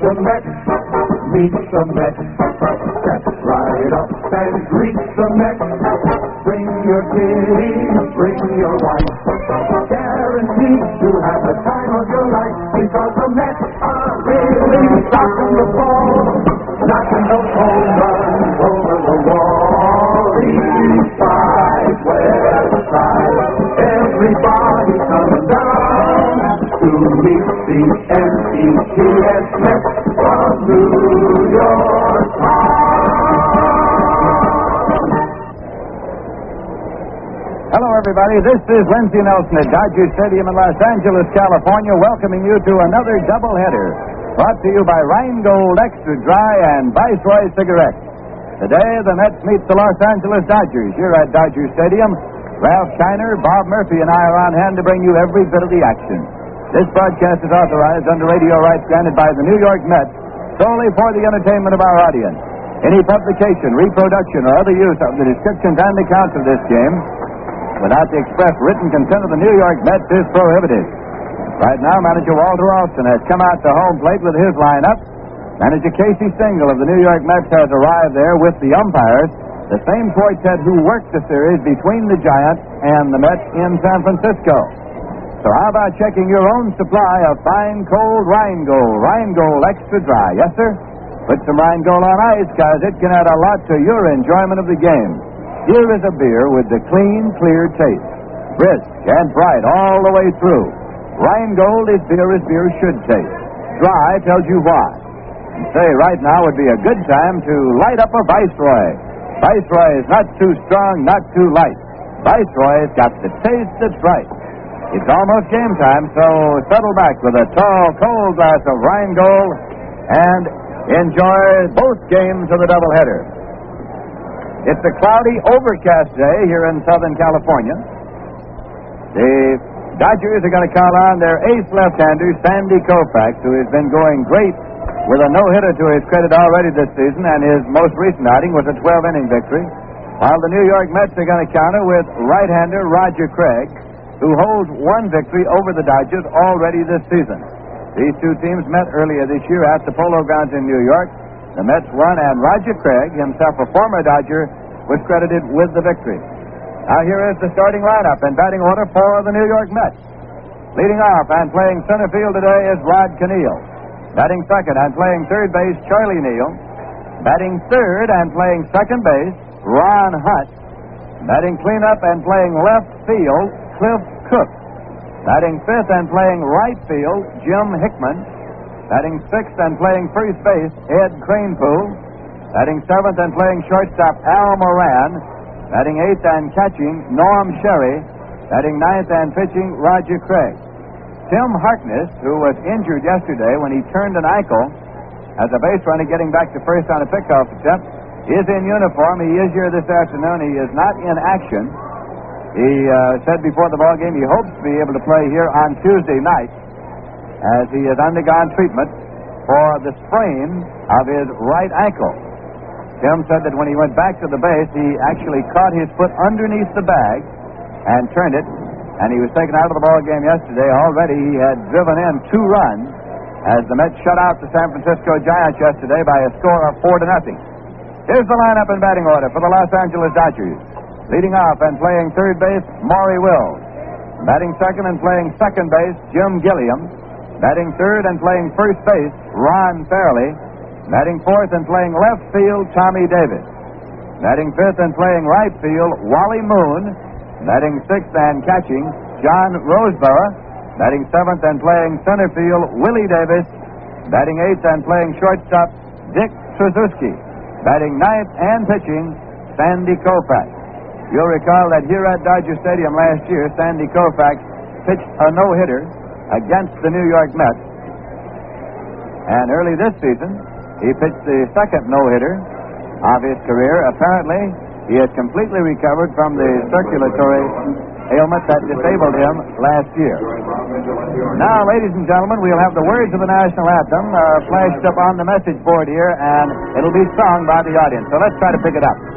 the Mets. Meet the Mets. Step right up and greet the Mets. Bring your kiddies, bring your wife. Guaranteed to have the time of your life, because the Mets are really rocking the ball, knocking those home runs over the wall. East side, west side, everybody comes down to meet the M-E-T-S Mets from New York town. Hello, everybody. This is Lindsey Nelson at Dodger Stadium in Los Angeles, California, welcoming you to another doubleheader brought to you by Rheingold Extra Dry and Viceroy Cigarettes. Today, the Mets meet the Los Angeles Dodgers here at Dodger Stadium. Ralph Kiner, Bob Murphy, and I are on hand to bring you every bit of the action. This broadcast is authorized under radio rights granted by the New York Mets solely for the entertainment of our audience. Any publication, reproduction, or other use of the descriptions and accounts of this game without the express written consent of the New York Mets is prohibited. Right now, manager Walter Alston has come out to home plate with his lineup. Manager Casey Stengel of the New York Mets has arrived there with the umpires, the same quartet who worked the series between the Giants and the Mets in San Francisco. So how about checking your own supply of fine, cold Rheingold Extra Dry? Yes, sir? Put some Rheingold on ice, because it can add a lot to your enjoyment of the game. Here is a beer with the clean, clear taste, brisk and bright all the way through. Rheingold is beer as beer should taste. Dry tells you why. And say, right now would be a good time to light up a Viceroy. Viceroy is not too strong, not too light. Viceroy's got the taste that's right. It's almost game time, so settle back with a tall, cold glass of Rheingold and enjoy both games of the doubleheader. It's a cloudy, overcast day here in Southern California. The Dodgers are going to call on their ace left-hander, Sandy Koufax, who has been going great with a no-hitter to his credit already this season, and his most recent outing was a 12-inning victory, while the New York Mets are going to counter with right-hander Roger Craig, who holds one victory over the Dodgers already this season. These two teams met earlier this year at the Polo Grounds in New York. The Mets won, and Roger Craig, himself a former Dodger, was credited with the victory. Now here is the starting lineup in batting order for the New York Mets. Leading off and playing center field today is Rod Caneal. Batting second and playing third base, Charlie Neal. Batting third and playing second base, Ron Hutt. Batting cleanup and playing left field, Cliff Cook. Batting fifth and playing right field, Jim Hickman. Batting sixth and playing first base, Ed Kranepool. Batting seventh and playing shortstop, Al Moran. Batting eighth and catching, Norm Sherry. Batting ninth and pitching, Roger Craig. Tim Harkness, who was injured yesterday when he turned an ankle as a base runner getting back to first on a pickoff attempt, is in uniform. He is here this afternoon. He is not in action. He said before the ball game he hopes to be able to play here on Tuesday night, as he has undergone treatment for the sprain of his right ankle. Tim said that when he went back to the base, he actually caught his foot underneath the bag and turned it, and he was taken out of the ball game yesterday. Already he had driven in 2 runs as the Mets shut out the San Francisco Giants yesterday by a score of 4-0. Here's the lineup in batting order for the Los Angeles Dodgers. Leading off and playing third base, Maury Wills. Batting second and playing second base, Jim Gilliam. Batting third and playing first base, Ron Fairley. Batting fourth and playing left field, Tommy Davis. Batting fifth and playing right field, Wally Moon. Batting sixth and catching, John Roseborough. Batting seventh and playing center field, Willie Davis. Batting eighth and playing shortstop, Dick Tracewski. Batting ninth and pitching, Sandy Koufax. You'll recall that here at Dodger Stadium last year, Sandy Koufax pitched a no-hitter against the New York Mets. And early this season, he pitched the second no-hitter of his career. Apparently, he has completely recovered from the circulatory ailment that disabled him last year. Now, ladies and gentlemen, we'll have the words of the national anthem flashed up on the message board here, and it'll be sung by the audience. So let's try to pick it up.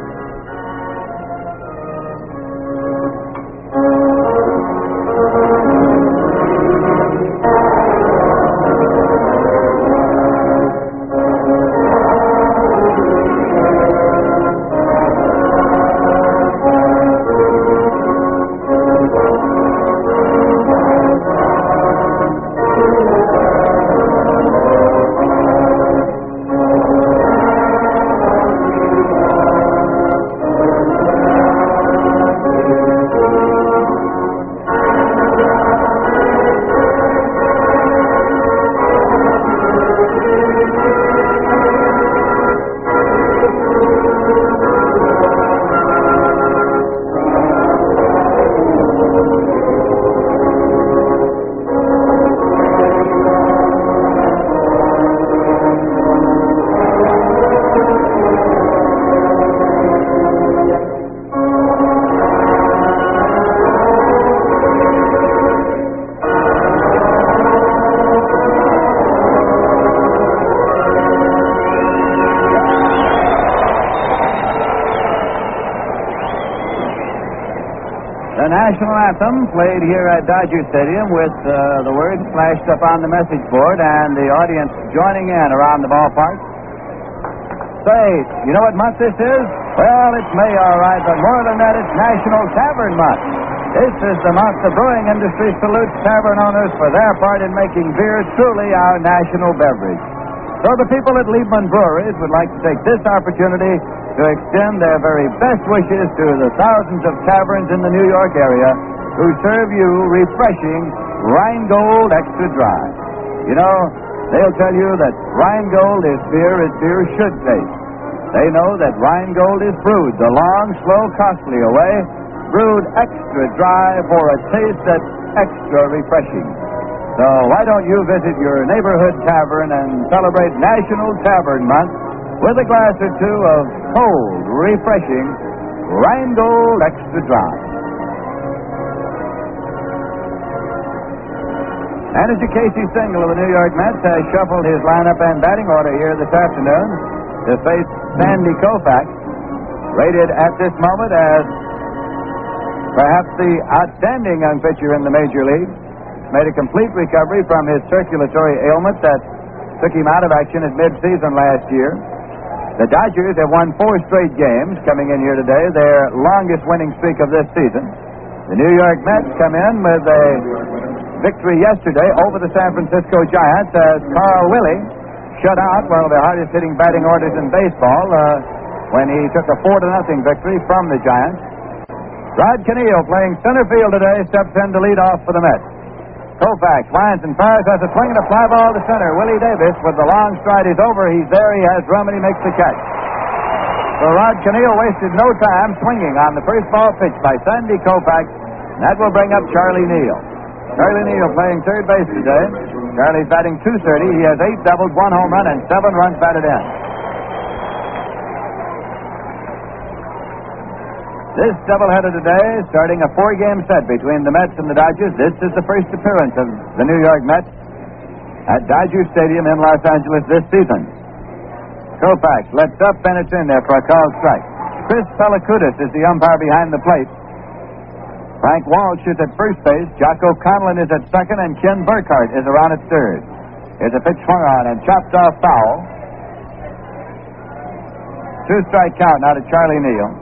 national anthem played here at Dodger Stadium with the words flashed up on the message board and the audience joining in around the ballpark. Say, you know what month this is? Well, it's May, all right, but more than that, it's National Tavern Month. This is the month the brewing industry salutes tavern owners for their part in making beer truly our national beverage. So the people at Liebman Breweries would like to take this opportunity to extend their very best wishes to the thousands of taverns in the New York area who serve you refreshing Rheingold Extra Dry. You know, they'll tell you that Rheingold is beer as beer should taste. They know that Rheingold is brewed the long, slow, costly way, brewed extra dry for a taste that's extra refreshing. So why don't you visit your neighborhood tavern and celebrate National Tavern Month with a glass or two of cold, refreshing Rheingold Extra Dry. Manager Casey Stengel of the New York Mets has shuffled his lineup and batting order here this afternoon to face Sandy Koufax, rated at this moment as perhaps the outstanding young pitcher in the major leagues. Made a complete recovery from his circulatory ailment that took him out of action at midseason last year. The Dodgers have won 4 straight games coming in here today, their longest winning streak of this season. The New York Mets come in with a victory yesterday over the San Francisco Giants as Carl Willie shut out one of the hardest hitting batting orders in baseball when he took a 4-0 victory from the Giants. Rod Caneal, playing center field today, steps in to lead off for the Mets. Koufax winds and fires, has a swing and a fly ball to center. Willie Davis, with the long stride, is over. He's there. He has room, and he makes the catch. So Rod Caneal wasted no time swinging on the first ball pitch by Sandy Koufax, and that will bring up Charlie Neal. Charlie Neal playing third base today. Charlie's batting .230. He has 8 doubles, 1 home run, and 7 runs batted in. This doubleheader today, starting a 4-game set between the Mets and the Dodgers. This is the first appearance of the New York Mets at Dodger Stadium in Los Angeles this season. Koufax lets up, and it's in there for a called strike. Chris Pellicudis is the umpire behind the plate. Frank Walsh is at first base. Jocko Conlon is at second, and Ken Burkhardt is around at third. Here's a pitch swung on and chopped off foul. 2-strike count now to Charlie Neal.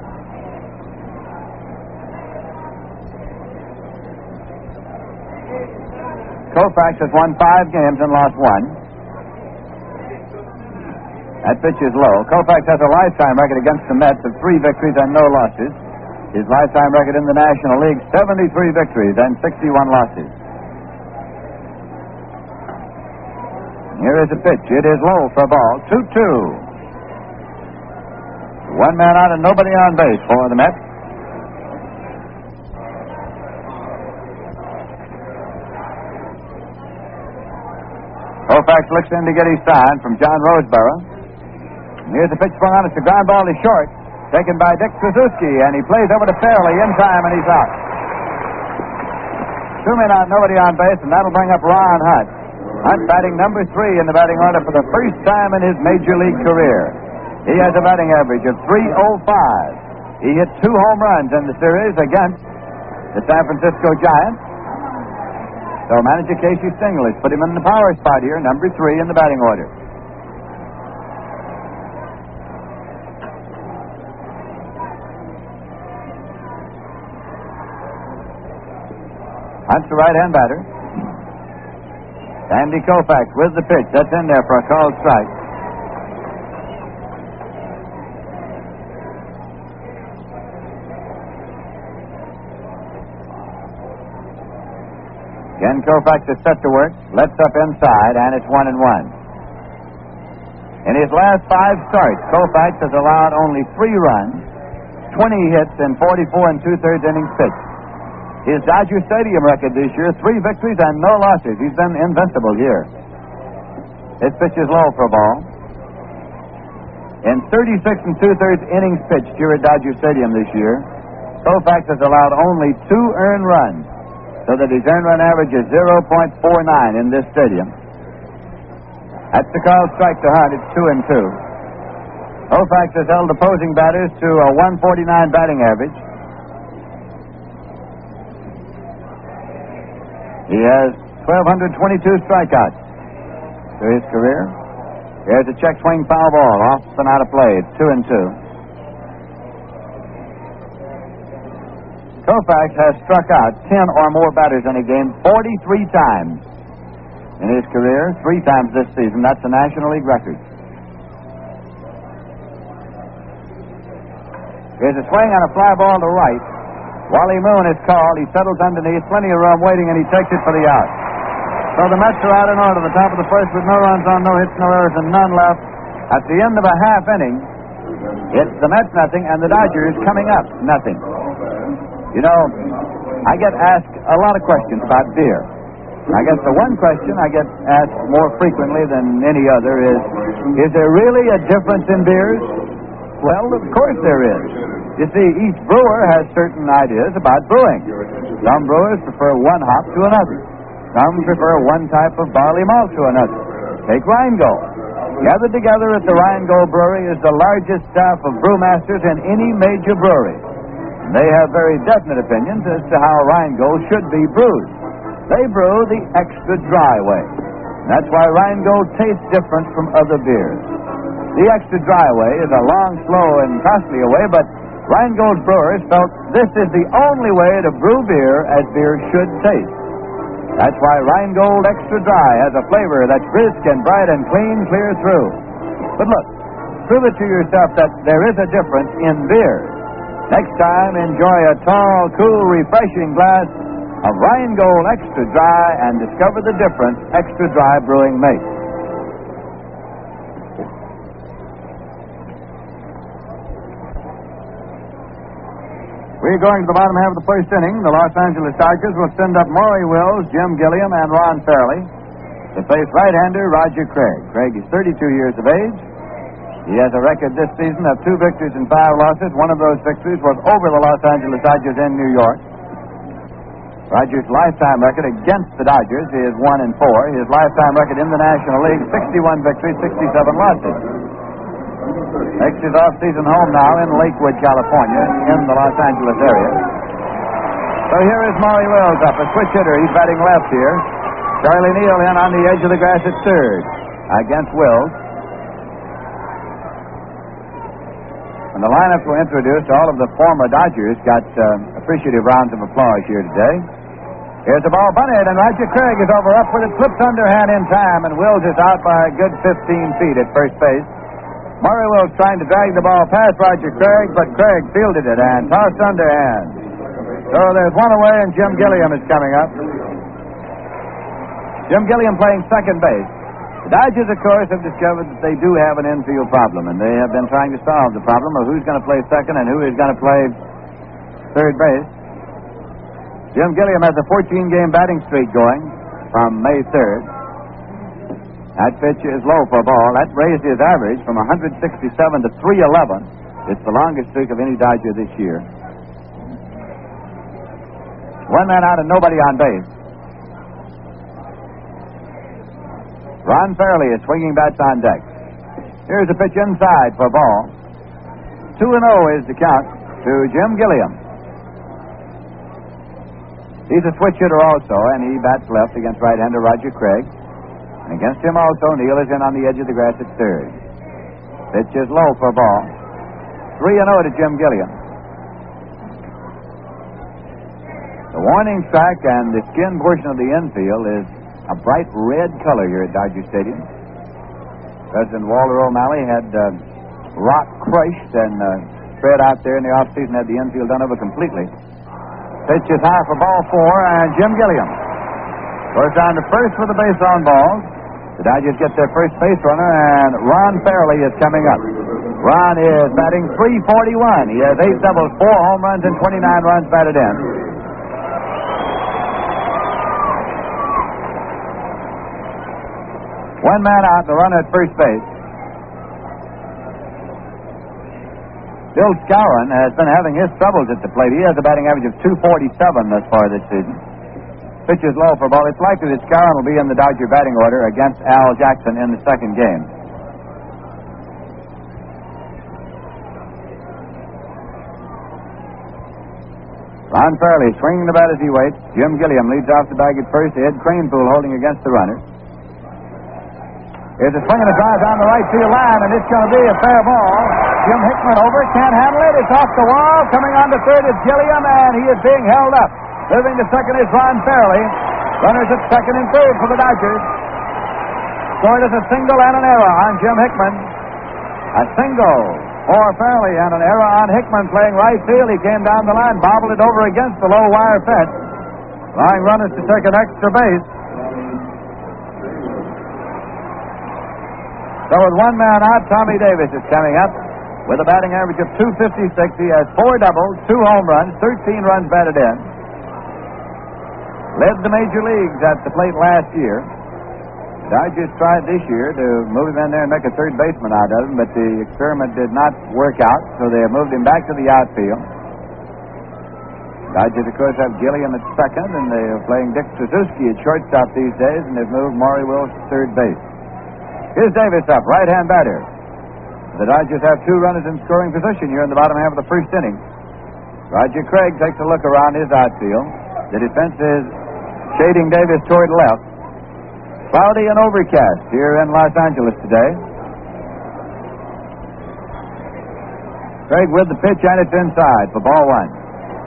Koufax has won 5 games and lost 1. That pitch is low. Koufax has a lifetime record against the Mets of 3 victories and no losses. His lifetime record in the National League, 73 victories and 61 losses. Here is a pitch. It is low for a ball. 2-2. 1 man out and nobody on base for the Mets. Koufax looks in to get his sign from John Roseborough. And here's a pitch swung on. It's a ground ball to short, taken by Dick Suzuki, and he plays over to Fairley in time, and he's out. 2 men out, nobody on base, and that'll bring up Ron Hunt. Hunt batting number 3 in the batting order for the first time in his major league career. He has a batting average of .305. He hit 2 home runs in the series against the San Francisco Giants. So manager Casey Stengel has put him in the power spot here, number 3 in the batting order. Hunt's the right-hand batter. Sandy Koufax with the pitch. That's in there for a called strike. Again, Koufax is set to work, lets up inside, and it's 1-1. In his last 5 starts, Koufax has allowed only 3 runs, 20 hits, and 44 2/3 innings pitched. His Dodger Stadium record this year, 3 victories and no losses. He's been invincible here. This pitch is low for a ball. In 36 2/3 innings pitched here at Dodger Stadium this year, Koufax has allowed only 2 earned runs, so that his earned run average is 0.49 in this stadium. That's the called strike to Hunt. It's 2-2. Koufax has held opposing batters to a 149 batting average. He has 1,222 strikeouts to his career. Here's a check swing foul ball off and out of play. It's 2-2. Koufax has struck out 10 or more batters in a game 43 times in his career, 3 times this season. That's a National League record. Here's a swing on a fly ball to right. Wally Moon is called. He settles underneath. Plenty of room waiting, and he takes it for the out. So the Mets are out in order. The top of the first with no runs on, no hits, no errors, and none left. At the end of a half inning, it's the Mets nothing, and the Dodgers coming up nothing. You know, I get asked a lot of questions about beer. I guess the one question I get asked more frequently than any other is there really a difference in beers? Well, of course there is. You see, each brewer has certain ideas about brewing. Some brewers prefer one hop to another. Some prefer one type of barley malt to another. Take Rheingold. Gathered together at the Rheingold Brewery is the largest staff of brewmasters in any major brewery. They have very definite opinions as to how Rheingold should be brewed. They brew the extra dry way. That's why Rheingold tastes different from other beers. The extra dry way is a long, slow, and costlier way, but Rheingold brewers felt this is the only way to brew beer as beer should taste. That's why Rheingold Extra Dry has a flavor that's brisk and bright and clean clear through. But look, prove it to yourself that there is a difference in beer. Next time, enjoy a tall, cool, refreshing glass of Rheingold Extra Dry and discover the difference Extra Dry brewing makes. We're going to the bottom half of the first inning. The Los Angeles Dodgers will send up Maury Wills, Jim Gilliam, and Ron Fairley to face right-hander Roger Craig. Craig is 32 years of age. He has a record this season of 2 victories and 5 losses. One of those victories was over the Los Angeles Dodgers in New York. Roger's lifetime record against the Dodgers is 1-4. His lifetime record in the National League, 61 victories, 67 losses. Makes his off-season home now in Lakewood, California, in the Los Angeles area. So here is Maury Wills up, a switch hitter. He's batting left here. Charlie Neal in on the edge of the grass at third against Wills. And the lineup will introduce all of the former Dodgers. Got appreciative rounds of applause here today. Here's the ball bunted, and Roger Craig is over up with it. Flips underhand in time, and Wills is out by a good 15 feet at first base. Maury Wills trying to drag the ball past Roger Craig, but Craig fielded it and tossed underhand. So there's one away, and Jim Gilliam is coming up. Jim Gilliam playing second base. The Dodgers, of course, have discovered that they do have an infield problem, and they have been trying to solve the problem of who's going to play second and who is going to play third base. Jim Gilliam has a 14-game batting streak going from May 3rd. That pitch is low for a ball. That raised his average from 167 to 311. It's the longest streak of any Dodger this year. One man out and nobody on base. Ron Fairley is swinging bats on deck. Here's a pitch inside for a ball. 2-0 is the count to Jim Gilliam. He's a switch hitter also, and he bats left against right-hander Roger Craig. And against him also, Neal is in on the edge of the grass at third. Pitch is low for a ball. 3-0 to Jim Gilliam. The warning track and the skin portion of the infield is a bright red color here at Dodger Stadium. President Walter O'Malley had rock crushed and spread out there in the offseason, had the infield done over completely. Pitch is high for ball 4, and Jim Gilliam goes down to first with the base on balls. The Dodgers get their first base runner, and Ron Fairley is coming up. Ron is batting .341. He has 8 doubles, 4 home runs, and 29 runs batted in. One man out, the runner at first base. Bill Skowron has been having his troubles at the plate. He has a batting average of .247 thus far this season. Pitch is low for a ball. It's likely that Skowron will be in the Dodger batting order against Al Jackson in the second game. Ron Fairley swinging the bat as he waits. Jim Gilliam leads off the bag at first. Ed Cranepool holding against the runner. Here's a swing and a drive down the right field line, and it's going to be a fair ball. Jim Hickman over, can't handle it. It's off the wall. Coming on to third is Gilliam, and he is being held up. Moving to second is Ron Fairley. Runners at second and third for the Dodgers. Scored as a single and an error on Jim Hickman. A single for Fairley and an error on Hickman playing right field. He came down the line, bobbled it over against the low wire fence, allowing runners to take an extra base. So with one man out, Tommy Davis is coming up with a batting average of .256. He has 4 doubles, 2 home runs, 13 runs batted in. Led the major leagues at the plate last year. The Dodgers tried this year to move him in there and make a third baseman out of him, but the experiment did not work out, so they have moved him back to the outfield. Dodgers, of course, have Gilliam at second, and they are playing Dick Suzuki at shortstop these days, and they've moved Maury Wills to third base. Here's Davis up, right-hand batter. The Dodgers have 2 runners in scoring position here in the bottom half of the first inning. Roger Craig takes a look around his outfield. The defense is shading Davis toward left. Cloudy and overcast here in Los Angeles today. Craig with the pitch, and it's inside for ball 1.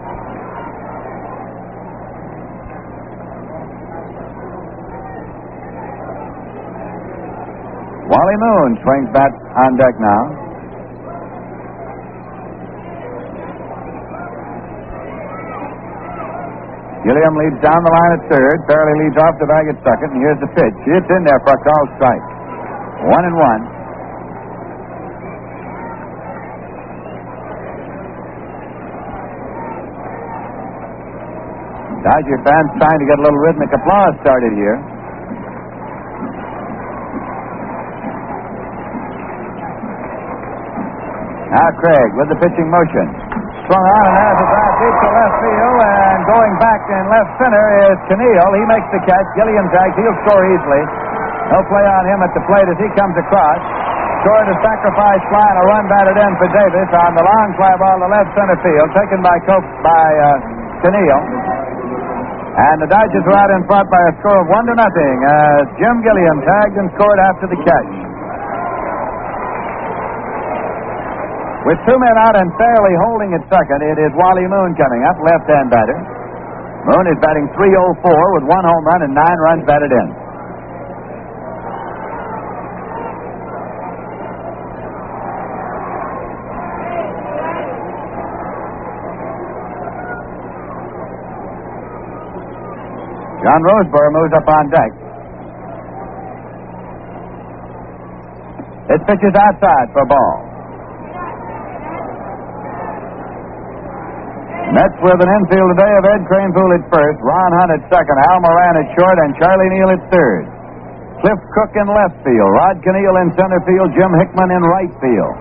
Wally Moon swings back on deck now. Gilliam leads down the line at third. Fairley leads off the bag at second. And here's the pitch. It's in there for a called strike. 1-1. Dodger fans trying to get a little rhythmic applause started here. Now Craig with the pitching motion. Swung on, and there's a drive deep to left field, and going back in left center is Keneal. He makes the catch. Gilliam tags. He'll score easily. No play on him at the plate as he comes across. Scored a sacrifice fly and a run batted in for Davis on the long fly ball to left center field, taken by Keneal. And the Dodgers are out in front by a score of 1-0 as Jim Gilliam tagged and scored after the catch. With 2 men out and Fairley holding at second, it is Wally Moon coming up, left-hand batter. Moon is batting .304 with 1 home run and 9 runs batted in. John Roseboro moves up on deck. This pitch is outside for a ball. Mets with an infield today of Ed Cranepool at first, Ron Hunt at second, Al Moran at short, and Charlie Neal at third. Cliff Cook in left field, Rod Keneal in center field, Jim Hickman in right field.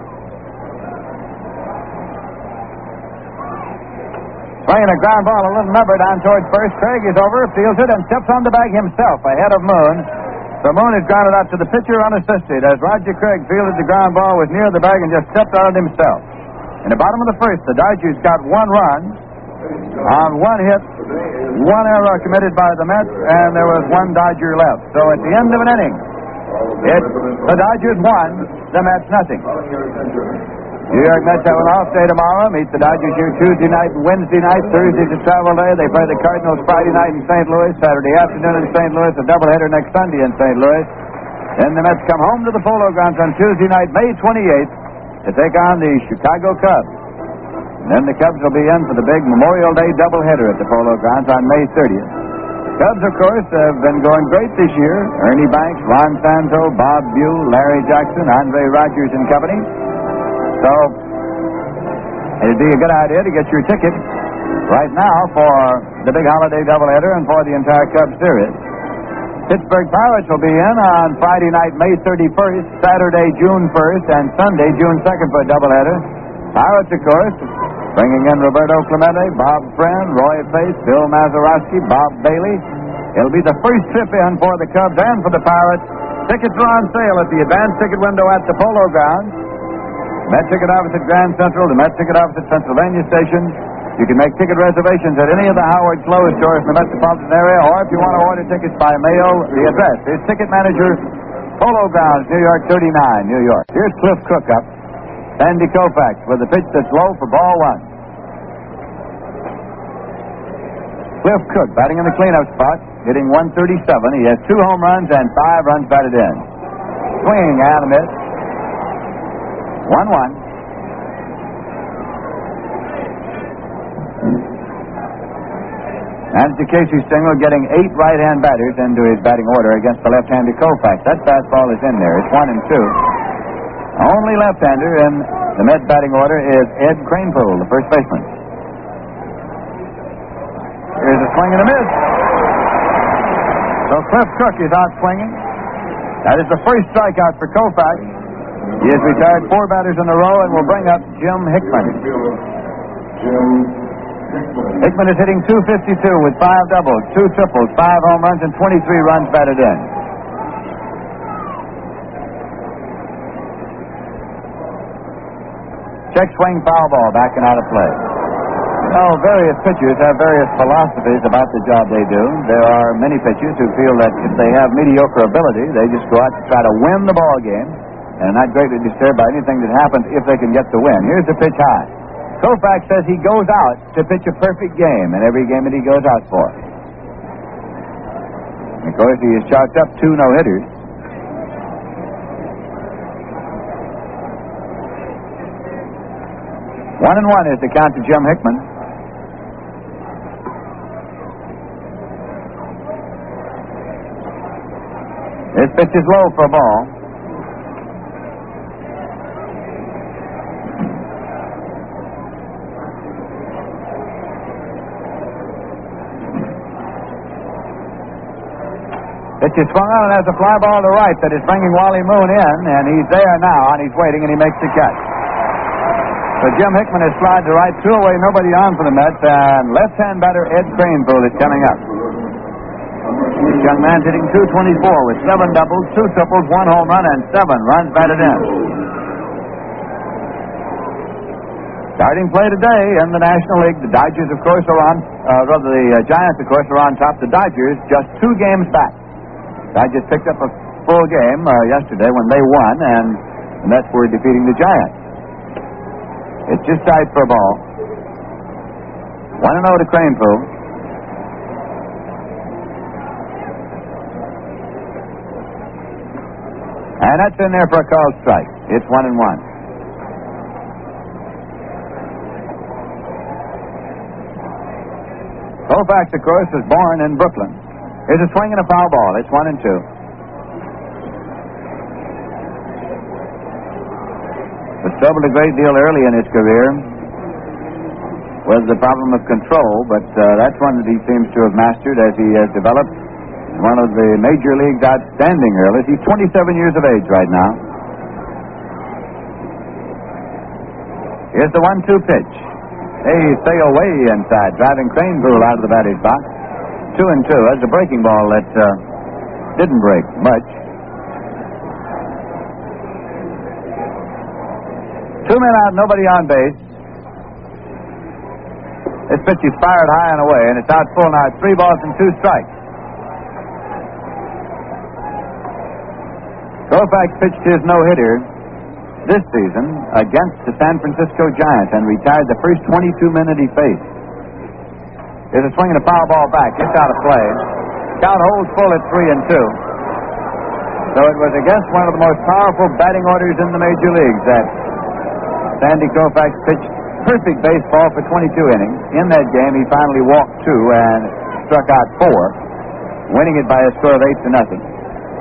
Playing a ground ball, a little number down towards first. Craig is over, fields it, and steps on the bag himself ahead of Moon. So Moon has grounded out to the pitcher unassisted as Roger Craig fielded the ground ball, was near the bag, and just stepped on it himself. In the bottom of the first, the Dodgers got 1 run on 1 hit, 1 error committed by the Mets, and there was 1 Dodger left. So at the end of an inning, the Dodgers won, the Mets nothing. New York Mets have an off day tomorrow. Meet the Dodgers here Tuesday night and Wednesday night. Thursday's a travel day. They play the Cardinals Friday night in St. Louis. Saturday afternoon in St. Louis. A doubleheader next Sunday in St. Louis. Then the Mets come home to the Polo Grounds on Tuesday night, May 28th, to take on the Chicago Cubs. And then the Cubs will be in for the big Memorial Day doubleheader at the Polo Grounds on May 30th. The Cubs, of course, have been going great this year. Ernie Banks, Ron Santo, Bob Buell, Larry Jackson, Andre Rogers and company. So it'd be a good idea to get your ticket right now for the big holiday doubleheader and for the entire Cubs series. Pittsburgh Pirates will be in on Friday night, May 31st, Saturday, June 1st, and Sunday, June 2nd for a doubleheader. Pirates, of course, bringing in Roberto Clemente, Bob Friend, Roy Faith, Bill Mazeroski, Bob Bailey. It'll be the first trip in for the Cubs and for the Pirates. Tickets are on sale at the advance ticket window at the Polo Grounds. Met ticket office at Grand Central, the Met ticket office at Pennsylvania Station, You can make ticket reservations at any of the Howard Clothes stores in the metropolitan area, or if you want to order tickets by mail, the address is Ticket Manager, Polo Grounds, New York 39, New York. Here's Cliff Cook up. Sandy Koufax with a pitch that's low for ball one. Cliff Cook batting in the cleanup spot, hitting 137. He has 2 home runs and 5 runs batted in. Swing and a miss. 1-1. Nancy Casey Stengel getting 8 right-hand batters into his batting order against the left-handed Koufax. That fastball is in there. It's 1-2. Only left-hander in the Mets batting order is Ed Kranepool, the first baseman. Here's a swing and a miss. So Cliff Cook is out swinging. That is the first strikeout for Koufax. He has retired 4 batters in a row and will bring up Jim Hickman. Hickman is hitting .252 with 5 doubles, 2 triples, 5 home runs, and 23 runs batted in. Check swing, foul ball, backing out of play. Various pitchers have various philosophies about the job they do. There are many pitchers who feel that if they have mediocre ability, they just go out to try to win the ball game and are not greatly disturbed by anything that happens if they can get the win. Here's the pitch high. Koufax says he goes out to pitch a perfect game in every game that he goes out for. And of course, he has chalked up 2 no-hitters. One and 1 is the count to Jim Hickman. This pitch is low for a ball. Pitch is swung on and has a fly ball to right that is bringing Wally Moon in, and he's there now, and he's waiting, and he makes the catch. So Jim Hickman has slid to right, 2 away, nobody on for the Mets, and left-hand batter Ed Kranepool is coming up. This young man's hitting .224 with 7 doubles, 2 triples, 1 home run, and 7 runs batted in. Starting play today in the National League, the Dodgers, of course, are on, the Giants, of course, are on top. The Dodgers just 2 games back. Dodgers picked up a full game yesterday when they won, and the Mets were defeating the Giants. It's just tied for a ball. 1-0 to Kranepool. And that's in there for a called strike. It's 1-1. Koufax, of course, was born in Brooklyn. Here's a swing and a foul ball. It's 1-2. But struggled a great deal early in his career with the problem of control, but that's one that he seems to have mastered as he has developed one of the major league's outstanding hurlers. He's 27 years of age right now. Here's the 1-2 pitch. They sail way inside, driving Kranepool out of the batter's box. 2-2. That's a breaking ball that didn't break much. 2 men out, nobody on base. This pitch is fired high and away, and it's out full now. It's 3 balls and 2 strikes. Koufax pitched his no-hitter this season against the San Francisco Giants and retired the first 22 men that he faced. There's a swing and a foul ball back. It's out of play. Count holds full at 3-2. So it was against one of the most powerful batting orders in the major leagues that Sandy Koufax pitched perfect baseball for 22 innings. In that game, he finally walked 2 and struck out 4, winning it by a score of 8-0.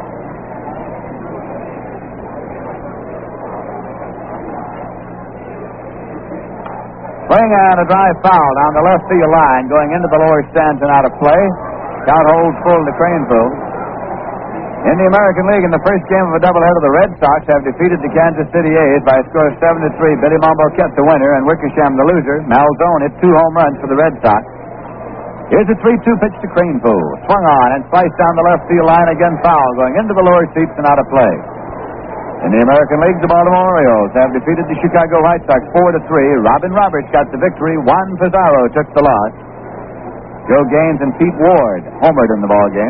Playing on a drive foul down the left field line, going into the lower stands and out of play. Count holds full to Kranepool. In the American League, in the first game of a doubleheader, the Red Sox have defeated the Kansas City A's by a score of 7-3. Billy Marmolket the winner, and Wickersham the loser. Malzone hit 2 home runs for the Red Sox. Here's a 3-2 pitch to Kranepool. Swung on and sliced down the left field line, again foul, going into the lower seats and out of play. In the American League, the Baltimore Orioles have defeated the Chicago White Sox 4-3. Robin Roberts got the victory. Juan Pizarro took the loss. Joe Gaines and Pete Ward homered in the ballgame.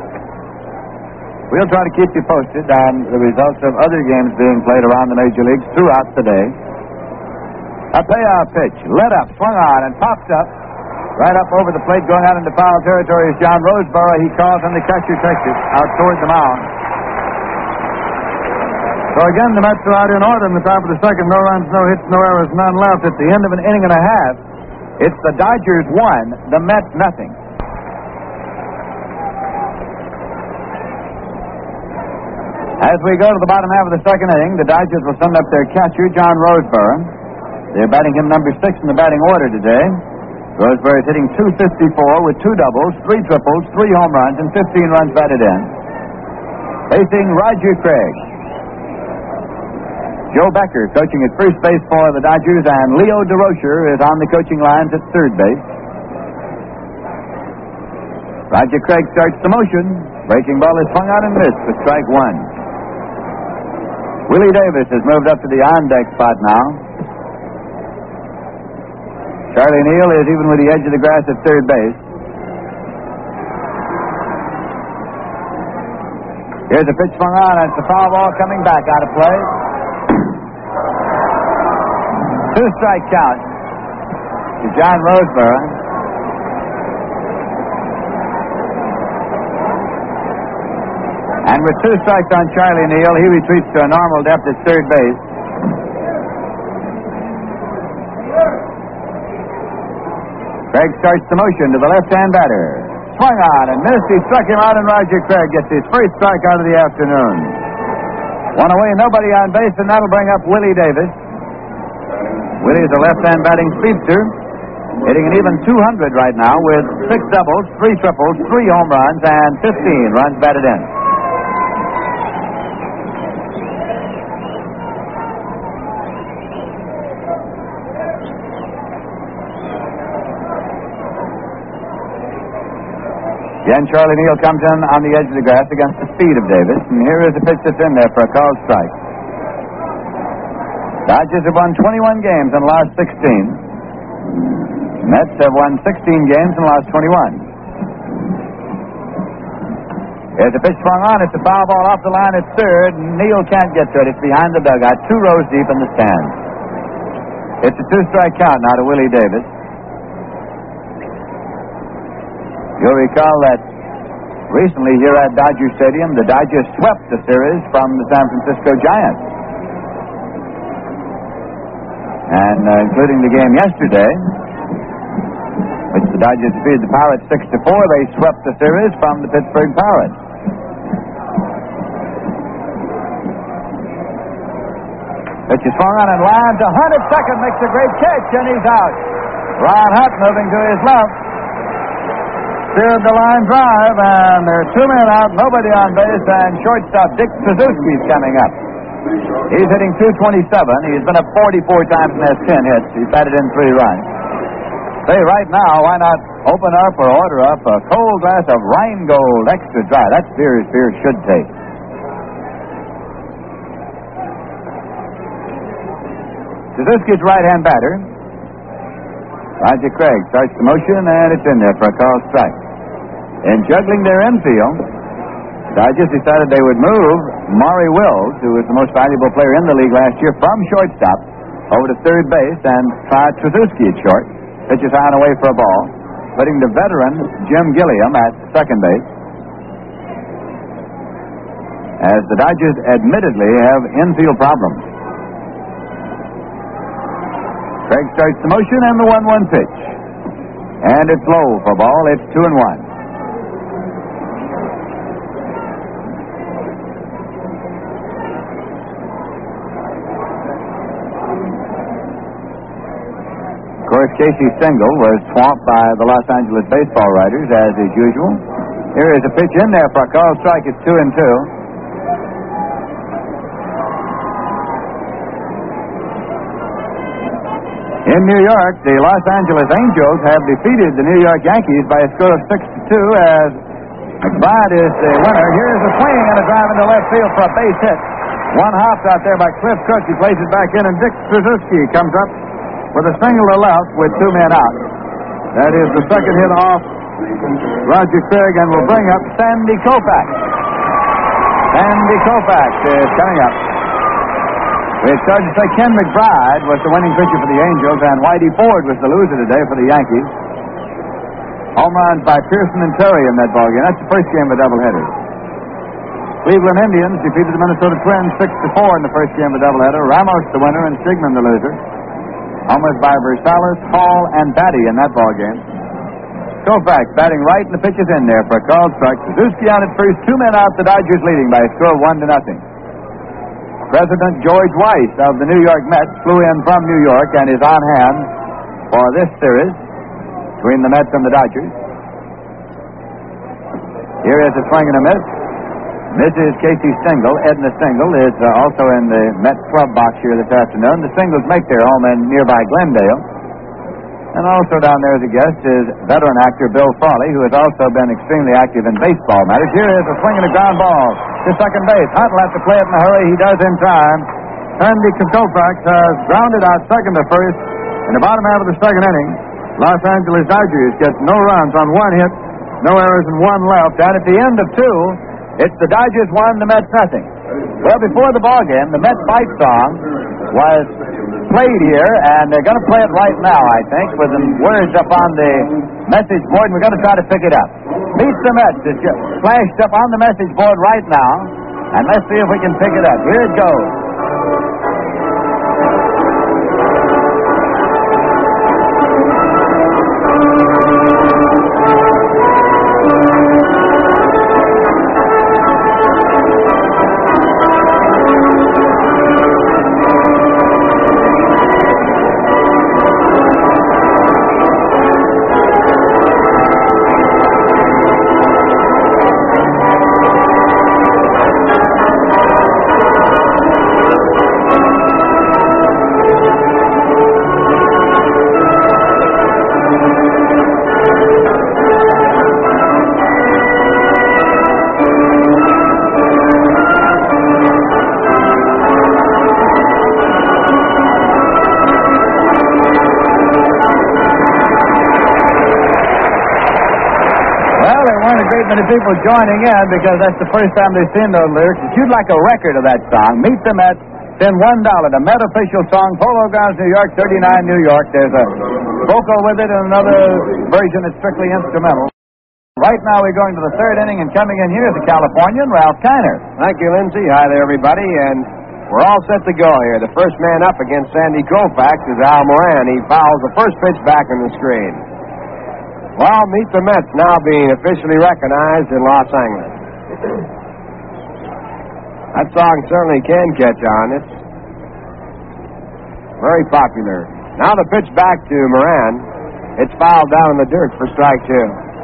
We'll try to keep you posted on the results of other games being played around the major leagues throughout the day. A payoff pitch, lit up, swung on, and popped up. Right up over the plate, going out into foul territory is John Roseboro. He calls, and the catcher takes it out toward the mound. So again, the Mets are out in order in the top of the second. No runs, no hits, no errors, none left. At the end of an inning and a half, it's the Dodgers 1, the Mets nothing. As we go to the bottom half of the second inning, the Dodgers will send up their catcher, John Roseboro. They're batting him number 6 in the batting order today. Roseboro is hitting .254 with 2 doubles, 3 triples, 3 home runs, and 15 runs batted in. Facing Roger Craig. Joe Becker coaching at first base for the Dodgers, and Leo DeRocher is on the coaching lines at third base. Roger Craig starts the motion. Breaking ball is swung out and missed for strike 1. Willie Davis has moved up to the on-deck spot now. Charlie Neal is even with the edge of the grass at third base. Here's a pitch swung on, and it's a foul ball coming back out of play. 2-strike count to John Roseboro. And with 2 strikes on Charlie Neal, he retreats to a normal depth at third base. Craig starts the motion to the left-hand batter. Swung on and missed. He struck him out, and Roger Craig gets his first strikeout of the afternoon. One away, nobody on base, and that'll bring up Willie Davis. Willie's a left-hand batting speedster, hitting an even .200 right now with 6 doubles, 3 triples, 3 home runs, and 15 runs batted in. Again, Charlie Neal comes in on the edge of the grass against the speed of Davis, and here is a pitch that's in there for a called strike. Dodgers have won 21 games and lost 16. Mets have won 16 games and lost 21. There's a pitch swung on. It's a foul ball off the line at third. Neal can't get to it. It's behind the dugout, 2 rows deep in the stands. It's a 2-strike count now to Willie Davis. You'll recall that recently here at Dodger Stadium, the Dodgers swept the series from the San Francisco Giants. And including the game yesterday, which the Dodgers defeated the Pirates 6-4, they swept the series from the Pittsburgh Pirates. Pitch is swung on and lined to Hunt at second, makes a great catch, and he's out. Ron Hunt moving to his left. Steered the line drive, and there are 2 men out, nobody on base, and shortstop Dick Suzuki is coming up. He's hitting .227. He's been up 44 times and has 10 hits. He's batted in 3 runs. Say, right now, why not open up or order up a cold glass of Rheingold Extra Dry? That's beer as beer should taste. Suzuki's right-hand batter. Roger Craig starts the motion, and it's in there for a called strike. In juggling their infield, Dodgers decided they would move Maury Wills, who was the most valuable player in the league last year, from shortstop over to third base and try Suzuki at short. Pitches on away for a ball, putting the veteran Jim Gilliam at second base. As the Dodgers admittedly have infield problems. Craig starts the motion and the 1-1 pitch. And it's low for a ball. It's 2-1. Of course, Casey Stengel was swamped by the Los Angeles baseball writers, as is usual. Here is a pitch in there for a called strike. It's 2-2. In New York, the Los Angeles Angels have defeated the New York Yankees by a score of 6-2 as McBride is the winner. Here's a swing and a drive into left field for a base hit. One hopped out there by Cliff Cook. He plays it back in, and Dick Suzuki comes up with a single to left with 2 men out. That is the second hit off Roger Craig, and will bring up Sandy Koufax. Sandy Koufax is coming up. We had started to say Ken McBride was the winning pitcher for the Angels, and Whitey Ford was the loser today for the Yankees. Home runs by Pearson and Terry in that ballgame. That's the first game of a doubleheader. Cleveland Indians defeated the Minnesota Twins 6-4 in the first game of a doubleheader. Ramos the winner and Sigmund the loser. Homers by Versailles, Hall, and Batty in that ballgame. Koufax batting right, and the pitch is in there for a called strike. Suzuki on at first, 2 men out, the Dodgers leading by a score of 1-0. President George Weiss of the New York Mets flew in from New York and is on hand for this series between the Mets and the Dodgers. Here is a swing and a miss. Mrs. Casey Stengel, Edna Stengel, is also in the Mets club box here this afternoon. The Stengels make their home in nearby Glendale. And also down there as a guest is veteran actor Bill Farley, who has also been extremely active in baseball matters. Here is a swing and a ground ball to second base. Hunt will have to play it in a hurry. He does in time. Sandy Koufax has grounded out second to first in the bottom half of the second inning. Los Angeles Dodgers get no runs on 1 hit, no errors, and 1 left. And at the end of 2, it's the Dodgers 1, the Mets nothing. Well, before the ball game, the Mets fight song was played here, and they're going to play it right now, I think, with the words up on the message board, and we're going to try to pick it up. Meet the Mets is flashed up on the message board right now, and let's see if we can pick it up. Here it goes. Many people joining in because that's the first time they've seen those lyrics. If you'd like a record of that song, Meet the Mets, send $1. The Met official song, Polo Grounds, New York, 39 New York. There's a vocal with it and another version that's strictly instrumental. Right now we're going to the third inning, and coming in here is the Californian, Ralph Kiner. Thank you, Lindsay. Hi there, everybody, and we're all set to go here. The first man up against Sandy Koufax is Al Moran. He fouls the first pitch back on the screen. Well, Meet the Mets now being officially recognized in Los Angeles. That song certainly can catch on. It's very popular. Now the pitch back to Moran. It's fouled down in the dirt for strike 2.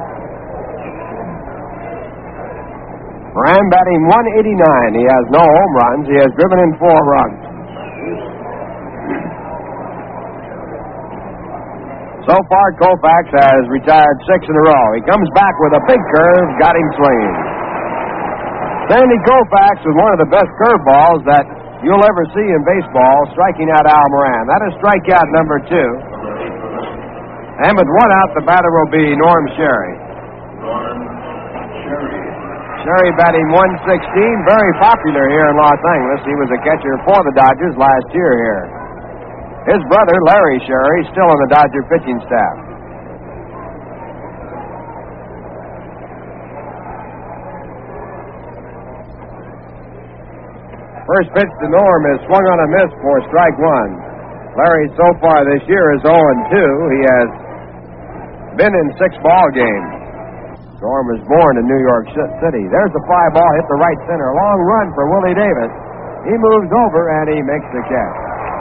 Moran batting .189. He has no home runs. He has driven in 4 runs. So far, Koufax has retired 6 in a row. He comes back with a big curve, got him swinging. Sandy Koufax is one of the best curveballs that you'll ever see in baseball, striking out Al Moran. That is strikeout number 2. And with 1 out, the batter will be Norm Sherry. Sherry batting .116, very popular here in Los Angeles. He was a catcher for the Dodgers last year here. His brother, Larry Sherry, still on the Dodger pitching staff. First pitch to Norm is swung on a miss for strike 1. Larry, so far this year, is 0-2. He has been in 6 ball games. Norm was born in New York City. There's the fly ball, hit the right center. A long run for Willie Davis. He moves over, and he makes the catch.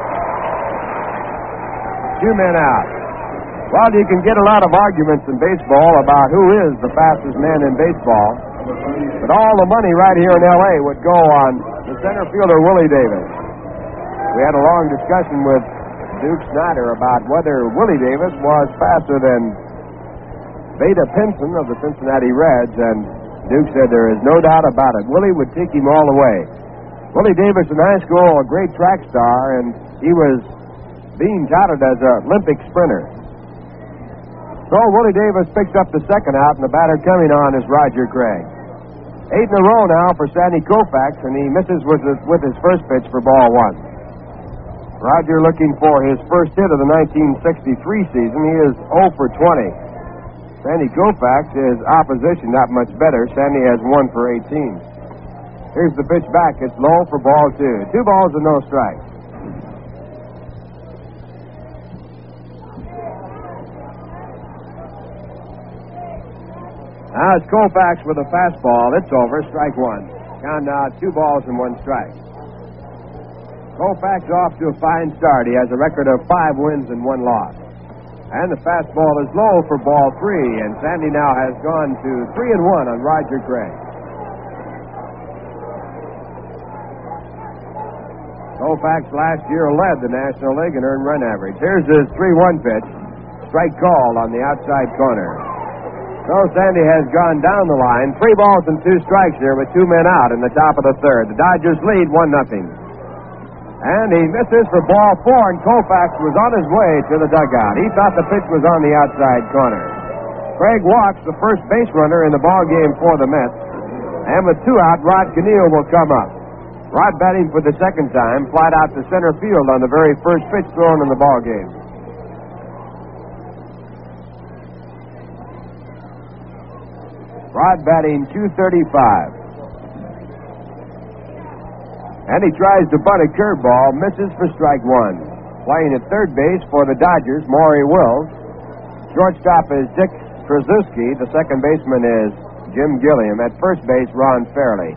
2 men out. Well, you can get a lot of arguments in baseball about who is the fastest man in baseball, but all the money right here in L.A. would go on the center fielder, Willie Davis. We had a long discussion with Duke Snyder about whether Willie Davis was faster than Beta Pinson of the Cincinnati Reds, and Duke said there is no doubt about it. Willie would take him all the way. Willie Davis in high school, a great track star, and he was being touted as an Olympic sprinter. So Willie Davis picks up the second out, and the batter coming on is Roger Craig. 8 in a row now for Sandy Koufax, and he misses with his first pitch for ball one. Roger looking for his first hit of the 1963 season. He is 0 for 20. Sandy Koufax, his opposition, not much better. Sandy has 1 for 18. Here's the pitch back. It's low for ball two. 2 balls and no strikes. Now it's Koufax with a fastball. It's over. Strike one. Count now 2 balls and 1 strike. Koufax off to a fine start. He has a record of 5 wins and 1 loss. And the fastball is low for ball 3. And Sandy now has gone to 3-1 on Roger Craig. Koufax last year led the National League in earned run average. Here's his 3-1 pitch. Strike called on the outside corner. So Sandy has gone down the line. 3 balls and 2 strikes here with 2 men out in the top of the third. The Dodgers lead 1-0. And he misses for ball 4, and Koufax was on his way to the dugout. He thought the pitch was on the outside corner. Craig walks the first base runner in the ball game for the Mets. And with 2 out, Rod Canneel will come up. Rod batting for the second time, flied out to center field on the very first pitch thrown in the ball game. Rod batting .235. And he tries to bunt a curveball, misses for strike 1. Playing at third base for the Dodgers, Maury Wills. Shortstop is Dick Trzaskowski. The second baseman is Jim Gilliam. At first base, Ron Fairley.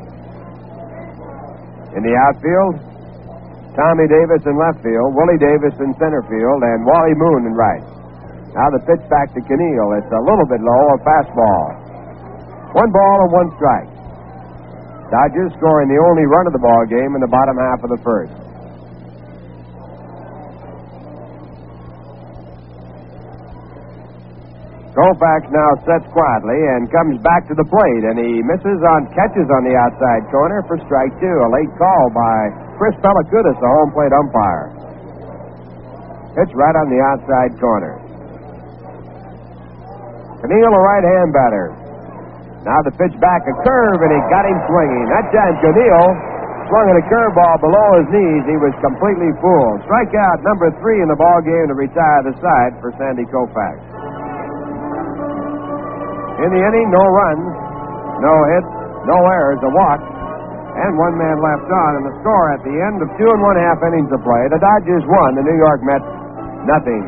In the outfield, Tommy Davis in left field, Willie Davis in center field, and Wally Moon in right. Now the pitch back to Canneel. It's a little bit low, a fastball. 1 ball and 1 strike. Dodgers scoring the only run of the ball game in the bottom half of the first. Koufax now sets quietly and comes back to the plate, and he catches on the outside corner for strike 2. A late call by Chris Pellicutis, the home plate umpire. Hits right on the outside corner. Canneel, a right-hand batter. Now the pitch back, a curve, and he got him swinging. That time Canneel swung at a curveball below his knees. He was completely fooled. Strikeout number 3 in the ball game to retire the side for Sandy Koufax. In the inning, no runs, no hits, no errors, a walk, and 1 man left on. And the score at the end of 2 1/2 innings of play, the Dodgers won, the New York Mets nothing.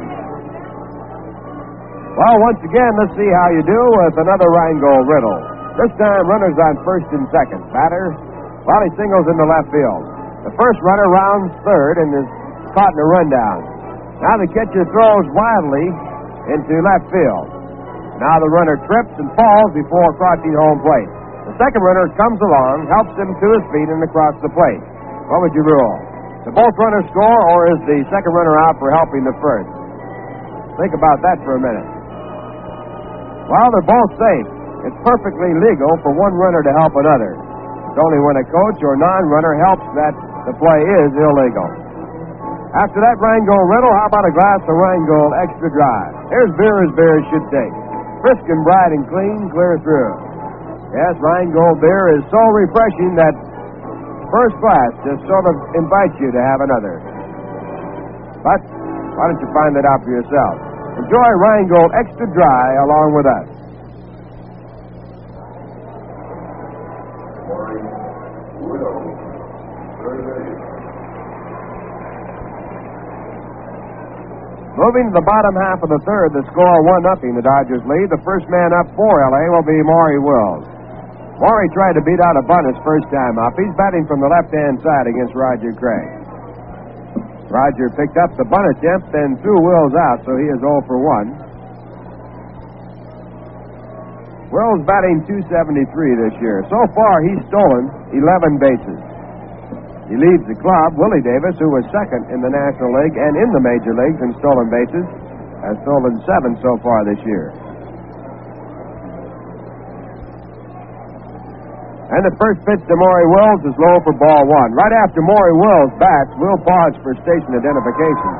Well, once again, let's see how you do with another Rheingold riddle. This time, runners on first and second. Batter, well, he singles into left field. The first runner rounds third and is caught in a rundown. Now the catcher throws wildly into left field. Now the runner trips and falls before crossing home plate. The second runner comes along, helps him to his feet and across the plate. What would you rule? Do both runners score, or is the second runner out for helping the first? Think about that for a minute. Well, they're both safe. It's perfectly legal for one runner to help another. It's only when a coach or non-runner helps that the play is illegal. After that Rheingold riddle, how about a glass of Rheingold Extra Dry? Here's beer as beer should taste. Crisp and bright and clean, clear through. Yes, Rheingold beer is so refreshing that first class just sort of invites you to have another. But why don't you find that out for yourself? Enjoy Rheingold Extra Dry along with us. Moving to the bottom half of the third, the score 1-0. The Dodgers lead. The first man up for L.A. will be Maury Wills. Maury tried to beat out a bunt his first time up. He's batting from the left-hand side against Roger Craig. Roger picked up the bunt attempt and threw Wills out, so he is 0 for 1. Wills batting .273 this year. So far, he's stolen 11 bases. He leads the club. Willie Davis, who was second in the National League and in the Major Leagues in stolen bases, has stolen 7 so far this year. And the first pitch to Maury Wills is low for ball one. Right after Maury Wills bats, we'll pause for station identification.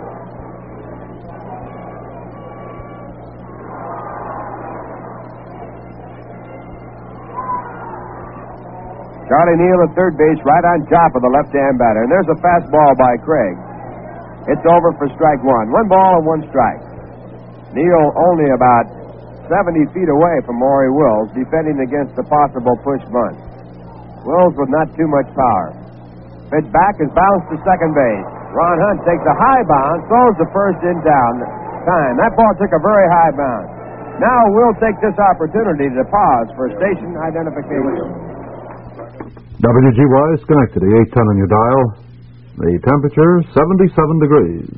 Charlie Neal at third base, right on top of the left-hand batter. And there's a fastball by Craig. It's over for strike one. 1 ball and 1 strike. Neal only about 70 feet away from Maury Wills, defending against a possible push bunt. Wills with not too much power. Pitch back is bounced to second base. Ron Hunt takes a high bounce, throws the first in down. Time. That ball took a very high bounce. Now we'll take this opportunity to pause for station identification. WGY Schenectady, 810 on your dial. The temperature, 77 degrees.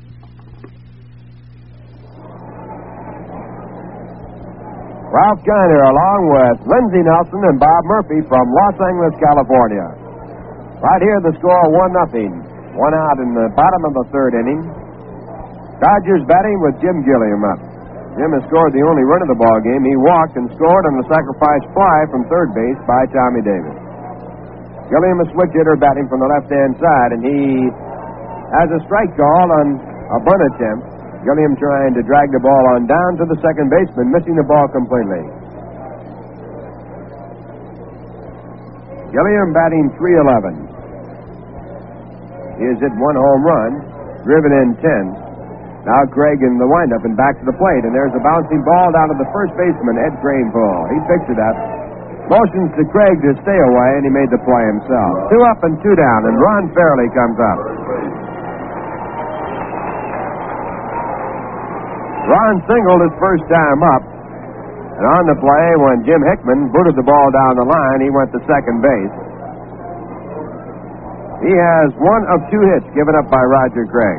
Ralph Kiner along with Lindsey Nelson and Bob Murphy from Los Angeles, California. Right here, the score 1-0. 1 out in the bottom of the third inning. Dodgers batting with Jim Gilliam up. Jim has scored the only run of the ball game. He walked and scored on the sacrifice fly from third base by Tommy Davis. Gilliam, a switch hitter, batting from the left-hand side, and he has a strike call on a bunt attempt. Gilliam trying to drag the ball on down to the second baseman, missing the ball completely. Gilliam batting .311. He has hit 1 home run, driven in 10. Now Craig in the windup and back to the plate, and there's a bouncing ball down to the first baseman, Ed Kranepool. He picks it up. Motions to Craig to stay away, and he made the play himself. 2 up and 2 down, and Ron Fairley comes up. Ron singled his first time up, and on the play, when Jim Hickman booted the ball down the line, he went to second base. He has 1 of 2 hits given up by Roger Craig.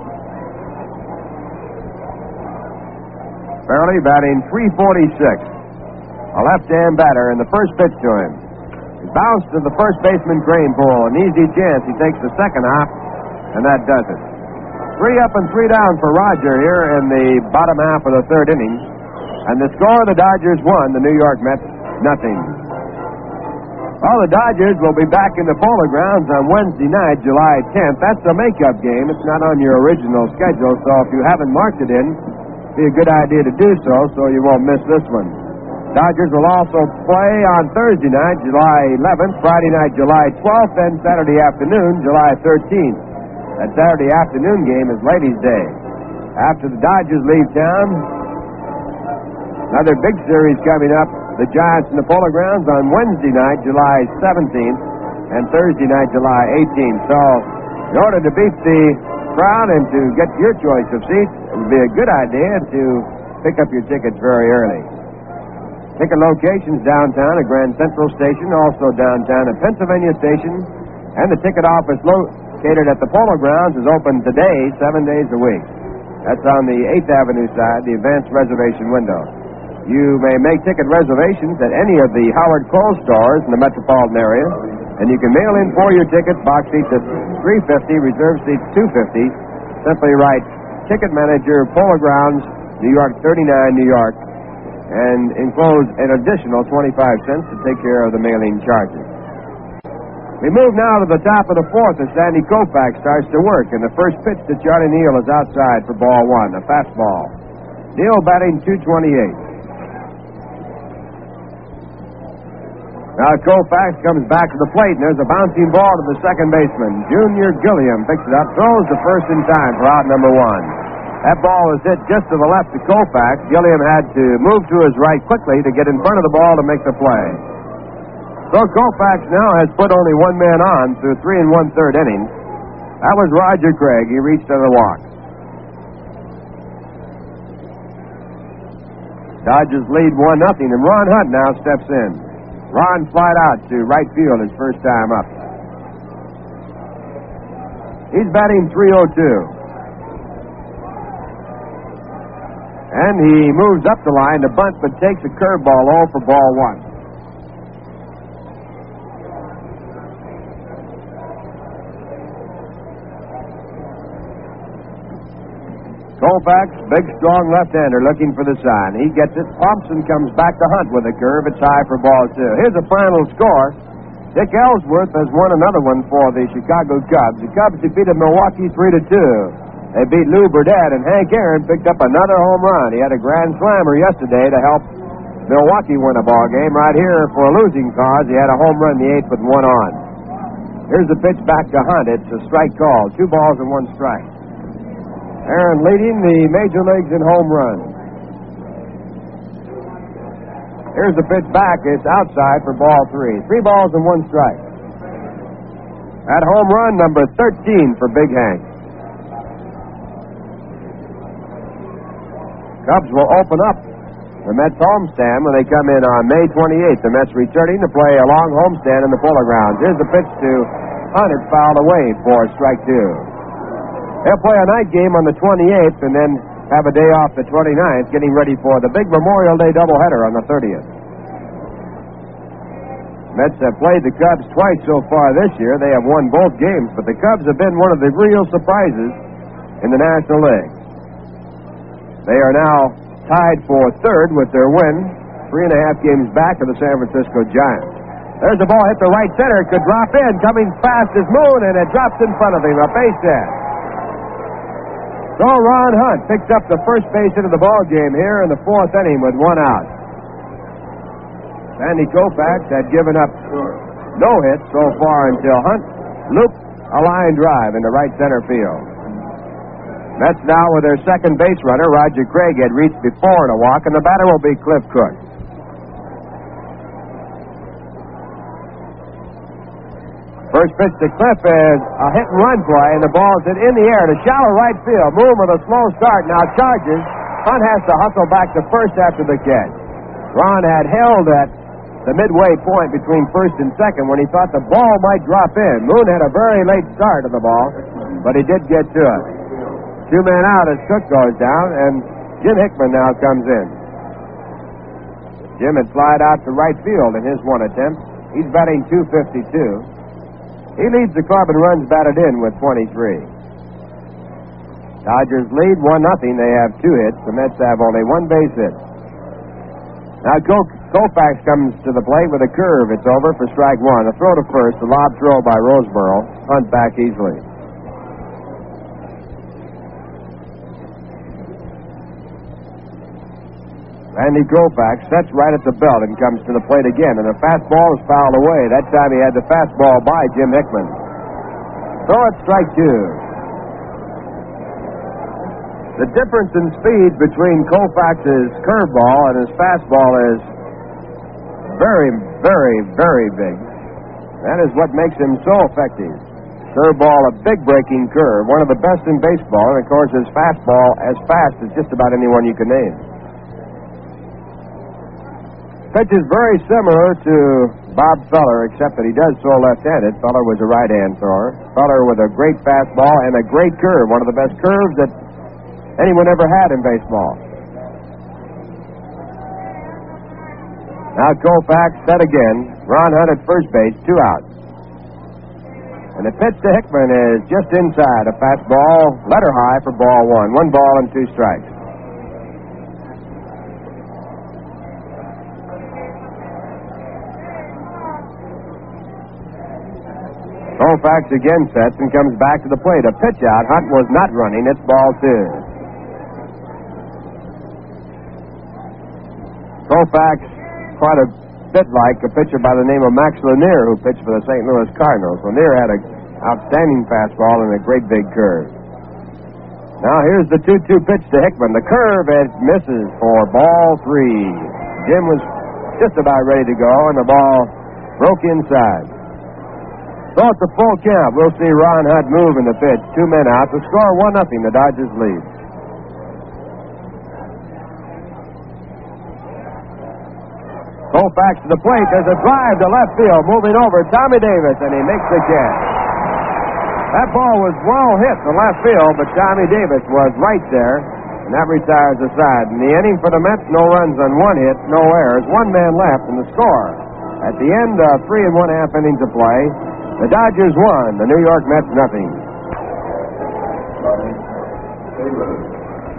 Fairley batting .346. A left-hand batter, and the first pitch to him. He bounced to the first baseman, Kranepool. An easy chance. He takes the second hop, and that does it. 3 up and 3 down for Roger here in the bottom half of the third inning. And the score, the Dodgers won, the New York Mets, nothing. Well, the Dodgers will be back in the Polo Grounds on Wednesday night, July 10th. That's a makeup game. It's not on your original schedule, so if you haven't marked it in, it'd be a good idea to do so you won't miss this one. Dodgers will also play on Thursday night, July 11th, Friday night, July 12th, and Saturday afternoon, July 13th. That Saturday afternoon game is Ladies' Day. After the Dodgers leave town, another big series coming up, the Giants in the Polo Grounds on Wednesday night, July 17th, and Thursday night, July 18th. So, in order to beat the crowd and to get your choice of seats, it would be a good idea to pick up your tickets very early. Ticket locations downtown at Grand Central Station, also downtown at Pennsylvania Station, and the ticket office located at the Polo Grounds is open today, 7 days a week. That's on the 8th Avenue side, the advanced reservation window. You may make ticket reservations at any of the Howard Clothes stores in the metropolitan area, and you can mail in for your ticket, box seats at 350, reserve seats 250. Simply write Ticket Manager, Polo Grounds, New York 39, New York, and enclose an additional 25 cents to take care of the mailing charges. We move now to the top of the fourth as Sandy Koufax starts to work, and the first pitch to Charlie Neal is outside for ball 1, a fastball. Neal batting .228. Now Koufax comes back to the plate, and there's a bouncing ball to the second baseman. Junior Gilliam picks it up, throws the first in time for out number 1. That ball was hit just to the left of Koufax. Gilliam had to move to his right quickly to get in front of the ball to make the play. So Koufax now has put only 1 man on through 3 1/3 innings. That was Roger Craig. He reached on a walk. Dodgers lead 1-0, and Ron Hunt now steps in. Ron flied out to right field his first time up. He's batting .302. And he moves up the line to bunt, but takes a curveball low for ball 1. Koufax, big, strong left-hander looking for the sign. He gets it. Thompson comes back to Hunt with a curve. It's high for ball 2. Here's the final score. Dick Ellsworth has won another one for the Chicago Cubs. The Cubs defeated Milwaukee 3-2. They beat Lou Burdett, and Hank Aaron picked up another home run. He had a grand slammer yesterday to help Milwaukee win a ball game. Right here for a losing cause, he had a home run in the 8th with 1 on. Here's the pitch back to Hunt. It's a strike call. 2 balls and 1 strike. Aaron leading the major leagues in home runs. Here's the pitch back. It's outside for ball 3. 3 balls and 1 strike. At home run number 13 for Big Hank. Cubs will open up the Mets homestand when they come in on May 28th. The Mets returning to play a long homestand in the Polo Grounds. Here's the pitch to Hunt. It's fouled away for strike 2. They'll play a night game on the 28th and then have a day off the 29th, getting ready for the big Memorial Day doubleheader on the 30th. Mets have played the Cubs twice so far this year. They have won both games, but the Cubs have been one of the real surprises in the National League. They are now tied for 3rd with their win, 3.5 games back of the San Francisco Giants. There's the ball hit the right center. It could drop in. Coming fast is Moon, and it drops in front of him. A base hit. So Ron Hunt picks up the first base hit of the ball game here in the 4th inning with 1 out. Sandy Koufax had given up no hits so far until Hunt looped a line drive into right center field. Mets now with their second base runner. Roger Craig had reached before in a walk, and the batter will be Cliff Cook. First pitch to Cliff is a hit-and-run play, and the ball's hit in the air to shallow right field. Moon with a slow start, now charges. Hunt has to hustle back to first after the catch. Ron had held at the midway point between first and second when he thought the ball might drop in. Moon had a very late start of the ball, but he did get to it. 2 men out as Cook goes down, and Jim Hickman now comes in. Jim had flied out to right field in his one attempt. He's batting .252. He leads the club in runs batted in with 23. Dodgers lead 1-0. They have 2 hits. The Mets have only 1 base hit. Now Koufax comes to the plate with a curve. It's over for strike 1. A throw to first, a lob throw by Roseboro. Hunt back easily. Sandy Koufax sets right at the belt and comes to the plate again, and the fastball is fouled away. That time he had the fastball by Jim Hickman. So it's strike 2. The difference in speed between Koufax's curveball and his fastball is very, very, very big. That is what makes him so effective. Curveball, a big breaking curve, one of the best in baseball, and of course his fastball as fast as just about anyone you can name. Pitch is very similar to Bob Feller, except that he does throw left-handed. Feller was a right-hand thrower. Feller with a great fastball and a great curve, one of the best curves that anyone ever had in baseball. Now Koufax set again. Ron Hunt at first base, 2 outs. And the pitch to Hickman is just inside. A fastball, letter high for ball 1. 1 ball and 2 strikes. Koufax again sets and comes back to the plate. A pitch out. Hunt was not running. It's ball 2. Koufax, quite a bit like a pitcher by the name of Max Lanier, who pitched for the St. Louis Cardinals. Lanier had an outstanding fastball and a great big curve. Now here's the 2-2 pitch to Hickman. The curve, it misses for ball 3. Jim was just about ready to go, and the ball broke inside. So it's a full count. We'll see Ron Hunt move in the pitch. 2 men out. The score 1-0. The Dodgers lead. Koufax to the plate. There's a drive to left field. Moving over. Tommy Davis, and he makes the catch. That ball was well hit to left field, but Tommy Davis was right there, and that retires the side. In the inning for the Mets, no runs on 1 hit, no errors. 1 man left in the score. At the end of 3 1/2 innings of play, the Dodgers won. The New York Mets nothing.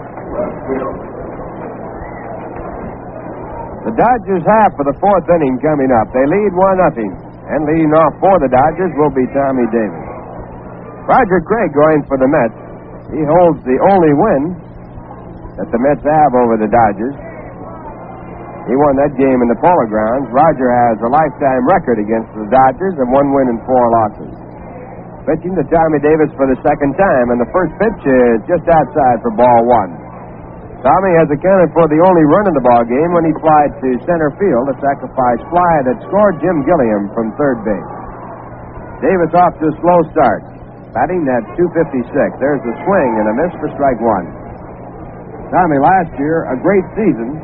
The Dodgers have for the fourth inning coming up. They lead 1-0. And leading off for the Dodgers will be Tommy Davis. Roger Craig going for the Mets. He holds the only win that the Mets have over the Dodgers. He won that game in the Polo Grounds. Roger has a lifetime record against the Dodgers of 1 win and 4 losses. Pitching to Tommy Davis for the second time, and the first pitch is just outside for ball 1. Tommy has accounted for the only run in the ball game when he flied to center field, a sacrifice fly that scored Jim Gilliam from third base. Davis off to a slow start, batting at .256. There's a swing and a miss for strike 1. Tommy last year, a great season.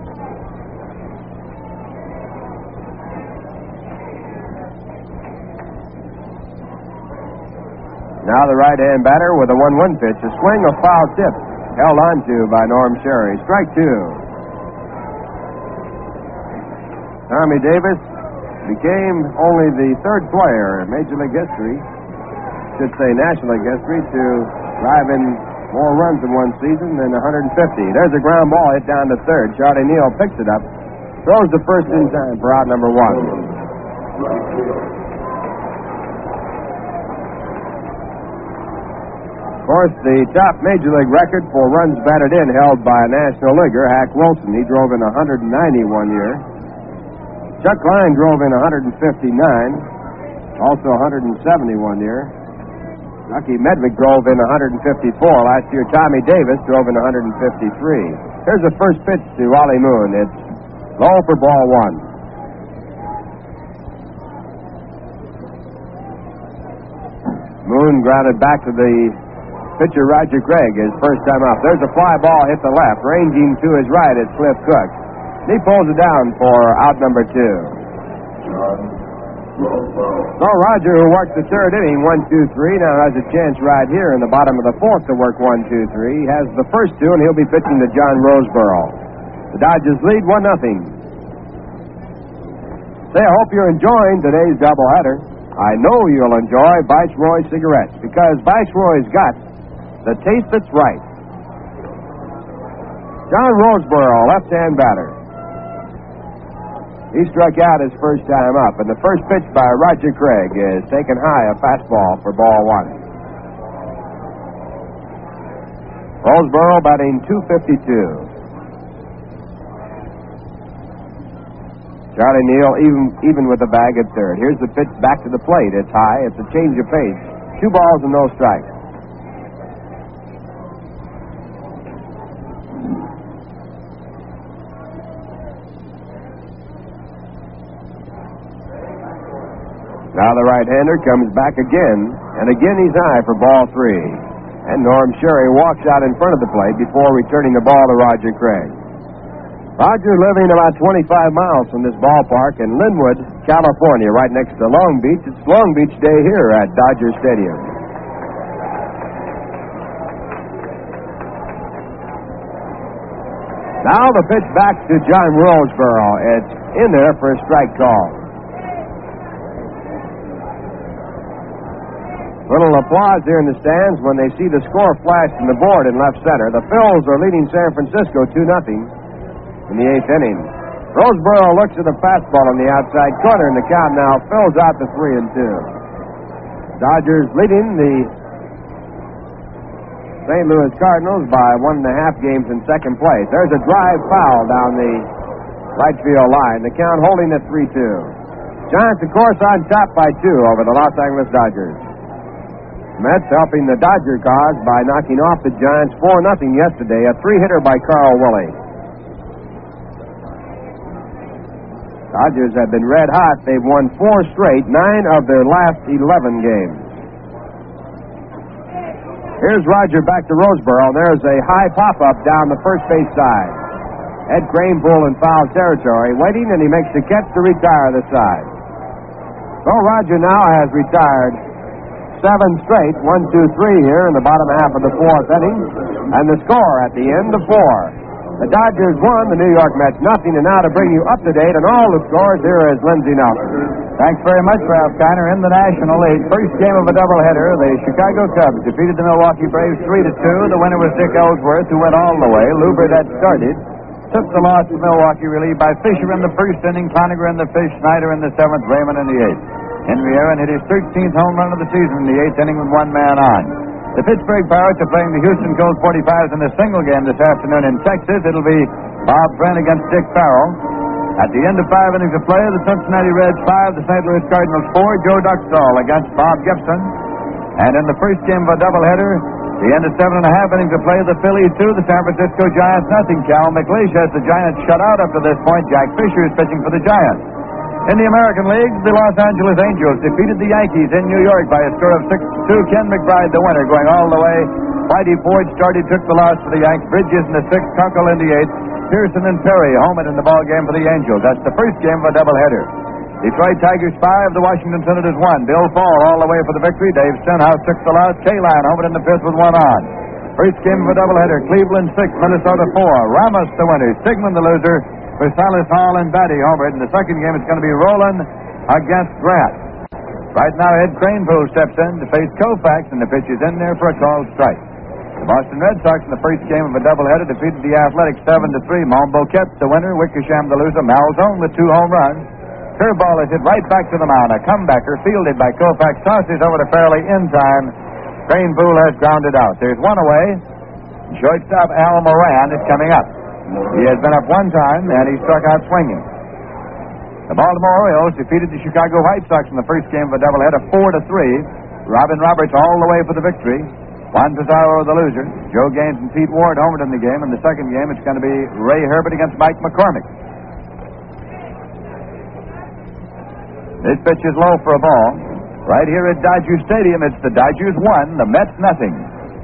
Now the right-hand batter with a 1-1 pitch, a swing, a foul tip. Held on to by Norm Sherry. Strike 2. Tommy Davis became only the third player in Major League history, should say National League history, to drive in more runs in one season than 150. There's a ground ball hit down to third. Charlie Neal picks it up, throws the first in time for out number 1. Of course, the top Major League record for runs batted in held by a National Leaguer, Hack Wilson. He drove in 190 one year. Chuck Klein drove in 159, also 170 one year. Lucky Medvick drove in 154. Last year, Tommy Davis drove in 153. Here's the first pitch to Wally Moon. It's low for ball 1. Moon grounded back to the pitcher Roger Craig, his first time up. There's a fly ball hit the left. Ranging to his right is Cliff Cook. He pulls it down for out number 2. So Roger, who worked the third inning, 1-2-3, now has a chance right here in the bottom of the fourth to work 1-2-3. He has the first 2, and he'll be pitching to John Roseboro. The Dodgers lead 1-0. Say, I hope you're enjoying today's doubleheader. I know you'll enjoy Viceroy cigarettes, because Viceroy's got the taste that's right. John Roseboro, left-hand batter. He struck out his first time up, and the first pitch by Roger Craig is taken high, a fastball for ball 1. Roseboro batting .252. Charlie Neal even with the bag at third. Here's the pitch back to the plate. It's high. It's a change of pace. 2 balls and no strikes. Now the right-hander comes back again, and again he's high for ball 3. And Norm Sherry walks out in front of the plate before returning the ball to Roger Craig. Roger living about 25 miles from this ballpark in Linwood, California, right next to Long Beach. It's Long Beach Day here at Dodger Stadium. Now the pitch back to John Roseboro. It's in there for a strike call. Little applause here in the stands when they see the score flashed in the board in left center. The Phils are leading San Francisco 2-0 in the 8th inning. Roseboro looks at a fastball on the outside corner, and the count now fills out to 3-2. Dodgers leading the St. Louis Cardinals by 1.5 games in second place. There's a drive foul down the right field line. The count holding at 3-2. Giants, of course, on top by 2 over the Los Angeles Dodgers. Mets helping the Dodger cause by knocking off the Giants 4-0 yesterday. A 3-hitter by Carl Willie. Dodgers have been red hot. They've won 4 straight, 9 of their last 11 games. Here's Roger back to Roseboro. There's a high pop-up down the first base side. Ed Kranepool in foul territory, waiting, and he makes the catch to retire the side. So Roger now has retired 7 straight, 1-2-3 here in the bottom half of the 4th inning, and the score at the end of 4. The Dodgers won, the New York Mets nothing, and now to bring you up to date on all the scores, here is Lindsey Nelson. Thanks very much, Ralph Kiner. In the National League, first game of a doubleheader, the Chicago Cubs defeated the Milwaukee Braves 3-2. The winner was Dick Ellsworth, who went all the way. Lou Burdett started. took the loss to Milwaukee, relieved by Fisher in the first inning, Cloninger in the fifth, Snyder in the seventh, Raymond in the eighth. Henry Aaron hit his 13th home run of the season in the eighth inning with one man on. The Pittsburgh Pirates are playing the Houston Colt 45s in a single game this afternoon in Texas. It'll be Bob Friend against Dick Farrell. At the end of 5 innings of play, the Cincinnati Reds 5, the St. Louis Cardinals 4, Joe Duxall against Bob Gibson. And in the first game of a doubleheader, the end of 7.5 innings of play, the Phillies 2, the San Francisco Giants nothing. Cal McLeish has the Giants shut out up to this point. Jack Fisher is pitching for the Giants. In the American League, the Los Angeles Angels defeated the Yankees in New York by a score of 6-2. Ken McBride, the winner, going all the way. Whitey Ford started, took the loss for the Yanks. Bridges in the sixth, Kunkel in the eighth. Pearson and Perry homered in the ball game for the Angels. That's the first game of a doubleheader. Detroit Tigers 5, the Washington Senators 1. Bill Fall all the way for the victory. Dave Stenhouse took the loss. K-Line homered in the fifth with one on. First game of a doubleheader. Cleveland 6, Minnesota 4. Ramos the winner. Sigmund the loser. For Silas Hall and Batty homered. In the second game, it's going to be Roland against Grant. Right now, Ed Cranepool steps in to face Koufax, and the pitch is in there for a called strike. The Boston Red Sox in the first game of a doubleheader defeated the Athletics 7-3. Monboquet the winner. Wickersham the loser. Malzone with 2 home runs. Curveball is hit right back to the mound. A comebacker fielded by Koufax tosses over to Fairley in time. Cranepool has grounded out. There's one away. Shortstop Al Moran is coming up. He has been up one time, and he struck out swinging. The Baltimore Orioles defeated the Chicago White Sox in the first game of a doubleheader 4-3. Robin Roberts all the way for the victory. Juan Pizarro the loser. Joe Gaines and Pete Ward homered in the game. In the second game, it's going to be Ray Herbert against Mike McCormick. This pitch is low for a ball. Right here at Dodger Stadium, it's the Dodgers 1, the Mets nothing.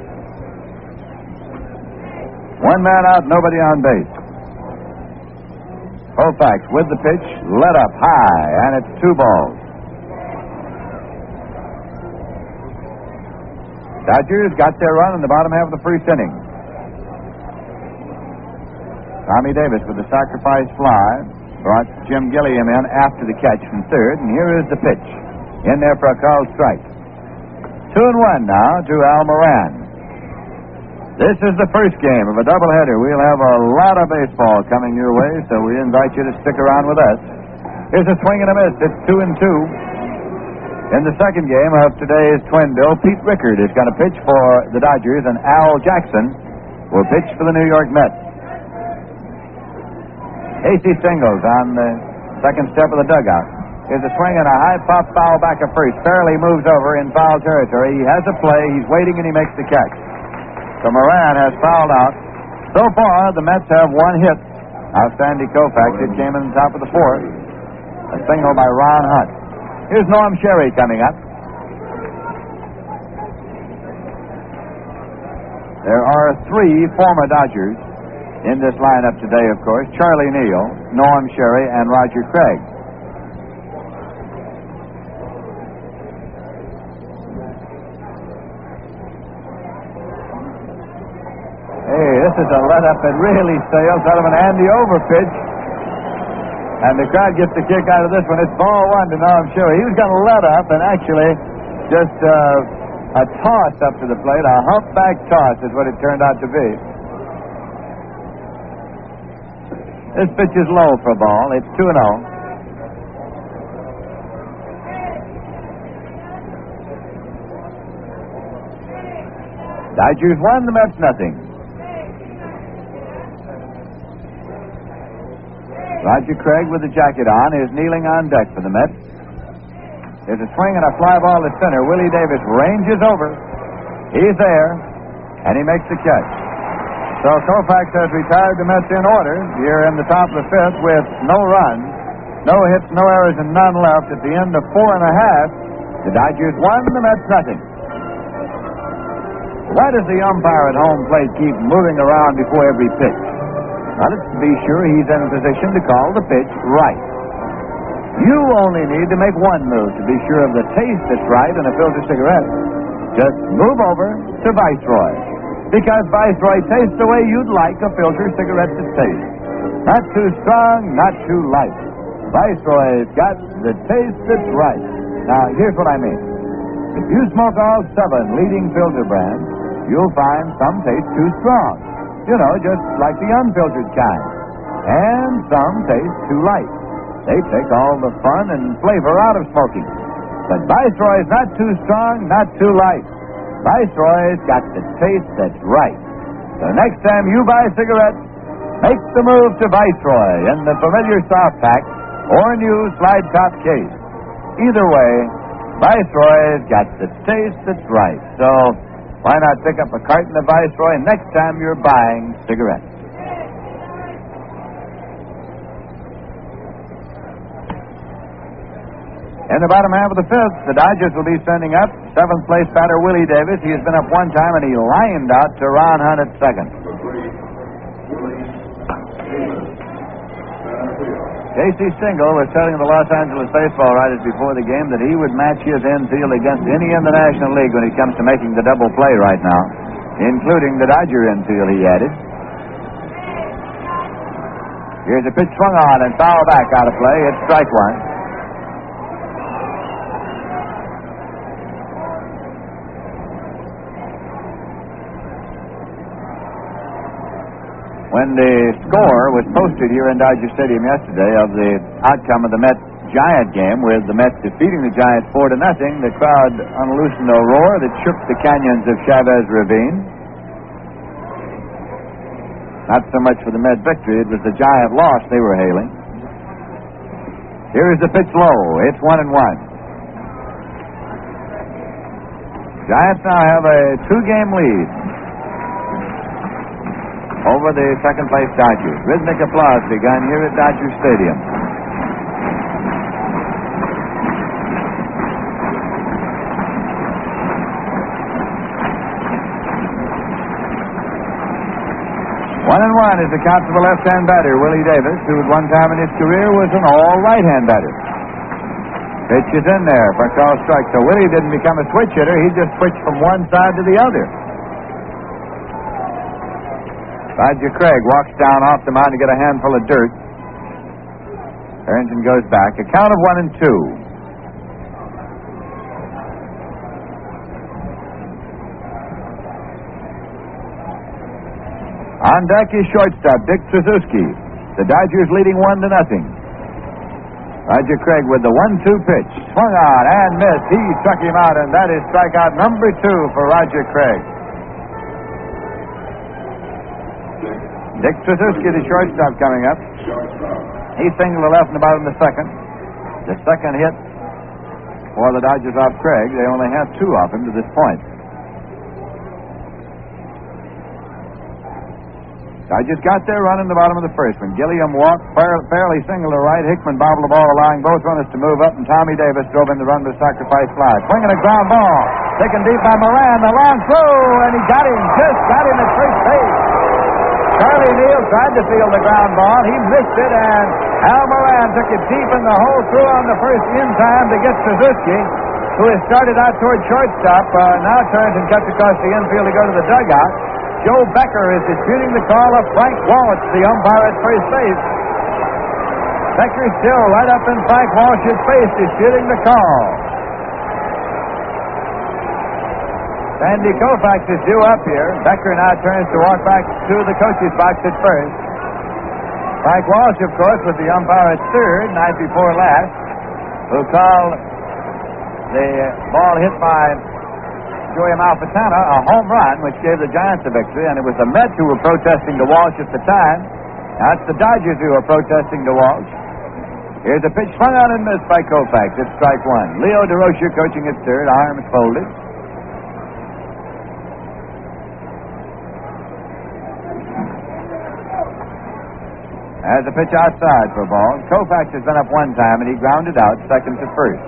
One man out, nobody on base. Koufax with the pitch, let up high, and it's 2 balls. Dodgers got their run in the bottom half of the first inning. Tommy Davis with the sacrifice fly brought Jim Gilliam in after the catch from third, and here is the pitch. In there for a called strike. 2-1 now to Al Moran. This is the first game of a doubleheader. We'll have a lot of baseball coming your way, so we invite you to stick around with us. Here's a swing and a miss. It's 2-2. In the second game of today's twin bill, Pete Rickard is going to pitch for the Dodgers, and Al Jackson will pitch for the New York Mets. Casey singles on the second step of the dugout. Here's a swing and a high pop foul back at first. Fairley moves over in foul territory. He has a play. He's waiting, and he makes the catch. So Moran has fouled out. So far, the Mets have 1 hit. Now Sandy Koufax, it came in the top of the fourth. A single by Ron Hunt. Here's Norm Sherry coming up. There are 3 former Dodgers in this lineup today, of course. Charlie Neal, Norm Sherry, and Roger Craig. Hey, this is a let-up that really sails out of an Andy Over pitch. And the crowd gets a kick out of this one. It's ball 1 to Norm Sherry. He was going to let up, and actually just a toss up to the plate, a humpback toss is what it turned out to be. This pitch is low for a ball. It's 2-0. Dodgers 1, the Mets nothing. Roger Craig with the jacket on is kneeling on deck for the Mets. There's a swing and a fly ball to center. Willie Davis ranges over. He's there, and he makes the catch. So Koufax has retired the Mets in order here in the top of the fifth with no runs, no hits, no errors, and none left. At the end of 4.5, the Dodgers 1, the Mets nothing. Why does the umpire at home plate keep moving around before every pitch? Well, it's to be sure he's in position to call the pitch right. You only need to make one move to be sure of the taste that's right in a filter cigarette. Just move over to Viceroy. Because Viceroy tastes the way you'd like a filter cigarette to taste. Not too strong, not too light. Viceroy's got the taste that's right. Now, here's what I mean. If you smoke all 7 leading filter brands, you'll find some taste too strong. You know, just like the unfiltered kind. and some taste too light. They take all the fun and flavor out of smoking. But Viceroy's not too strong, not too light. Viceroy's got the taste that's right. So next time you buy cigarettes, make the move to Viceroy in the familiar soft pack or new slide top case. Either way, Viceroy's got the taste that's right. So why not pick up a carton of Viceroy next time you're buying cigarettes? In the bottom half of the fifth, the Dodgers will be sending up seventh place batter Willie Davis. He has been up one time, and he lined out to Ron Hunt at second. Casey Stengel was telling the Los Angeles baseball writers before the game that he would match his infield against any in the National League when it comes to making the double play right now, including the Dodger infield, he added. Here's a pitch swung on and foul back out of play. It's strike one. When the score was posted here in Dodger Stadium yesterday of the outcome of the Mets-Giant game, with the Mets defeating the Giants 4-0, the crowd unloosened a roar that shook the canyons of Chavez Ravine. Not so much for the Met victory, it was the Giant loss they were hailing. Here's the pitch low. It's 1-1. Giants now have a 2-game lead over the second-place Dodgers. Rhythmic applause begun here at Dodger Stadium. One and one is the count for the left-hand batter, Willie Davis, who at one time in his career was an all-right-hand batter. Pitch is in there for a call strike. So Willie didn't become a switch hitter. He just switched from one side to the other. Roger Craig walks down off the mound to get a handful of dirt. Turns and goes back. A count of 1-2. On deck is shortstop Dick Tracewski. The Dodgers leading 1-0. Roger Craig with the 1-2 pitch. Swung on and missed. He struck him out, and that is strikeout number 2 for Roger Craig. Dick Tracewski, the shortstop, coming up. He singled to left in the bottom of the second. The second hit for the Dodgers off Craig. They only have 2 off him to this point. Dodgers got their run in the bottom of the first when Gilliam walked, fairly singled to right. Hickman bobbled the ball, allowing both runners to move up, and Tommy Davis drove in the run with a sacrifice fly. Swinging a ground ball. Taken deep by Moran. The long throw, and he got him. Just got him at first base. Charlie Neal tried to field the ground ball. He missed it, and Al Moran took it deep in the hole, threw on the first in time to get Tracewski, who has started out toward shortstop, now turns and cuts across the infield to go to the dugout. Joe Becker is disputing the call of Frank Walsh, the umpire at first base. Becker still right up in Frank Walsh's face, disputing the call. Sandy Koufax is due up here. Becker now turns to walk back to the coach's box at first. Frank Walsh, of course, was the umpire at third night before last, who called the ball hit by Joey Amalfitano a home run, which gave the Giants a victory, and it was the Mets who were protesting to Walsh at the time. Now it's the Dodgers who are protesting to Walsh. Here's a pitch swung on and missed by Koufax. It's strike 1. Leo DeRocher coaching at third, arms folded. As a pitch outside for a ball. Koufax has been up one time, and he grounded out second to first.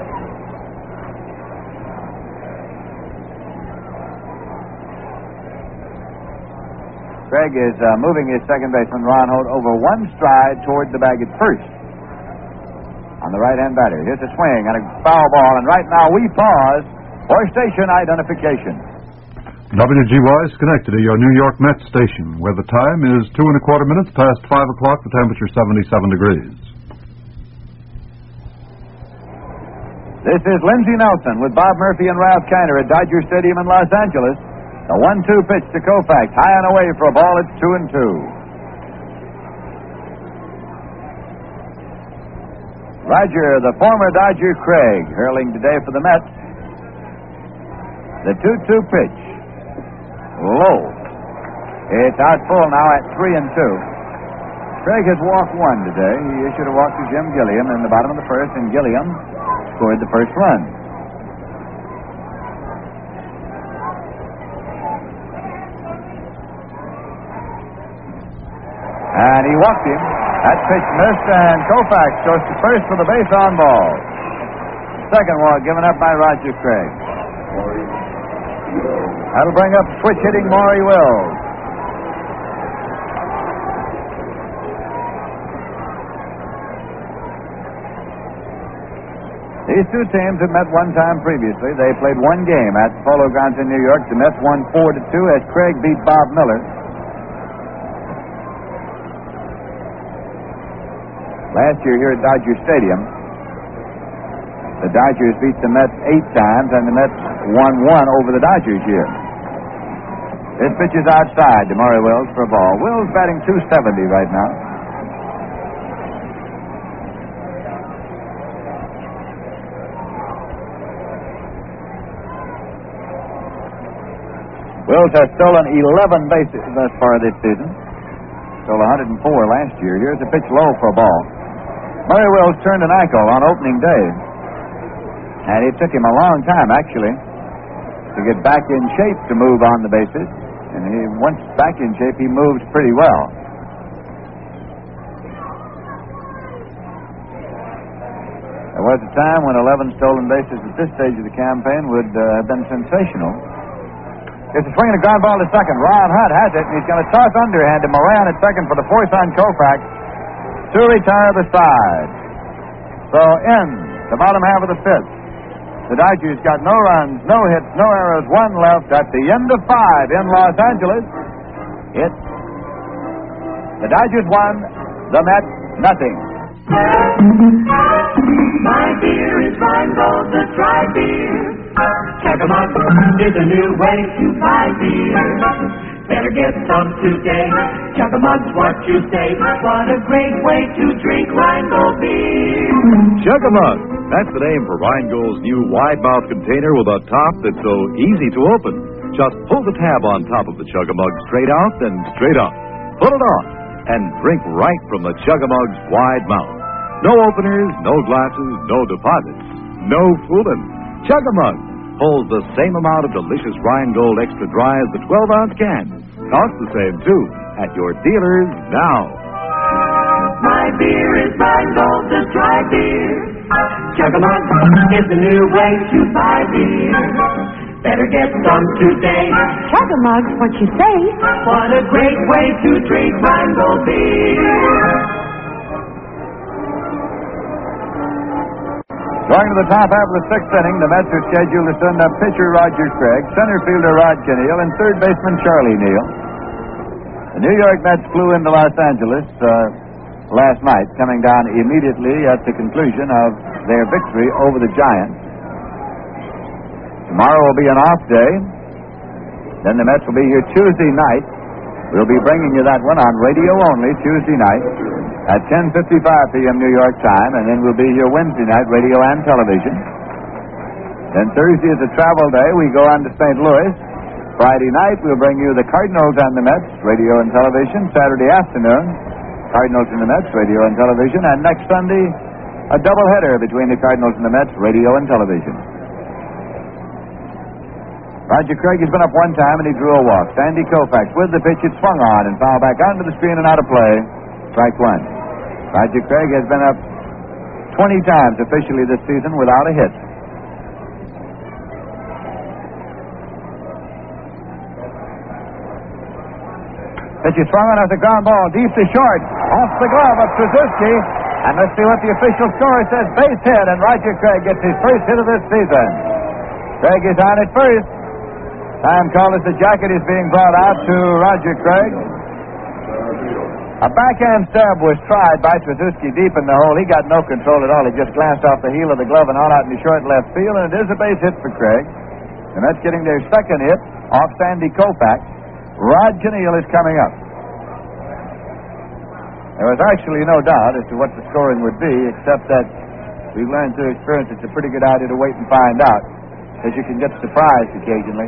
Craig is moving his second baseman, Ron Holt, over one stride toward the bag at first. On the right-hand batter. Here's a swing and a foul ball, and right now we pause for station identification. WGY is connected to your New York Mets station, where the time is 2 1/4 minutes past 5 o'clock, the temperature 77 degrees. This is Lindsey Nelson with Bob Murphy and Ralph Kiner at Dodger Stadium in Los Angeles. The 1-2 pitch to Koufax, high and away for a ball. It's 2-2. Roger, the former Dodger Craig, hurling today for the Mets. The 2-2 pitch. Low. It's out full now at 3-2. Craig has walked one today. He issued a walk to Jim Gilliam in the bottom of the first, and Gilliam scored the first run. And he walked him. That pitch missed, and Koufax goes to first for the base on ball. Second walk given up by Roger Craig. That'll bring up switch hitting Maury Wills. These two teams have met one time previously. They played one game at Polo Grounds in New York. The Mets won 4-2 as Craig beat Bob Miller. Last year here at Dodger Stadium, the Dodgers beat the Mets 8 times, and the Mets won 1 over the Dodgers here. This pitch is outside to Maury Wills for a ball. Wills batting .270 right now. Wills has stolen 11 bases thus far this season. Stole 104 last year. Here's a pitch low for a ball. Maury Wills turned an ankle on opening day. And it took him a long time, actually, to get back in shape to move on the bases. And once back in shape, he moves pretty well. There was a time when 11 stolen bases at this stage of the campaign would have been sensational. It's a swing and a ground ball to second. Ron Hunt has it, and he's going to toss underhand to Moran at second for the force on Koufax to retire the side. So in the bottom half of the fifth, the Dodgers got no runs, no hits, no errors, 1 left at the end of 5 in Los Angeles. It's the Dodgers 1, the Mets nothing. My beer is Rheingold, the dry beer. Chug-a-mug is a new way to buy beer. Better get some today. Chug-a-mug's what you say. What a great way to drink Rheingold beer. Chug-a-mug. That's the name for Rheingold's new wide-mouth container with a top that's so easy to open. Just pull the tab on top of the Chug-a-mug straight out and straight up. Pull it on and drink right from the Chug-a-mug's wide mouth. No openers, no glasses, no deposits, no fooling. Chug-a-mug holds the same amount of delicious Rheingold Extra Dry as the 12-ounce can. Costs the same, too, at your dealers now. My beer is Rheingold, the dry beer. Chug-a-mug is the new way to buy beer. Better get some today. Chug-a-mug's what you say. What a great way to drink Rheingold beer. Going to the top half of the 6th inning, the Mets are scheduled to send up pitcher Roger Craig, center fielder Rod Kinneal, and third baseman Charlie Neal. The New York Mets flew into Los Angeles last night, coming down immediately at the conclusion of their victory over the Giants. Tomorrow will be an off day. Then the Mets will be here Tuesday night. We'll be bringing you that one on radio only Tuesday night at 10:55 p.m. New York time, and then we'll be here Wednesday night, radio and television. Then Thursday is a travel day. We go on to St. Louis. Friday night, we'll bring you the Cardinals and the Mets, radio and television. Saturday afternoon, Cardinals and the Mets, radio and television. And next Sunday, a doubleheader between the Cardinals and the Mets, radio and television. Roger Craig has been up one time, and he drew a walk. Sandy Koufax with the pitch. It swung on and fouled back onto the screen and out of play. Strike one. Roger Craig has been up 20 times officially this season without a hit. Pitch is swung on as a ground ball deep to short. Off the glove of Trubisky. And let's see what the official score says. Base hit, and Roger Craig gets his first hit of this season. Craig is on at first. Time called as the jacket is being brought out to Roger Craig. A backhand stab was tried by Trubisky deep in the hole. He got no control at all. He just glanced off the heel of the glove and all out in the short left field, and it is a base hit for Craig. And that's getting their second hit off Sandy Koufax. Rod Kinneal is coming up. There was actually no doubt as to what the scoring would be, except that We've learned through experience it's a pretty good idea to wait and find out, as you can get surprised occasionally.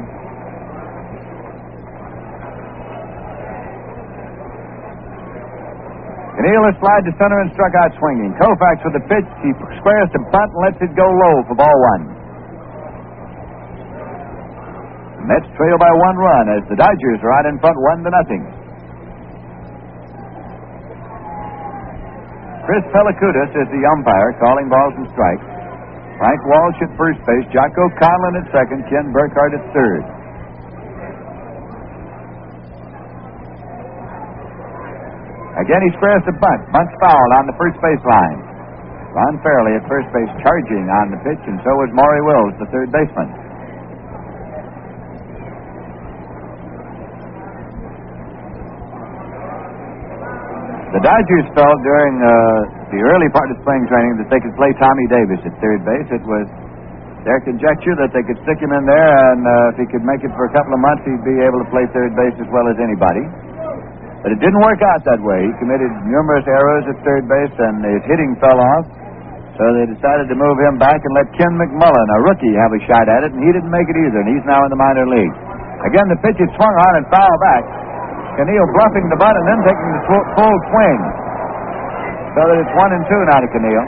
Keneal has slid to center and struck out swinging. Koufax with the pitch. He squares to bunt and lets it go low for ball one. The Mets trail by 1 run as the Dodgers are out in front 1-0. Chris Pellicutis is the umpire, calling balls and strikes. Frank Walsh at first base, Jocko Conlon at second, Ken Burkhardt at third. Again, he squares the bunt. Bunt's foul on the first base line. Ron Fairley at first base charging on the pitch, and so was Maury Wills, the third baseman. The Dodgers felt during the early part of spring training that they could play Tommy Davis at third base. It was their conjecture that they could stick him in there, and if he could make it for a couple of months, he'd be able to play third base as well as anybody. But it didn't work out that way. He committed numerous errors at third base, and his hitting fell off. So they decided to move him back and let Ken McMullen, a rookie, have a shot at it, and he didn't make it either, and he's now in the minor league. Again, the pitch is swung on and foul back. Keneal bluffing the butt and then taking the full swing. So that it's 1-2 now to Keneal.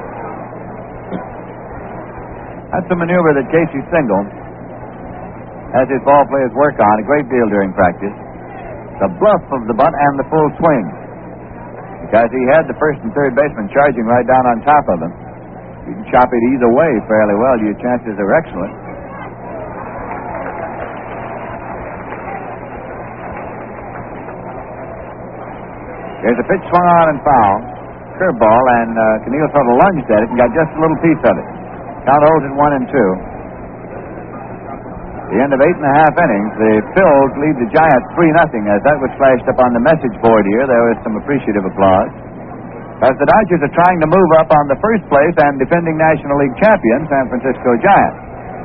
That's a maneuver that Casey Stengel has his ball players work on a great deal during practice. The bluff of the butt and the full swing. Because he had the first and third baseman charging right down on top of him. You can chop it either way fairly well. Your chances are excellent. There's a pitch swung on and foul. Curveball, and Keneal sort of lunged at it and got just a little piece of it. Count holds at 1-2. The end of 8 1/2 innings, the Phils lead the Giants 3-0. As that was flashed up on the message board here, there was some appreciative applause. As the Dodgers are trying to move up on the first place and defending National League champion, San Francisco Giants.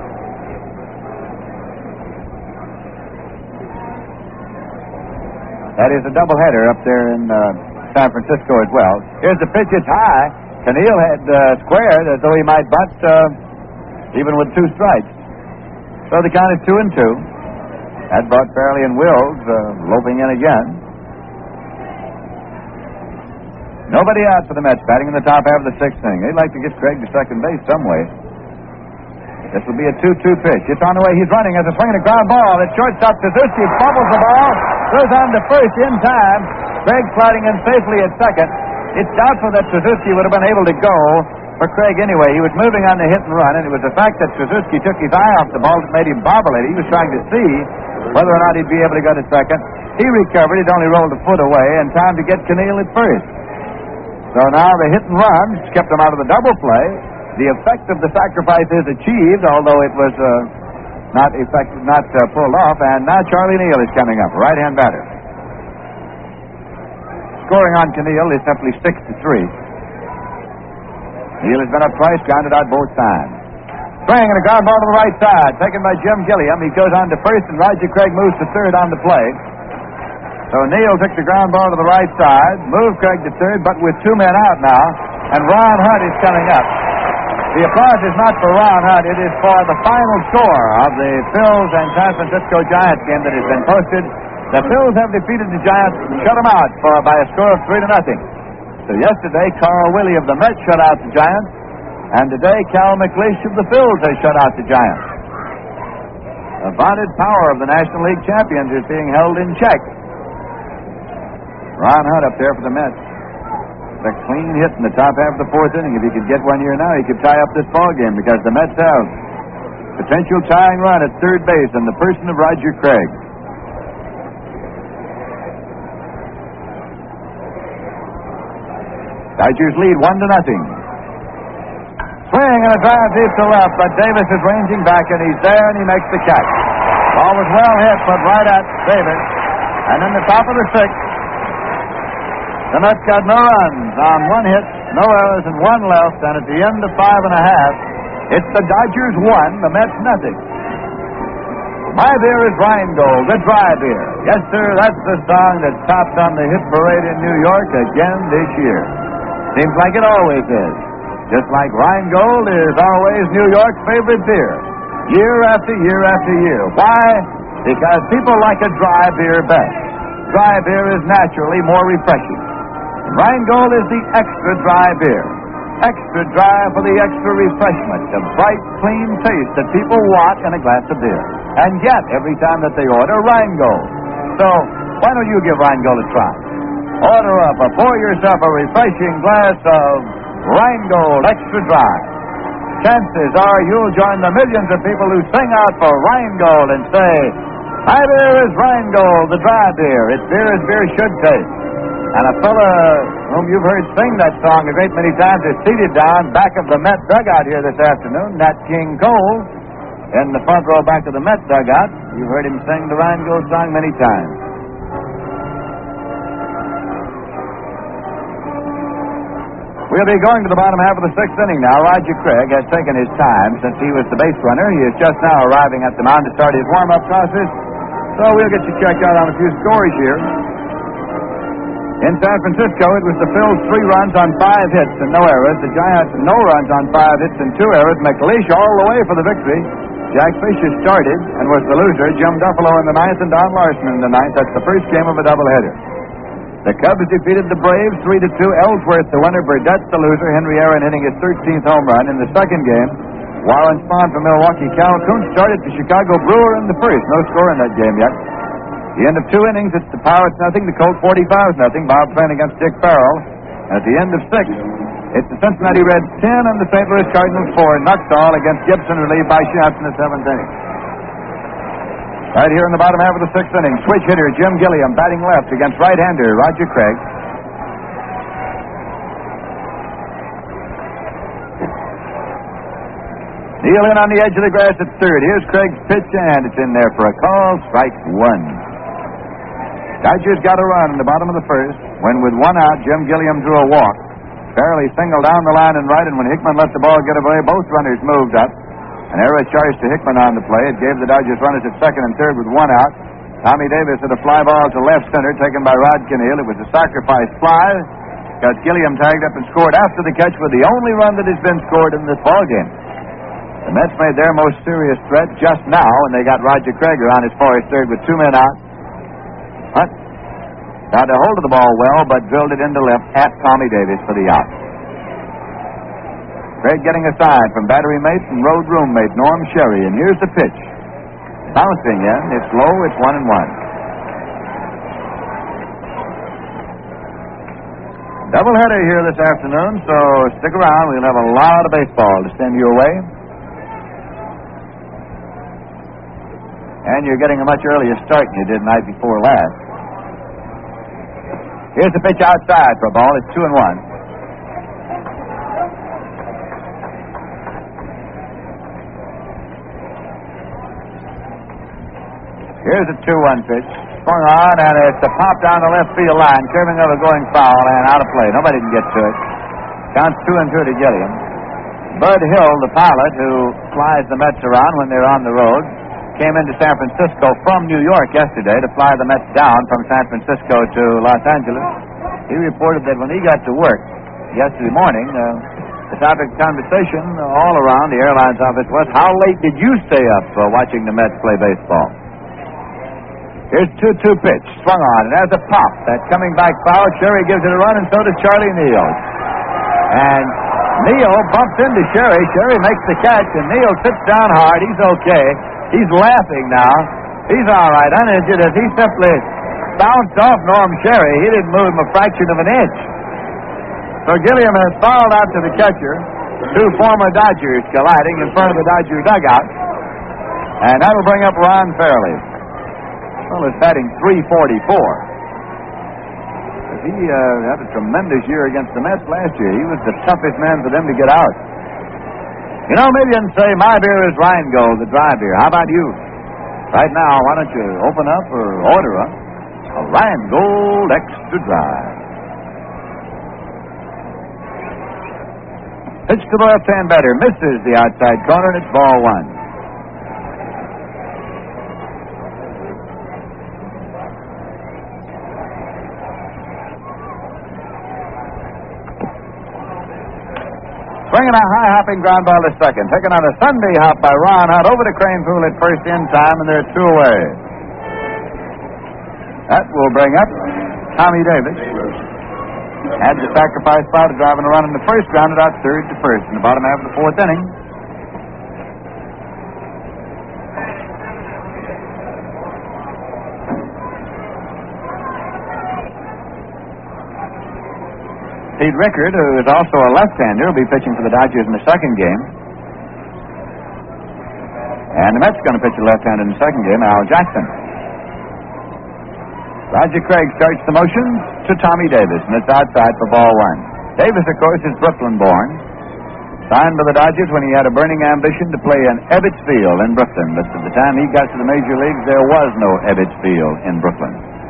That is a doubleheader up there in San Francisco as well. Here's the pitch. It's high. Keneal had squared as though he might bunt even with 2 strikes. So the count is 2-2. That brought Fairley and Wills loping in again. Nobody out for the Mets, batting in the top half of the 6th inning. They'd like to get Craig to second base some way. This will be a 2-2 pitch. It's on the way. He's running as a swing and a ground ball. At shortstop, Suzuki bobbles the ball. Goes on to first in time. Craig sliding in safely at second. It's doubtful that Suzuki would have been able to go for Craig anyway. He was moving on the hit and run, and it was the fact that Suzuki took his eye off the ball that made him bobble it. He was trying to see whether or not he'd be able to go to second. He recovered. He'd only rolled a foot away, and time to get Keneal at first. So now the hit and run kept him out of the double play. The effect of the sacrifice is achieved, although it was not pulled off. And now Charlie Neal is coming up, right-hand batter. Scoring on Keneal is simply 6-3. Neal has been up twice, grounded out both times. Swing and a ground ball to the right side, taken by Jim Gilliam. He goes on to first, and Roger Craig moves to third on the play. So Neal took the ground ball to the right side, moved Craig to third, but with 2 men out now, and Ron Hunt is coming up. The applause is not for Ron Hunt. It is for the final score of the Phils and San Francisco Giants game that has been posted. The Phils have defeated the Giants and shut them out by a score of 3-0. So yesterday, Carl Willey of the Mets shut out the Giants, and today Cal McLeish of the Phils has shut out the Giants. The vaunted power of the National League champions is being held in check. Ron Hunt up there for the Mets. A clean hit in the top half of the 4th inning. If he could get one here now, he could tie up this ball game because the Mets have potential tying run at third base in the person of Roger Craig. Dodgers lead 1-0. Swing and a drive deep to left, but Davis is ranging back, and he's there, and he makes the catch. Ball was well hit, but right at Davis. And in the top of the 6th, the Mets got no runs on 1 hit, no errors, and 1 left. And at the end of 5 1/2, it's the Dodgers 1, the Mets nothing. My beer is Rheingold, the dry beer. Yes, sir, that's the song that topped on the hit parade in New York again this year. Seems like it always is. Just like Rheingold is always New York's favorite beer, year after year after year. Why? Because people like a dry beer best. Dry beer is naturally more refreshing. Rheingold is the extra dry beer. Extra dry for the extra refreshment, the bright, clean taste that people want in a glass of beer. And get every time that they order Rheingold. So, why don't you give Rheingold a try? Order up or pour yourself a refreshing glass of Rheingold Extra Dry. Chances are you'll join the millions of people who sing out for Rheingold and say, "My beer is Rheingold, the dry beer. It's beer as beer should taste." And a fella whom you've heard sing that song a great many times is seated down back of the Met dugout here this afternoon, Nat King Cole, in the front row back of the Met dugout. You've heard him sing the Rheingold song many times. We'll be going to the bottom half of the sixth inning now. Roger Craig has taken his time since he was the base runner. He is just now arriving at the mound to start his warm-up process. So we'll get you checked out on a few scores here. In San Francisco, it was the Phils 3 runs on 5 hits and no errors. The Giants no runs on 5 hits and 2 errors. McLeish all the way for the victory. Jack Fisher started and was the loser. Jim Duffalo in the ninth and Don Larson in the ninth. That's the first game of a doubleheader. The Cubs defeated the Braves 3-2. Ellsworth the winner, Burdette the loser. Henry Aaron hitting his 13th home run in the second game. Warren Spahn from Milwaukee. Cal Kuntz started the Chicago Brewer in the first. No score in that game yet. The end of 2 innings, it's the Pirates nothing, the Colts 45 nothing. Bob Flynn against Dick Farrell. At the end of 6, it's the Cincinnati Reds 10 and the St. Louis Cardinals 4. Nuxall against Gibson, relieved by Schatz in the 7th inning. Right here in the bottom half of the 6th inning, switch hitter Jim Gilliam batting left against right-hander Roger Craig. Neal in on the edge of the grass at third. Here's Craig's pitch, and it's in there for a call. Strike 1. Dodgers got a run in the bottom of the first when, with 1 out, Jim Gilliam drew a walk. Fairly singled down the line and right, and when Hickman let the ball get away, both runners moved up. An error charged to Hickman on the play. It gave the Dodgers runners at second and third with 1 out. Tommy Davis hit a fly ball to left center, taken by Rod Kinneal. It was a sacrifice fly because Gilliam tagged up and scored after the catch for the only run that has been scored in this ballgame. The Mets made their most serious threat just now when they got Roger Craig on his forest third with 2 men out. Hunt got a hold of the ball well, but drilled it into left at Tommy Davis for the out. Craig getting a sign from battery mate and road roommate Norm Sherry, and here's the pitch. Bouncing in, it's low, it's 1-1. Doubleheader here this afternoon, so stick around. We'll have a lot of baseball to send you away. And you're getting a much earlier start than you did the night before last. Here's the pitch outside for a ball. It's 2-1. Here's a 2-1 pitch. Swung on, and it's a pop down the left field line, curving over going foul and out of play. Nobody can get to it. Counts 2-2 to Gilliam. Bud Hill, the pilot who flies the Mets around when they're on the road, came into San Francisco from New York yesterday to fly the Mets down from San Francisco to Los Angeles. He reported that when he got to work yesterday morning, the topic of conversation all around the airline's office was, how late did you stay up watching the Mets play baseball? Here's 2-2 pitch, swung on, and there's a pop. That coming back foul, Sherry gives it a run, and so does Charlie Neal. And Neal bumps into Sherry. Sherry makes the catch, and Neal sits down hard. He's okay. He's laughing now. He's all right, uninjured, as he simply bounced off Norm Sherry. He didn't move him a fraction of an inch. So Gilliam has fouled out to the catcher. 2 former Dodgers colliding in front of the Dodger dugout. And that'll bring up Ron Fairley. Well, he's batting .344. He had a tremendous year against the Mets last year. He was the toughest man for them to get out. You know, maybe you can say, my beer is Rheingold, the dry beer. How about you? Right now, why don't you open up or order a Rheingold Extra Dry. Pitch to the left-hand batter. Misses the outside corner, and it's ball 1. Swinging a high-hopping ground ball to second. Taken on a Sunday hop by Ron Hunt over to Crane Pool at first in time, and they're 2 away. That will bring up Tommy Davis. Had the sacrifice fly to driving a run in the first, grounded out third to first in the bottom half of the 4th inning. Pete Rickard, who is also a left-hander, will be pitching for the Dodgers in the second game. And the Mets are going to pitch a left-hander in the second game, Al Jackson. Roger Craig starts the motion to Tommy Davis, and it's outside for ball 1. Davis, of course, is Brooklyn-born. Signed by the Dodgers when he had a burning ambition to play in Ebbets Field in Brooklyn. But at the time he got to the major leagues, there was no Ebbets Field in Brooklyn.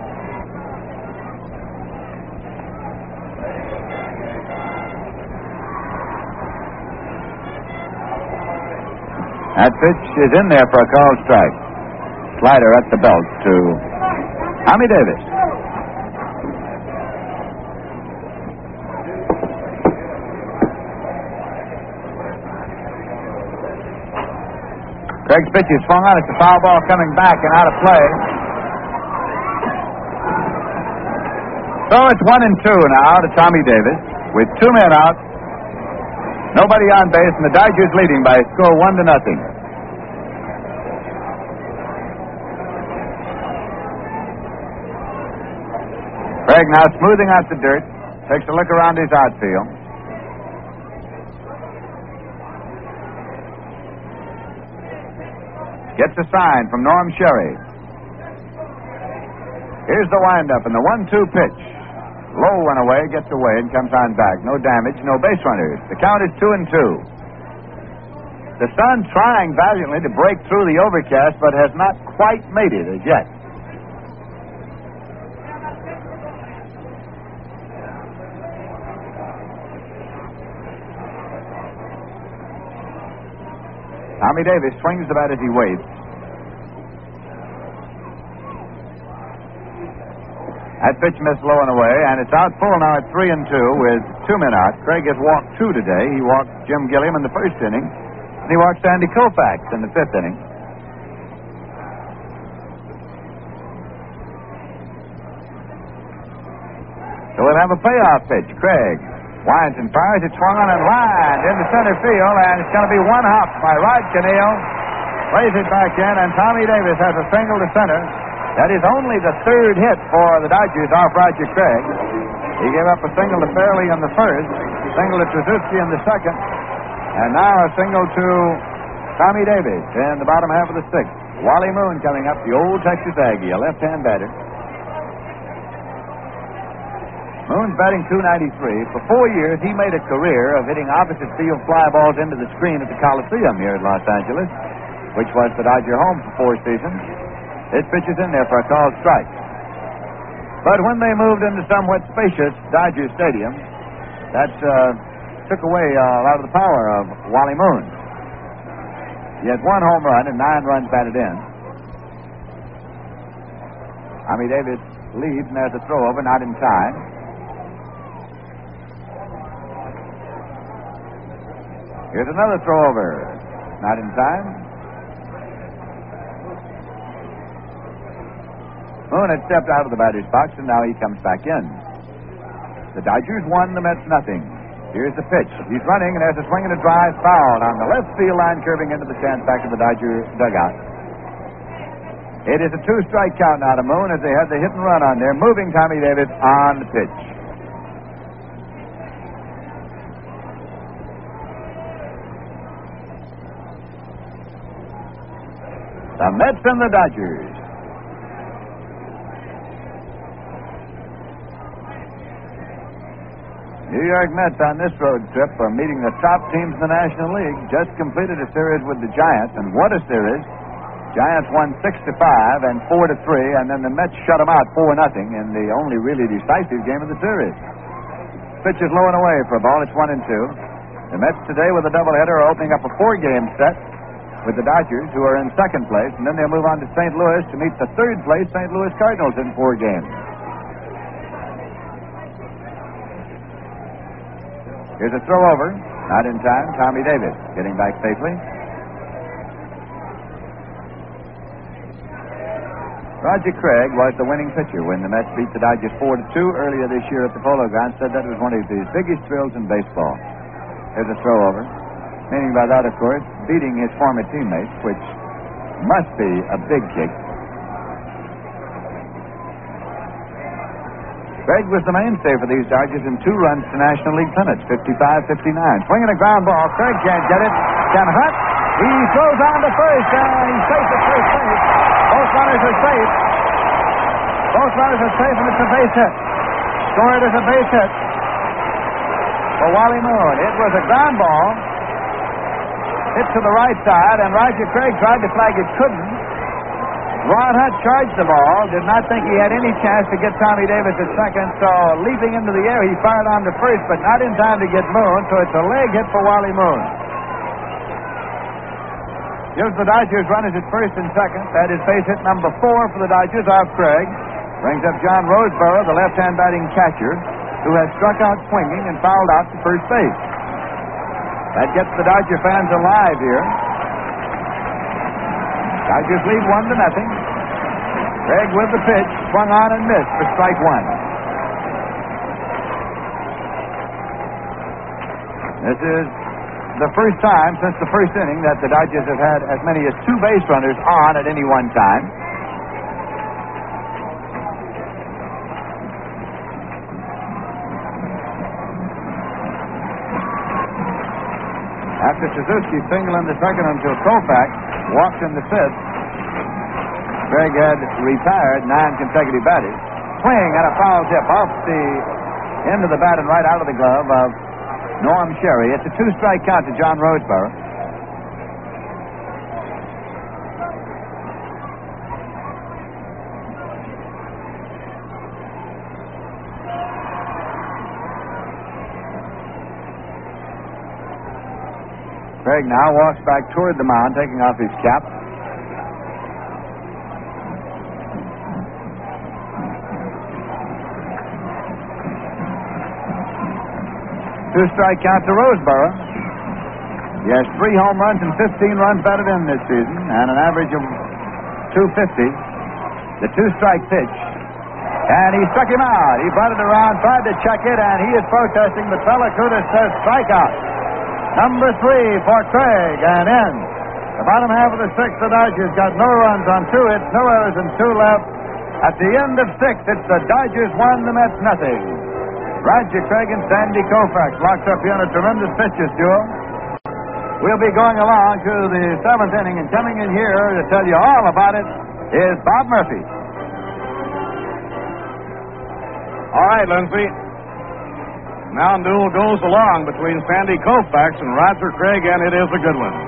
That pitch is in there for a called strike. Slider at the belt to Tommy Davis. Craig's pitch is swung on. It's a foul ball coming back and out of play. So it's 1-2 now to Tommy Davis with 2 men out. Nobody on base, and the Dodgers leading by a score 1-0. Craig now smoothing out the dirt, takes a look around his outfield. Gets a sign from Norm Sherry. Here's the windup and the 1-2 pitch. Low one away, gets away, and comes on back. No damage, no base runners. The count is 2-2. The sun trying valiantly to break through the overcast, but has not quite made it as yet. Tommy Davis swings the bat as he waits. That pitch missed low and away, and it's out full now at 3-2 with 2 men out. Craig has walked 2 today. He walked Jim Gilliam in the first inning, and he walked Sandy Koufax in the 5th inning. So we'll have a payoff pitch. Craig winds and fires. It's swung on and lined into center field, and it's going to be one hop by Rod Cannell. Plays it back in, and Tommy Davis has a single to center. That is only the 3rd hit for the Dodgers off Roger Craig. He gave up a single to Fairley in the first, single to Trzaskowski in the second, and now a single to Tommy Davis in the bottom half of the 6th. Wally Moon coming up, the old Texas Aggie, a left-hand batter. Moon's batting .293. For 4 years, he made a career of hitting opposite field fly balls into the screen at the Coliseum here in Los Angeles, which was the Dodger home for 4 seasons. This pitch is in there for a called strike. But when they moved into somewhat spacious Dodger Stadium, that took away a lot of the power of Wally Moon. He had 1 home run and 9 runs batted in. Tommy Davis leads, and there's a throw over, not in time. Here's another throw over, not in time. Moon had stepped out of the batter's box, and now he comes back in. The Dodgers won, the Mets nothing. Here's the pitch. He's running, and there's a swing and a drive foul on the left field line, curving into the stands back of the Dodger dugout. It is a 2-strike count now to Moon as they had the hit and run on there, moving Tommy Davis on the pitch. The Mets and the Dodgers. New York Mets on this road trip are meeting the top teams in the National League. Just completed a series with the Giants, and what a series. Giants won 6-5 and 4-3, and then the Mets shut them out 4-0 in the only really decisive game of the series. Pitch is low and away for a ball. It's 1-2. The Mets today with a doubleheader are opening up a 4-game set with the Dodgers, who are in second place, and then they'll move on to St. Louis to meet the third place St. Louis Cardinals in 4 games. Here's a throw over. Not in time. Tommy Davis getting back safely. Roger Craig was the winning pitcher when the Mets beat the Dodgers 4-2 earlier this year at the Polo Grounds. Said that was one of his biggest thrills in baseball. There's a throw over. Meaning by that, of course, beating his former teammates, which must be a big kick. Craig was the mainstay for these Dodgers in 2 runs to National League limits, 55-59. Swinging a ground ball. Craig can't get it. Can Hunt. He throws on to first, and he's safe at first base. Both runners are safe. Both runners are safe, and it's a base hit. Scored as a base hit for Wally Moon. It was a ground ball hit to the right side, and Roger Craig tried to flag it, couldn't. Ron Hunt charged the ball, did not think he had any chance to get Tommy Davis at second, so leaping into the air, he fired on to first, but not in time to get Moon, so it's a leg hit for Wally Moon. Gives the Dodgers runners at first and second. That is base hit number 4 for the Dodgers off Craig. Brings up John Roseboro, the left-hand batting catcher, who has struck out swinging and fouled out to first base. That gets the Dodger fans alive here. Dodgers lead 1-0. Craig with the pitch, swung on and missed for strike 1. This is the first time since the first inning that the Dodgers have had as many as 2 base runners on at any one time. After Suzuki singled in the second until Koufax walked in the 5th, Craig had retired 9 consecutive batters. Swing and a foul tip off the end of the bat and right out of the glove of Norm Sherry. It's a 2-strike count to John Roseboro. Craig now walks back toward the mound, taking off his cap. Two-strike count to Roseboro. He has 3 home runs and 15 runs batted in this season, and an average of 250. The 2-strike pitch. And he struck him out. He brought it around, tried to check it, and he is protesting, but Pelicuda says strikeout. Number 3 for Craig, and in the bottom half of the 6th, the Dodgers got no runs on 2 hits, no errors, and 2 left. At the end of 6, it's the Dodgers 1, the Mets nothing. Roger Craig and Sandy Koufax locked up here in a tremendous pitcher's duel. We'll be going along to the 7th inning, and coming in here to tell you all about it is Bob Murphy. All right, Lindsay. Now duel goes along between Sandy Koufax and Roger Craig, and it is a good one.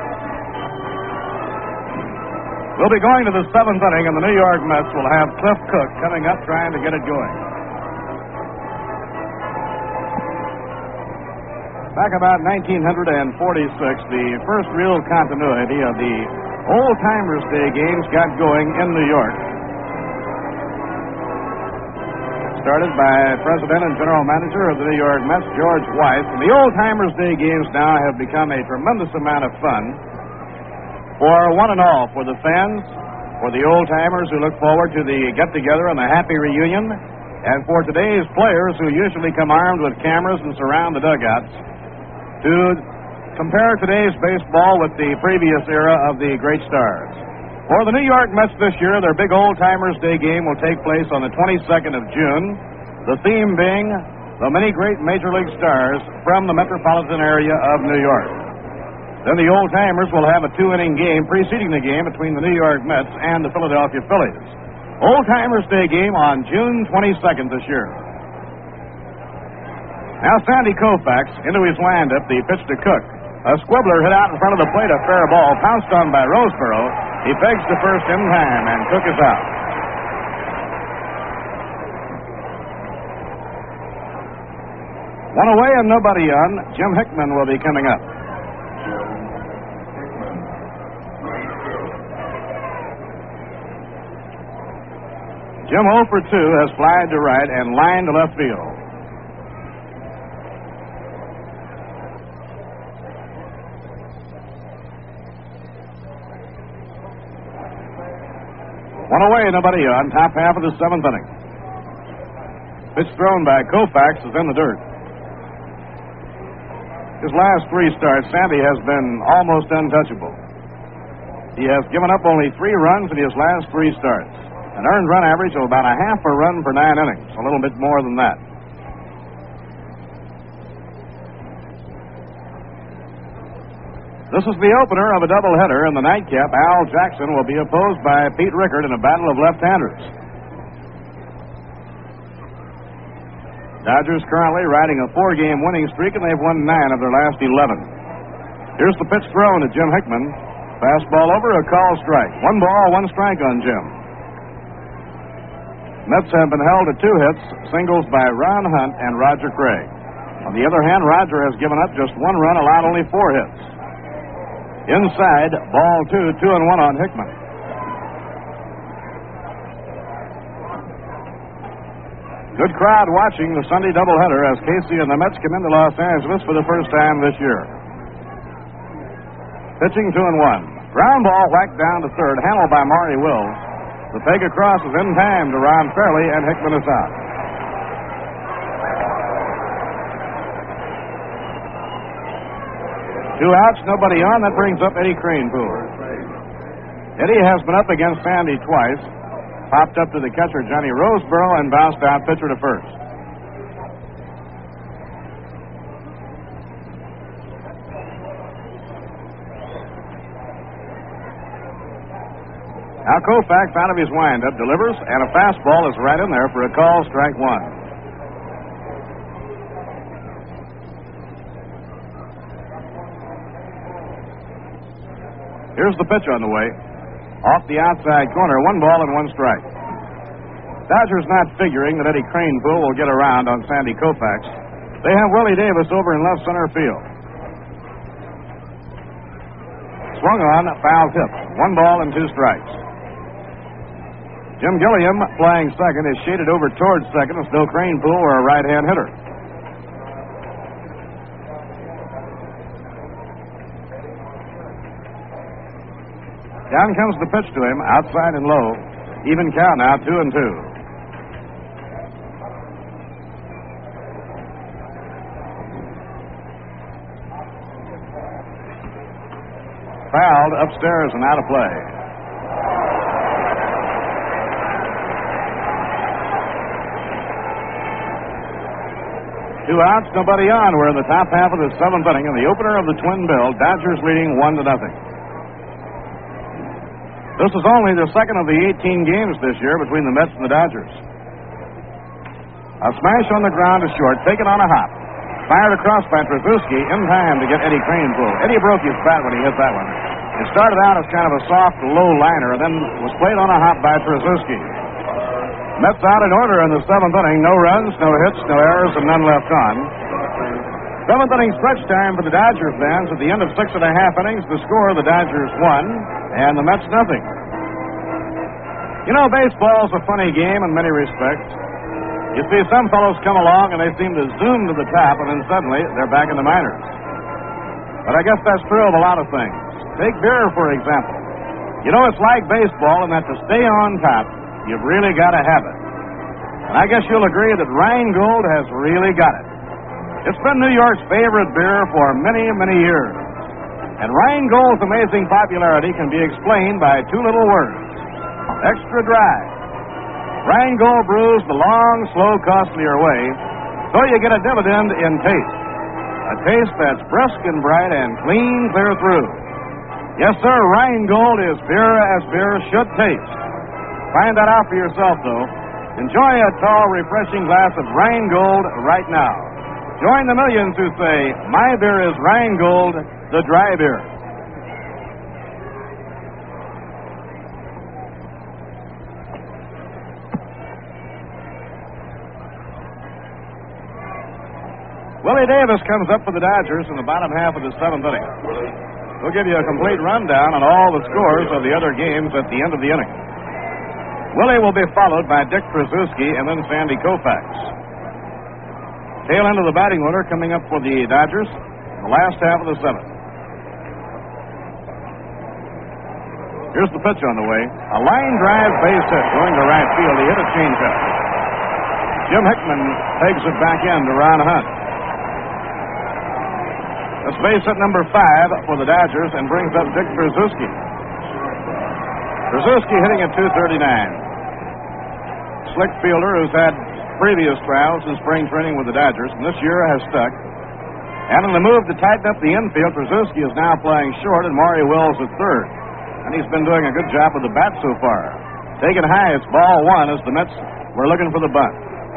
We'll be going to the 7th inning, and the New York Mets will have Cliff Cook coming up trying to get it going. Back about 1946, the first real continuity of the Old Timers Day games got going in New York. Started by President and General Manager of the New York Mets, George Weiss. And the Old Timers Day games now have become a tremendous amount of fun for one and all, for the fans, for the old timers who look forward to the get-together and the happy reunion, and for today's players who usually come armed with cameras and surround the dugouts to compare today's baseball with the previous era of the great stars. For the New York Mets this year, their big Old Timers Day game will take place on the 22nd of June, the theme being the many great Major League stars from the metropolitan area of New York. Then the Old Timers will have a 2-inning game preceding the game between the New York Mets and the Philadelphia Phillies. Old Timers Day game on June 22nd this year. Now Sandy Koufax into his windup, the pitch to Cook. A squibbler hit out in front of the plate, a fair ball, pounced on by Roseboro. He pegs to first in time, and Cook is out. One away and nobody on. Jim Hickman will be coming up. Jim 0 for 2 has flied to right and lined to left field. One away, nobody on. Top half of the seventh inning. Pitch thrown by Koufax is in the dirt. His last three starts, Sandy has been almost untouchable. He has given up only 3 runs in his last 3 starts. An earned run average of about a half a run per 9 innings, a little bit more than that. This is the opener of a doubleheader in the nightcap. Al Jackson will be opposed by Pete Rickard in a battle of left-handers. Dodgers currently riding a 4-game winning streak, and they've won 9 of their last 11. Here's the pitch thrown to Jim Hickman. Fastball over, a call strike. 1 ball, 1 strike on Jim. Mets have been held to 2 hits, singles by Ron Hunt and Roger Craig. On the other hand, Roger has given up just 1 run, allowed only 4 hits. Inside, ball 2, 2-1 on Hickman. Good crowd watching the Sunday doubleheader as Casey and the Mets come into Los Angeles for the first time this year. Pitching 2-1. Ground ball whacked down to third, handled by Maury Wills. The peg across is in time to Ron Fairley, and Hickman is out. Two outs, nobody on. That brings up Eddie Kranepool. Eddie has been up against Sandy twice. Popped up to the catcher, Johnny Roseboro, and bounced out pitcher to first. Now Koufax out of his windup delivers, and a fastball is right in there for a call, strike 1. Here's the pitch on the way. Off the outside corner, 1 ball and 1 strike. Dodgers not figuring that Eddie Kranepool will get around on Sandy Koufax. They have Willie Davis over in left center field. Swung on, foul tip. 1 ball and 2 strikes. Jim Gilliam, playing second, is shaded over towards second as though Kranepool were a right-hand hitter. Down comes the pitch to him, outside and low. Even count now, 2-2. Fouled upstairs and out of play. Two outs, nobody on. We're in the top half of the 7th inning in the opener of the Twin Bill. Dodgers leading 1-0. This is only the second of the 18 games this year between the Mets and the Dodgers. A smash on the ground to short, taken on a hop. Fired across by Tracewski in time to get Eddie Kranepool. Eddie broke his bat when he hit that one. It started out as kind of a soft, low liner, and then was played on a hop by Tracewski. Mets out in order in the 7th inning. No runs, no hits, no errors, and none left on. 7th inning stretch time for the Dodgers fans. At the end of 6.5 innings, the score, the Dodgers 1. And the Mets nothing. You know, baseball's a funny game in many respects. You see some fellows come along and they seem to zoom to the top, and then suddenly they're back in the minors. But I guess that's true of a lot of things. Take beer, for example. You know, it's like baseball in that to stay on top, you've really got to have it. And I guess you'll agree that Rheingold has really got it. It's been New York's favorite beer for many, many years. And Rheingold's amazing popularity can be explained by 2 little words. Extra dry. Rheingold brews the long, slow, costlier way, so you get a dividend in taste. A taste that's brisk and bright and clean clear through. Yes, sir, Rheingold is beer as beer should taste. Find that out for yourself, though. Enjoy a tall, refreshing glass of Rheingold right now. Join the millions who say, my beer is Rheingold, the dry beer. Willie Davis comes up for the Dodgers in the bottom half of the 7th inning. We'll give you a complete rundown on all the scores of the other games at the end of the inning. Willie will be followed by Dick Tracewski and then Sandy Koufax. Tail end of the batting order coming up for the Dodgers in the last half of the 7th. Here's the pitch on the way. A line drive base hit going to right field. He hit a changeup. Jim Hickman pegs it back in to Ron Hunt. That's base hit number 5 for the Dodgers and brings up Dick Brzezinski. Brzezinski hitting at .239. Slick fielder who's had previous trials in spring training with the Dodgers, and this year has stuck. And in the move to tighten up the infield, Brzezinski is now playing short and Maury Wills at third. And he's been doing a good job with the bat so far. Taken high, it's ball 1 as the Mets were looking for the bunt.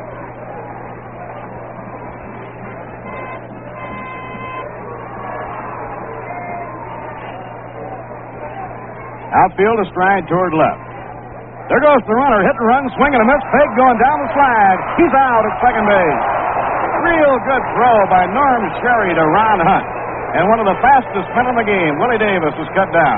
Outfield a stride toward left. There goes the runner, hit and run, swing and a miss. Peg going down the slide. He's out at second base. Real good throw by Norm Sherry to Ron Hunt. And one of the fastest men in the game, Willie Davis, is cut down.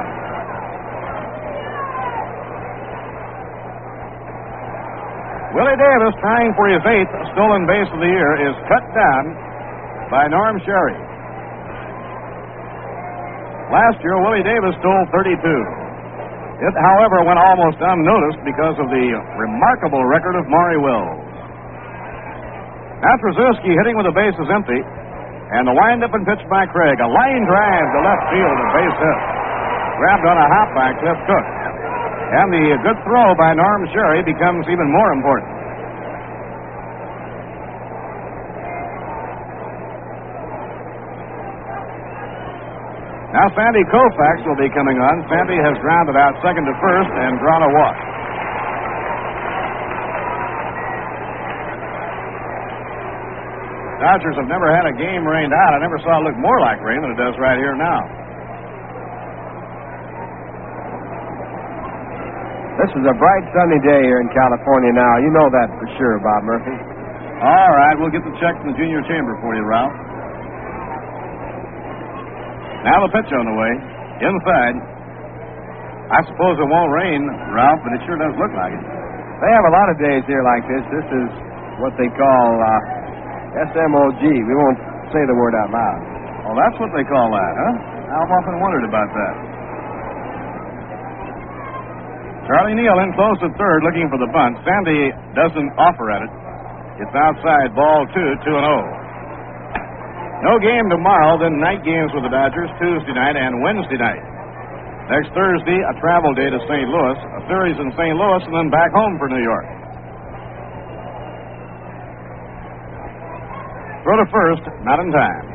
Willie Davis, trying for his 8th stolen base of the year, is cut down by Norm Sherry. Last year, Willie Davis stole 32. It, however, went almost unnoticed because of the remarkable record of Maury Wills. Now Brzezinski hitting with the bases empty, and the windup and pitch by Craig. A line drive to left field, a base hit. Grabbed on a hop by Cliff Cook. And the good throw by Norm Sherry becomes even more important. Now Sandy Koufax will be coming on. Sandy has grounded out second to first and drawn a walk. Dodgers have never had a game rained out. I never saw it look more like rain than it does right here now. This is a bright sunny day here in California now. You know that for sure, Bob Murphy. All right, we'll get the check from the junior chamber for you, Ralph. Now the pitch on the way. Inside. I suppose it won't rain, Ralph, but it sure does look like it. They have a lot of days here like this. This is what they call SMOG. We won't say the word out loud. Oh, that's what they call that, huh? I've often wondered about that. Charlie Neal in close at third looking for the bunt. Sandy doesn't offer at it. It's outside, ball 2, 2-0. No game tomorrow, then night games with the Dodgers Tuesday night and Wednesday night. Next Thursday, a travel day to St. Louis, a series in St. Louis, and then back home for New York. Throw to first, not in time.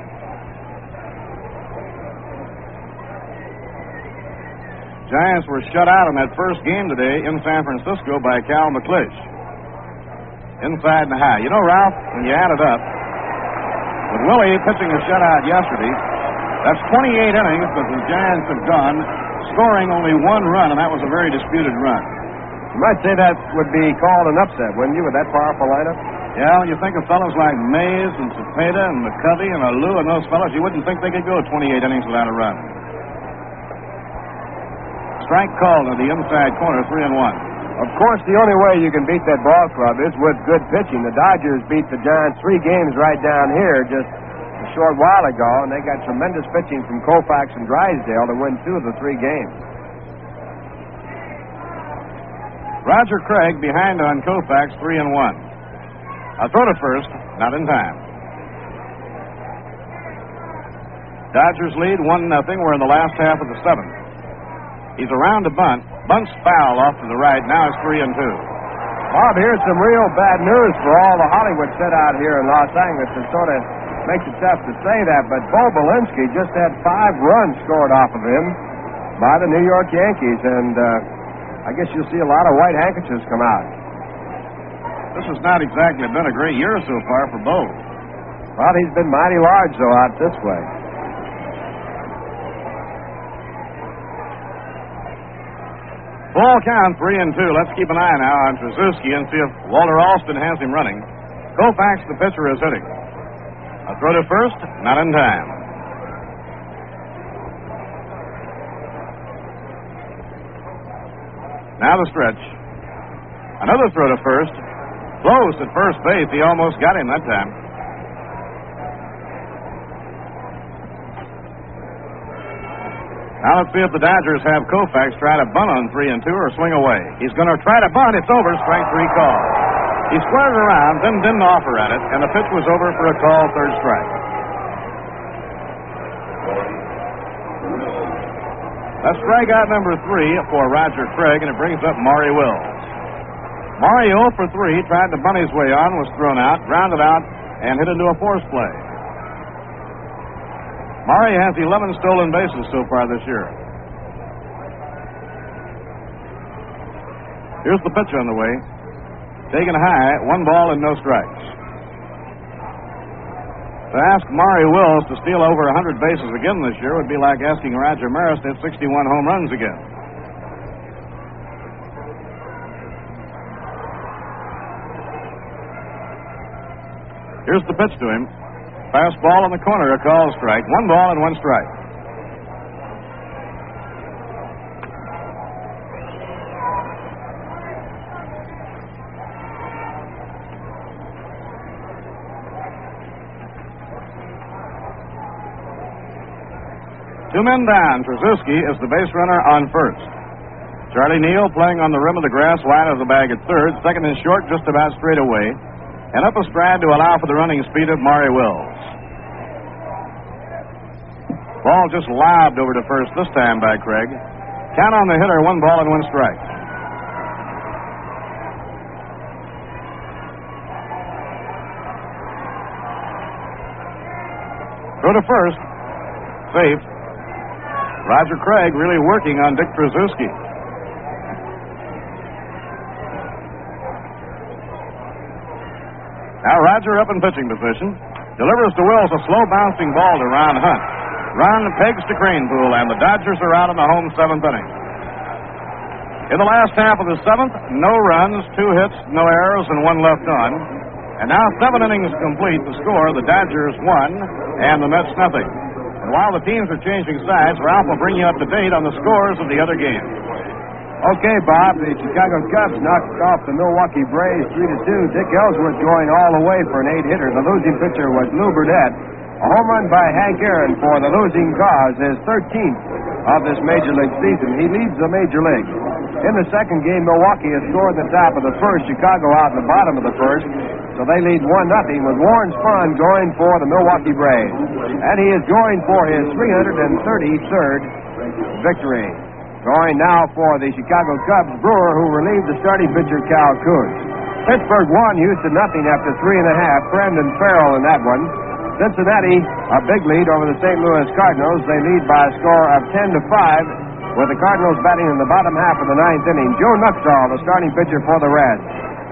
Giants were shut out in that first game today in San Francisco by Cal McClish. Inside and high. You know, Ralph, when you add it up, with Willie pitching a shutout yesterday, that's 28 innings that the Giants have gone, scoring only 1 run, and that was a very disputed run. You might say that would be called an upset, wouldn't you, with that powerful lineup? Yeah, when you think of fellows like Mays and Cepeda and McCovey and Alou and those fellows, you wouldn't think they could go 28 innings without a run. Strike called to the inside corner, 3-1. Of course, the only way you can beat that ball club is with good pitching. The Dodgers beat the Giants 3 games right down here just a short while ago, and they got tremendous pitching from Koufax and Drysdale to win 2 of the 3 games. Roger Craig behind on Koufax, 3-1. A throw to first, not in time. Dodgers lead 1-0. We're in the last half of the 7th. He's around to bunt. Bunt's foul off to the right. Now it's 3-2. Bob, here's some real bad news for all the Hollywood set out here in Los Angeles. It sort of makes it tough to say that, but Bo Belinsky just had 5 runs scored off of him by the New York Yankees, and I guess you'll see a lot of white handkerchiefs come out. This has not exactly been a great year so far for Bo. Well, he's been mighty large, though, out this way. Full count, 3-2. Let's keep an eye now on Trzaskowski and see if Walter Alston has him running. Koufax, the pitcher, is hitting. A throw to first, not in time. Now the stretch. Another throw to first. Close at first base. He almost got him that time. Now let's see if the Dodgers have Koufax try to bunt on 3-2 or swing away. He's going to try to bunt. It's over. Strike 3 call. He squared it around, then didn't offer at it, and the pitch was over for a call, 3rd strike. That's strikeout number 3 for Roger Craig, and it brings up Maury Wills. Maury 0 for 3, tried to bunt his way on, was thrown out, grounded out, and hit into a force play. Maury has 11 stolen bases so far this year. Here's the pitch on the way. Taken high, 1 ball and no strikes. To ask Maury Wills to steal over 100 bases again this year would be like asking Roger Maris to hit 61 home runs again. Here's the pitch to him. Fastball in the corner, a call strike. 1 ball and 1 strike. Two men down. Trzaskowski is the base runner on first. Charlie Neal playing on the rim of the grass, wide of the bag at third. Second and short, just about straight away. And up a stride to allow for the running speed of Maury Wills. Ball just lobbed over to first this time by Craig. Count on the hitter, 1 ball and 1 strike. Throw to first. Safe. Roger Craig really working on Dick Trzaskowski. Now Roger up in pitching position. Delivers to Wills a slow bouncing ball to Ron Hunt. Ron pegs to Cranepool, and the Dodgers are out in the home 7th inning. In the last half of the 7th, no runs, 2 hits, no errors, and 1 left on. And now 7 innings complete. The score, the Dodgers 1 and the Mets nothing. And while the teams are changing sides, Ralph will bring you up to date on the scores of the other games. Okay, Bob, the Chicago Cubs knocked off the Milwaukee Braves 3-2. Dick Ellsworth joined all the way for an 8-hitter. The losing pitcher was Lou Burdette. A home run by Hank Aaron for the losing cause, his 13th of this Major League season. He leads the Major League. In the second game, Milwaukee has scored the top of the first, Chicago out in the bottom of the first. So they lead 1-0 with Warren Spahn going for the Milwaukee Braves. And he is going for his 333rd victory. Going now for the Chicago Cubs, Brewer, who relieved the starting pitcher, Cal Kuntz. Pittsburgh won Houston nothing after 3.5. Brandon Farrell in that one. Cincinnati, a big lead over the St. Louis Cardinals. They lead by a score of 10-5, with the Cardinals batting in the bottom half of the 9th inning. Joe Nuxhall, the starting pitcher for the Reds.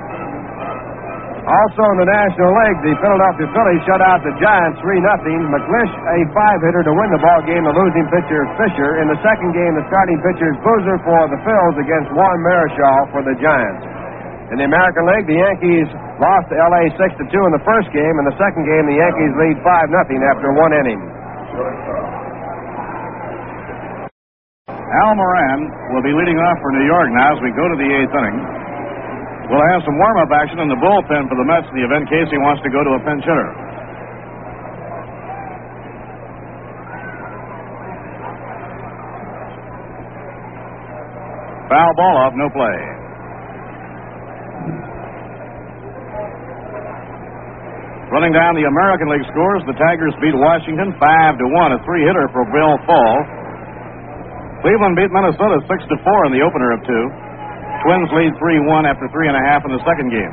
Also in the National League, the Philadelphia Phillies shut out the Giants 3-0. McLish, a 5-hitter to win the ball game. The losing pitcher, Fisher. In the second game, the starting pitcher is Boozer for the Phils against Juan Marichal for the Giants. In the American League, the Yankees lost to L.A. 6-2 in the first game. In the second game, the Yankees lead 5-0 after 1 inning. Al Moran will be leading off for New York now as we go to the 8th inning. We'll have some warm-up action in the bullpen for the Mets in the event Casey wants to go to a pinch hitter. Foul ball off, no play. Running down the American League scores, the Tigers beat Washington 5-1, a 3-hitter for Bill Fall. Cleveland beat Minnesota 6-4 in the opener of 2. Twins lead 3-1 after 3.5 in the second game.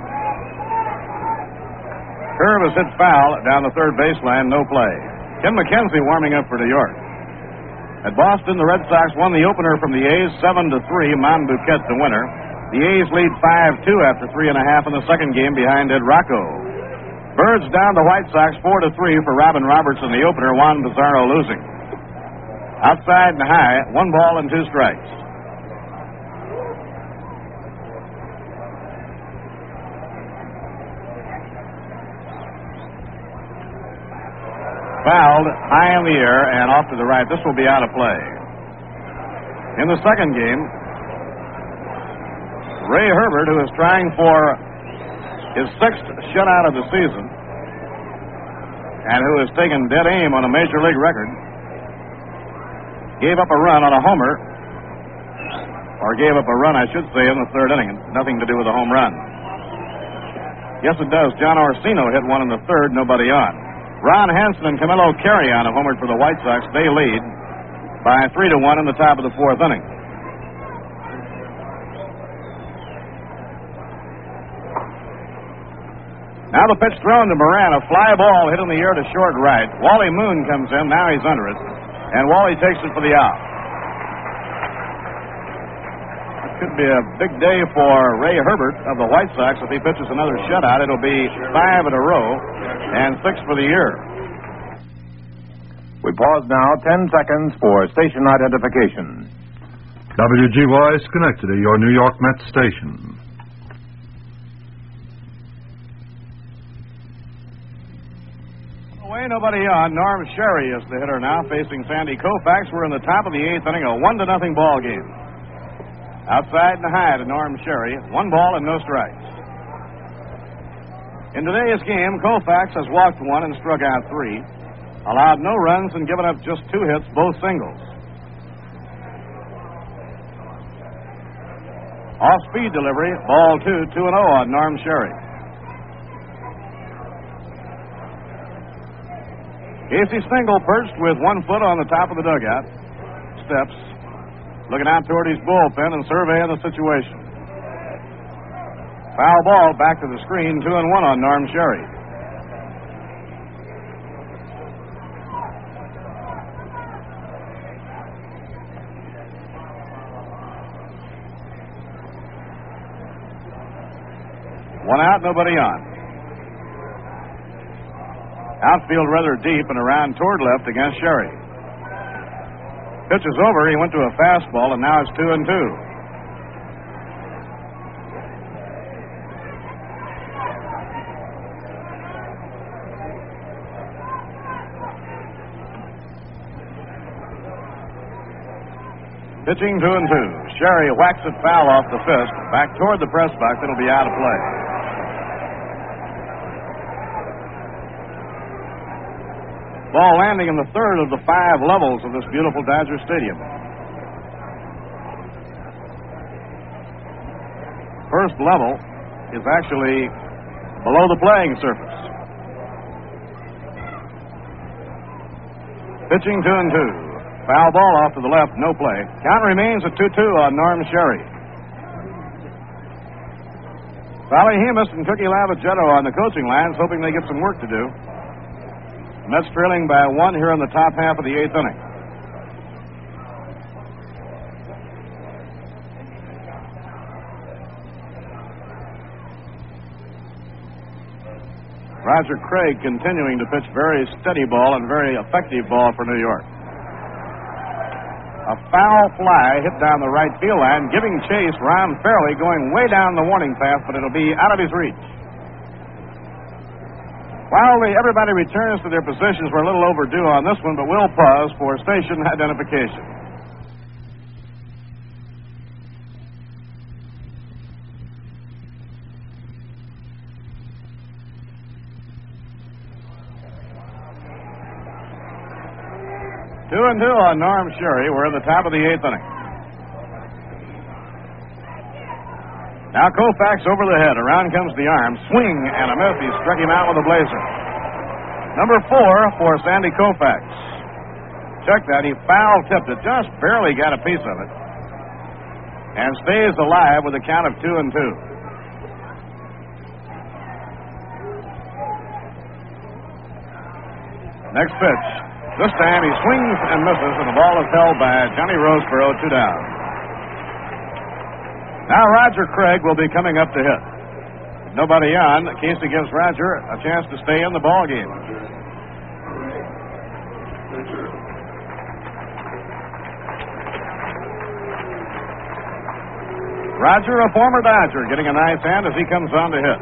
Curve has hit foul down the third baseline, no play. Ken McKenzie warming up for New York. At Boston, the Red Sox won the opener from the A's 7-3. Monbouquet the winner. The A's lead 5-2 after 3.5 in the second game behind Ed Rocco. Birds down the White Sox 4-3 for Robin Roberts in the opener. Juan Pizarro losing. Outside and high, 1 ball and 2 strikes. Fouled high in the air and off to the right. This will be out of play. In the second game, Ray Herbert, who is trying for his 6th shutout of the season and who has taken dead aim on a Major League record, gave up a run on a homer, or gave up a run, I should say, in the third inning. Nothing to do with a home run. Yes, it does. John Orsino hit one in the third, nobody on. Ron Hansen and Camilo Carrion have homered for the White Sox. They lead by 3-1 in the top of the fourth inning. Now the pitch thrown to Moran, a fly ball hit in the air to short right. Wally Moon comes in, now he's under it, and Wally takes it for the out. It could be a big day for Ray Herbert of the White Sox. If he pitches another shutout, it'll be 5 in a row and 6 for the year. We pause now 10 seconds for station identification. WGY Schenectady, your New York Mets station. Away, nobody on. Norm Sherry is the hitter now, facing Sandy Koufax. We're in the top of the 8th inning, a 1-0 ball game. Outside and high to Norm Sherry, 1 ball and no strikes. In today's game, Koufax has walked 1 and struck out 3, allowed no runs and given up just 2 hits, both singles. Off-speed delivery, ball 2, 2-0 on Norm Sherry. Casey Stengel perched with 1 foot on the top of the dugout steps, looking out toward his bullpen and surveying the situation. Foul ball back to the screen, 2-1 on Norm Sherry. One out, nobody on. Outfield rather deep and around toward left against Sherry. Pitch is over. He went to a fastball, and now it's 2-2. Pitching 2-2. Sherry whacks it foul off the fist. Back toward the press box. It'll be out of play. Ball landing in the third of the 5 levels of this beautiful Dodger Stadium. First level is actually below the playing surface. Pitching 2-2. Foul ball off to the left, no play. Count remains at 2-2 on Norm Sherry. Sally Hemus and Cookie Lavagetto on the coaching lines, hoping they get some work to do. Mets trailing by 1 here in the top half of the 8th inning. Roger Craig continuing to pitch very steady ball and very effective ball for New York. A foul fly hit down the right field line, giving chase Ron Fairley, going way down the warning path, but it'll be out of his reach. While everybody returns to their positions, we're a little overdue on this one, but we'll pause for station identification. Two and two on Norm Sherry. We're in the top of the 8th inning. Now Koufax over the head. Around comes the arm. Swing and a miss. He struck him out with a blazer. Number 4 for Sandy Koufax. Check that. He foul-tipped it. Just barely got a piece of it. And stays alive with a count of 2-2. Next pitch. This time he swings and misses, and the ball is held by Johnny Roseboro, 2 down. Now Roger Craig will be coming up to hit. Nobody on. Casey gives Roger a chance to stay in the ball game. Roger, a former Dodger, getting a nice hand as he comes on to hit.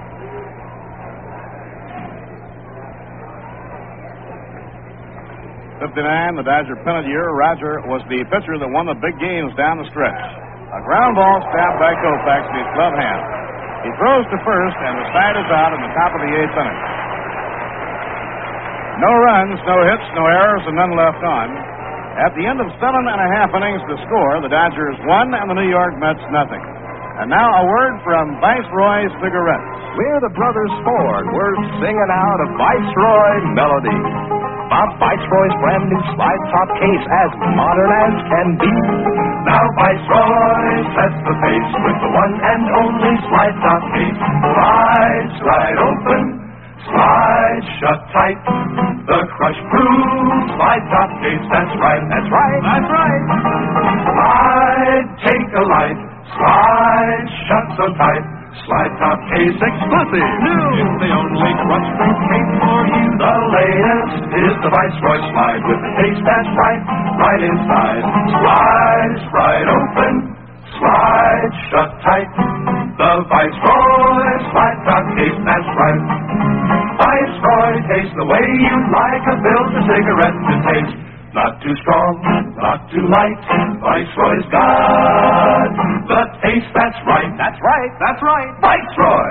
'59, the Dodger pennant year. Roger was the pitcher that won the big games down the stretch. A ground ball stabbed by Koufax in his glove hand. He throws to first, and the side is out in the top of the 8th inning. No runs, no hits, no errors, and none left on. At the end of 7 1/2 innings to score, the Dodgers 1 and the New York Mets nothing. And now a word from Viceroy Cigarettes. We're the Brothers Ford. We're singing out a Viceroy melody. Bob Viceroy's brand new slide top case, as modern as can be. Now Viceroy sets the pace with the one and only slide top case. Slide open, slide shut tight. The crush-proof slide top case. That's right, that's right, that's right. Slide, take a light. Slide shut so tight. Slide top case exclusive. New. It's the only crush-proof case for you. The latest is the Viceroy slide with the case that's right inside. Slide open, slide shut tight. The Viceroy slide top case, that's right. Viceroy tastes the way you'd like a filter cigarette to taste. Not too strong, not too light. Viceroy's got the taste that's right. That's right, that's right. Viceroy.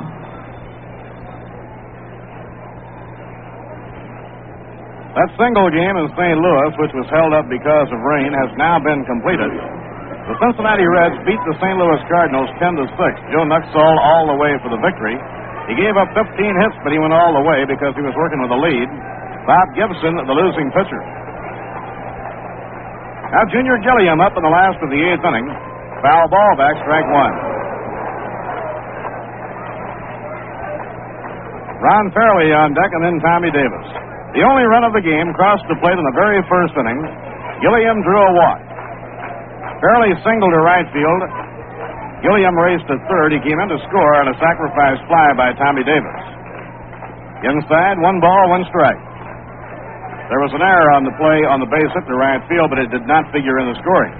That single game in St. Louis, which was held up because of rain, has now been completed. The Cincinnati Reds beat the St. Louis Cardinals 10-6. Joe Nuxhall all the way for the victory. He gave up 15 hits, but he went all the way because he was working with the lead. Bob Gibson, the losing pitcher. Now Junior Gilliam up in the last of the 8th inning. Foul ball back, strike one. Ron Fairley on deck and then Tommy Davis. The only run of the game crossed the plate in the very first inning. Gilliam drew a walk. Fairley singled to right field. Gilliam raced to third. He came in to score on a sacrifice fly by Tommy Davis. Inside, 1 ball, 1 strike. There was an error on the play on the base hit to right field, but it did not figure in the scoring.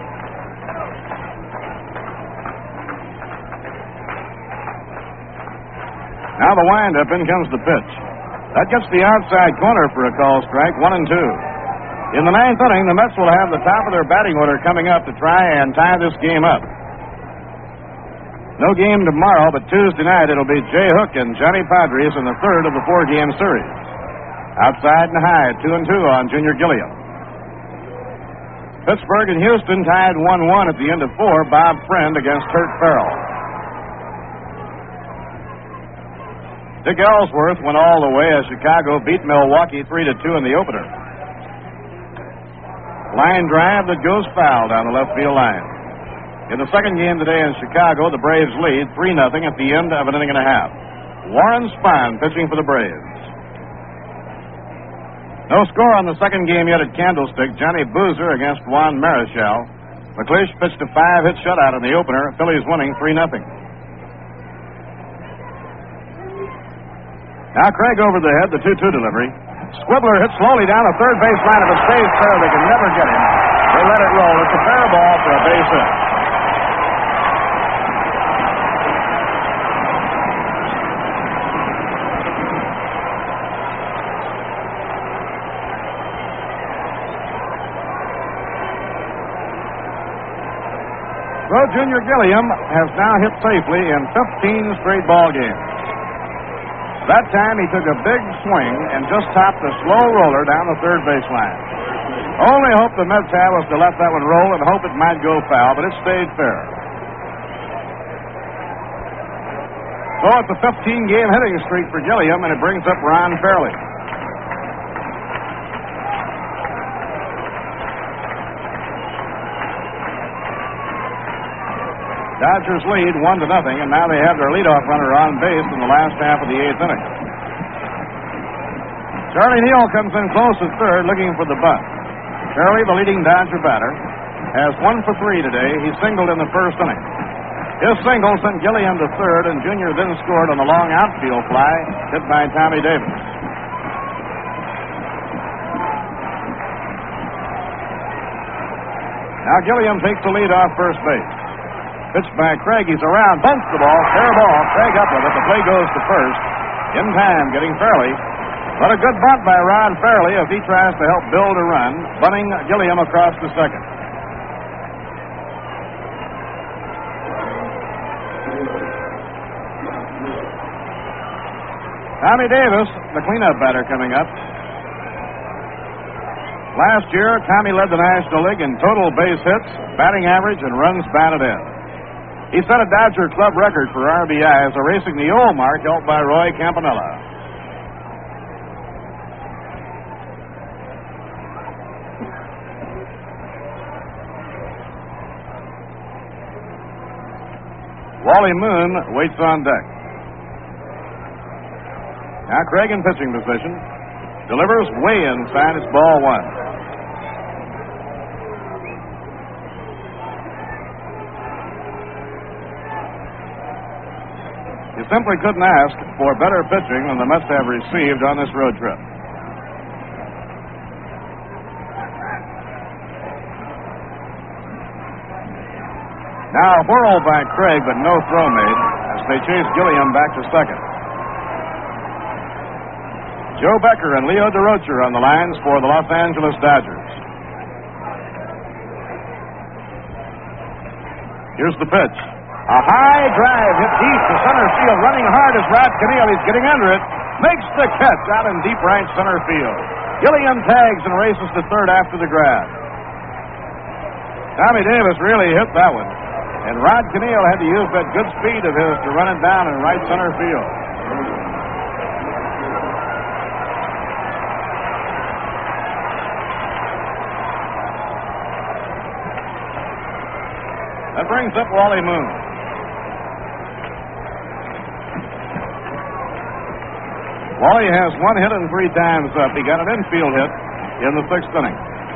Now the windup, in comes the pitch. That gets the outside corner for a call strike, 1-2. In the 9th inning, the Mets will have the top of their batting order coming up to try and tie this game up. No game tomorrow, but Tuesday night it'll be Jay Hook and Johnny Padres in the 3rd of the 4-game series. Outside and high, 2-2 on Junior Gilliam. Pittsburgh and Houston tied 1-1 at the end of 4. Bob Friend against Hurt Farrell. Dick Ellsworth went all the way as Chicago beat Milwaukee 3-2 in the opener. Line drive that goes foul down the left field line. In the second game today in Chicago, the Braves lead 3-0 at the end of an inning and a half. Warren Spahn pitching for the Braves. No score on the second game yet at Candlestick. Johnny Boozer against Juan Marichal. McLeish pitched a 5-hit shutout in the opener. Phillies winning 3-0. Now Craig over the head, the 2-2 delivery. Squibbler hits slowly down the third base line. If it stays fair, they can never get him. They let it roll. It's a fair ball for a base hit. So Junior Gilliam has now hit safely in 15 straight ball games. That time he took a big swing and just topped a slow roller down the third baseline. Only hope the Mets had was to let that one roll and hope it might go foul, but it stayed fair. So it's a 15-game hitting streak for Gilliam, and it brings up Ron Fairley. Dodgers lead 1-0, and now they have their leadoff runner on base in the last half of the 8th inning. Charlie Neal comes in close at third, looking for the bunt. Charlie, the leading Dodger batter, has 1 for 3 today. He singled in the first inning. His single sent Gilliam to third, and Junior then scored on the long outfield fly hit by Tommy Davis. Now Gilliam takes the lead off first base. Pitched by Craig. He's around. Bunts the ball. Fair ball. Craig up with it. The play goes to first. In time, getting Fairley. But a good bunt by Ron Fairley as he tries to help build a run, bunting Gilliam across to second. Tommy Davis, the cleanup batter, coming up. Last year, Tommy led the National League in total base hits, batting average, and runs batted in. He set a Dodger club record for RBIs, erasing the old mark held by Roy Campanella. Wally Moon waits on deck. Now Craig in pitching position. Delivers way inside. It's ball one. You simply couldn't ask for better pitching than the Mets have received on this road trip. Now a whirl by Craig, but no throw made as they chase Gilliam back to second. Joe Becker and Leo DeRocher on the lines for the Los Angeles Dodgers. Here's the pitch. A high drive hit deep to center field. Running hard is Rod Caneal. He's getting under it. Makes the catch out in deep right center field. Gilliam tags and races to third after the grab. Tommy Davis really hit that one. And Rod Caneal had to use that good speed of his to run it down in right center field. That brings up Wally Moon. Wally has one hit and 3 times up. He got an infield hit in the 6th inning.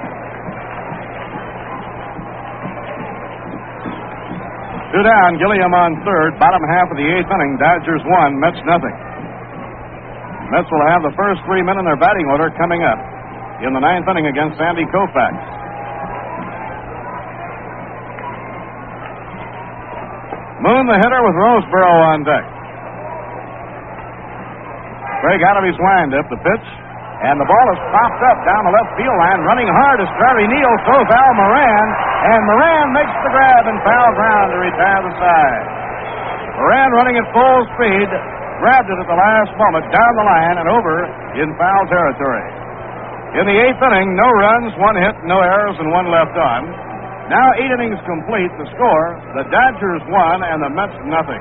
Two down, Gilliam on third. Bottom half of the 8th inning. Dodgers 1, Mets nothing. Mets will have the first 3 men in their batting order coming up in the 9th inning against Sandy Koufax. Moon the hitter with Roseboro on deck. Craig out of his windup, the pitch, and the ball is popped up down the left field line. Running hard is Charlie Neal, throws Al Moran, and Moran makes the grab and foul ground to retire the side. Moran running at full speed, grabbed it at the last moment down the line and over in foul territory. In the 8th inning, no runs, 1 hit, no errors, and 1 left on. Now 8 innings complete. The score, the Dodgers 1 and the Mets nothing.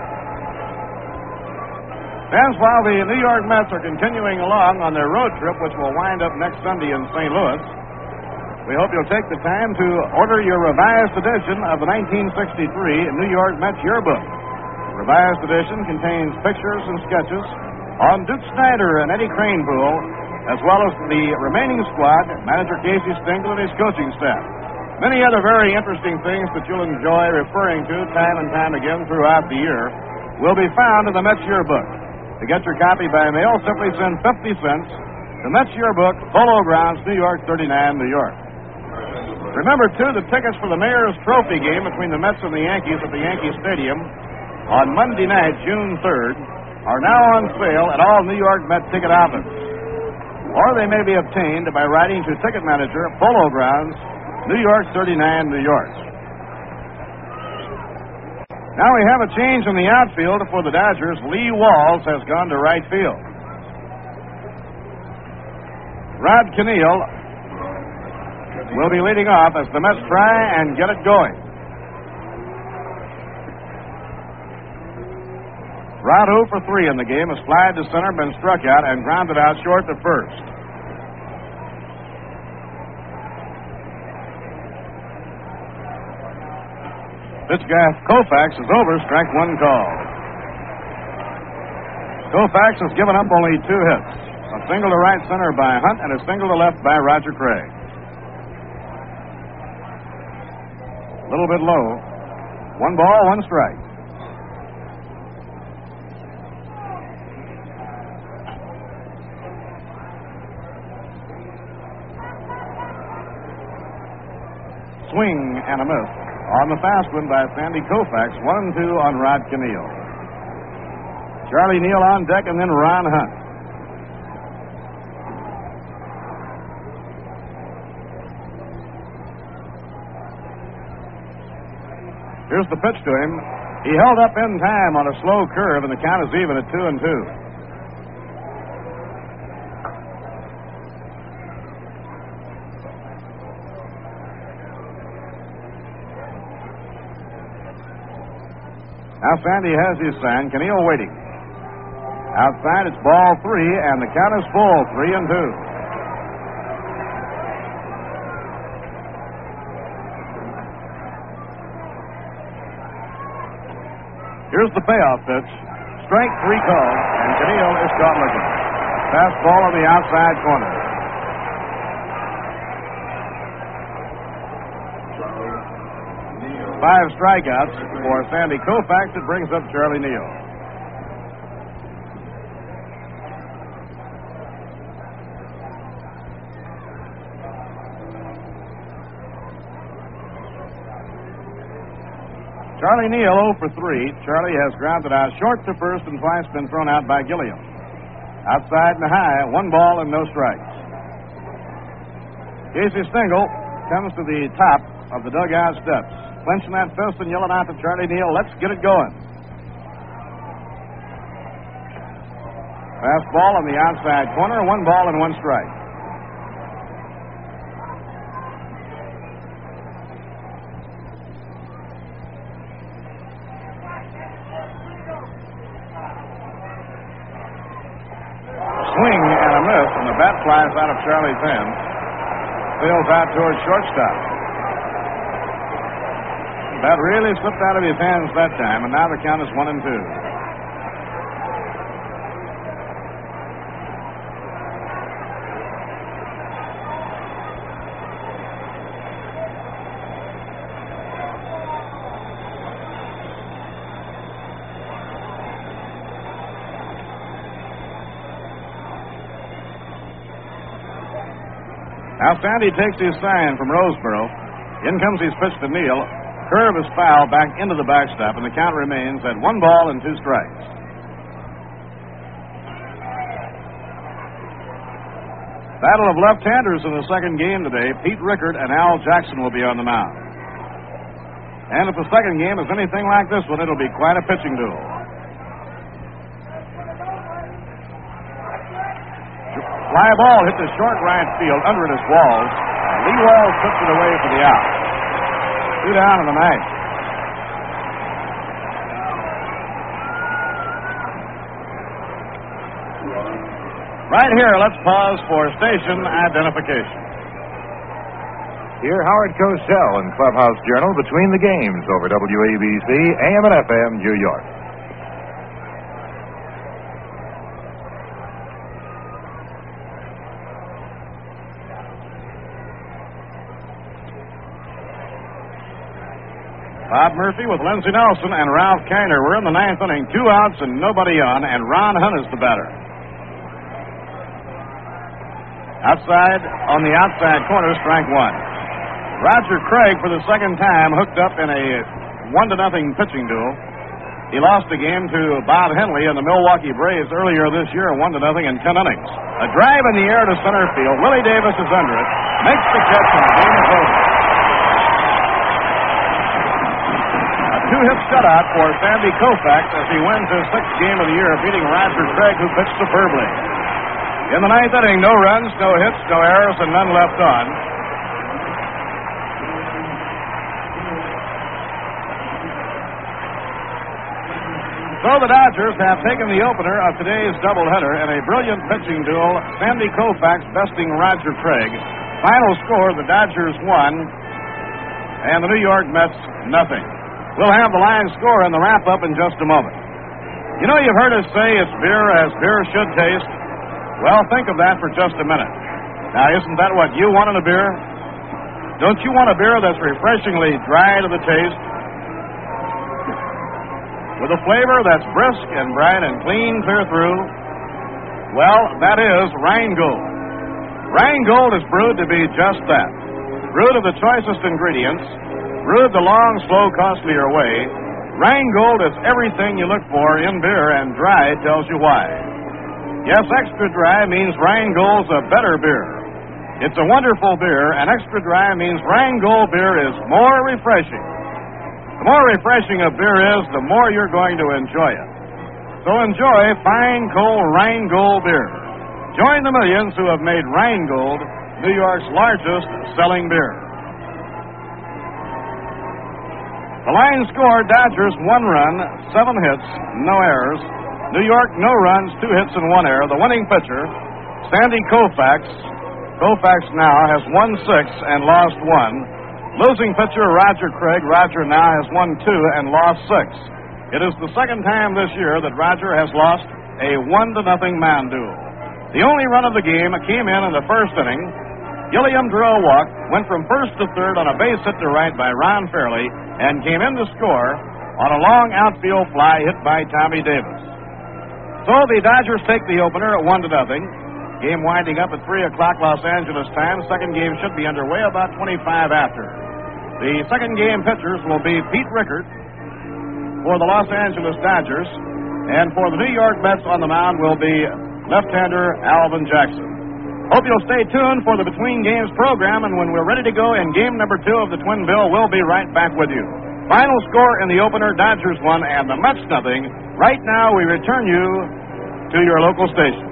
Fans, while the New York Mets are continuing along on their road trip, which will wind up next Sunday in St. Louis, we hope you'll take the time to order your revised edition of the 1963 New York Mets yearbook. The revised edition contains pictures and sketches on Duke Snyder and Eddie Kranepool, as well as the remaining squad, manager Casey Stengel and his coaching staff. Many other very interesting things that you'll enjoy referring to time and time again throughout the year will be found in the Mets yearbook. To get your copy by mail, simply send 50 cents to Mets yearbook, Polo Grounds, New York, 39, New York. Remember, too, the tickets for the Mayor's Trophy game between the Mets and the Yankees at the Yankee Stadium on Monday night, June 3rd, are now on sale at all New York Met ticket outlets. Or they may be obtained by writing to Ticket Manager, Polo Grounds, New York, 39, New York. Now we have a change in the outfield for the Dodgers. Lee Walls has gone to right field. Rod Caneal will be leading off as the Mets try and get it going. Rod 0 for 3 in the game, has flied to center, been struck out, and grounded out short to first. Pitch gaff Koufax is over, strike 1 call. Koufax has given up only 2 hits. A single to right center by Hunt and a single to left by Roger Craig. A little bit low. 1 ball, 1 strike. Swing and a miss. On the fast one by Sandy Koufax, 1-2 on Rod Caneal. Charlie Neal on deck, and then Ron Hunt. Here's the pitch to him. He held up in time on a slow curve, and the count is even at 2-2. Now Sandy has his sign. Caneel waiting. Outside, it's ball 3, and the count is full, 3-2. Here's the payoff pitch. Strike 3 called, and Caneel is caught looking. Fastball on the outside corner. Five strikeouts for Sandy Koufax. It brings up Charlie Neal. Charlie Neal 0 for 3. Charlie has grounded out short to first and twice been thrown out by Gilliam. Outside and high, 1 ball and no strikes. Casey Stengel comes to the top of the dugout steps, clenching that fist and yelling out to Charlie Neal, let's get it going. Fastball on the outside corner, 1 ball and 1 strike. Swing and a miss, and the bat flies out of Charlie's hands. Sails out towards shortstop. That really slipped out of his hands that time, and now the count is 1-2. Now Sandy takes his sign from Roseboro. In comes his pitch to Neal. Curve is foul back into the backstop, and the count remains at 1 ball and 2 strikes. Battle of left-handers in the second game today. Pete Rickard and Al Jackson will be on the mound. And if the second game is anything like this one, it'll be quite a pitching duel. Fly ball hit the short right field under it is Walls. Lee Walls puts it away for the out. 2 down in the ninth. Right here, let's pause for station identification. Here, Howard Cosell in Clubhouse Journal between the games over WABC, AM and FM, New York. Bob Murphy with Lindsey Nelson and Ralph Kiner. We're in the ninth inning. 2 outs and nobody on, and Ron Hunt is the batter. Outside, on the outside corner, strike 1. Roger Craig, for the second time, hooked up in a 1-0 pitching duel. He lost the game to Bob Henley and the Milwaukee Braves earlier this year, 1-0 in 10 innings. A drive in the air to center field. Willie Davis is under it, makes the catch, and the game is over. 2-hit shutout for Sandy Koufax as he wins his 6th game of the year, beating Roger Craig, who pitched superbly. In the ninth inning, no runs, no hits, no errors, and none left on. So the Dodgers have taken the opener of today's doubleheader in a brilliant pitching duel. Sandy Koufax besting Roger Craig. Final score, the Dodgers 1, and the New York Mets nothing. We'll have the line score in the wrap-up in just a moment. You know, you've heard us say it's beer as beer should taste. Well, think of that for just a minute. Now, isn't that what you want in a beer? Don't you want a beer that's refreshingly dry to the taste, with a flavor that's brisk and bright and clean clear through? Well, that is Rheingold. Rheingold is brewed to be just that. Brewed of the choicest ingredients, brewed the long, slow, costlier way, Rheingold is everything you look for in beer, and dry tells you why. Yes, extra dry means Rheingold's a better beer. It's a wonderful beer, and extra dry means Rheingold beer is more refreshing. The more refreshing a beer is, the more you're going to enjoy it. So enjoy fine, cold Rheingold beer. Join the millions who have made Rheingold New York's largest selling beer. The line score, Dodgers 1 run, 7 hits, no errors. New York, no runs, 2 hits and 1 error. The winning pitcher, Sandy Koufax. Koufax now has won 6 and lost 1. Losing pitcher, Roger Craig. Roger now has won 2 and lost 6. It is the second time this year that Roger has lost a 1-0 man duel. The only run of the game came in the first inning. Gilliam drew a walk, went from first to third on a base hit to right by Ron Fairley, and came in to score on a long outfield fly hit by Tommy Davis. So the Dodgers take the opener at 1-0. Game winding up at 3 o'clock Los Angeles time. Second game should be underway about 25 after. The second game pitchers will be Pete Rickard for the Los Angeles Dodgers, and for the New York Mets on the mound will be left-hander Alvin Jackson. Hope you'll stay tuned for the Between Games program, and when we're ready to go in game number 2 of the Twin Bill, we'll be right back with you. Final score in the opener, Dodgers 1 and the Mets 0. Right now, we return you to your local station.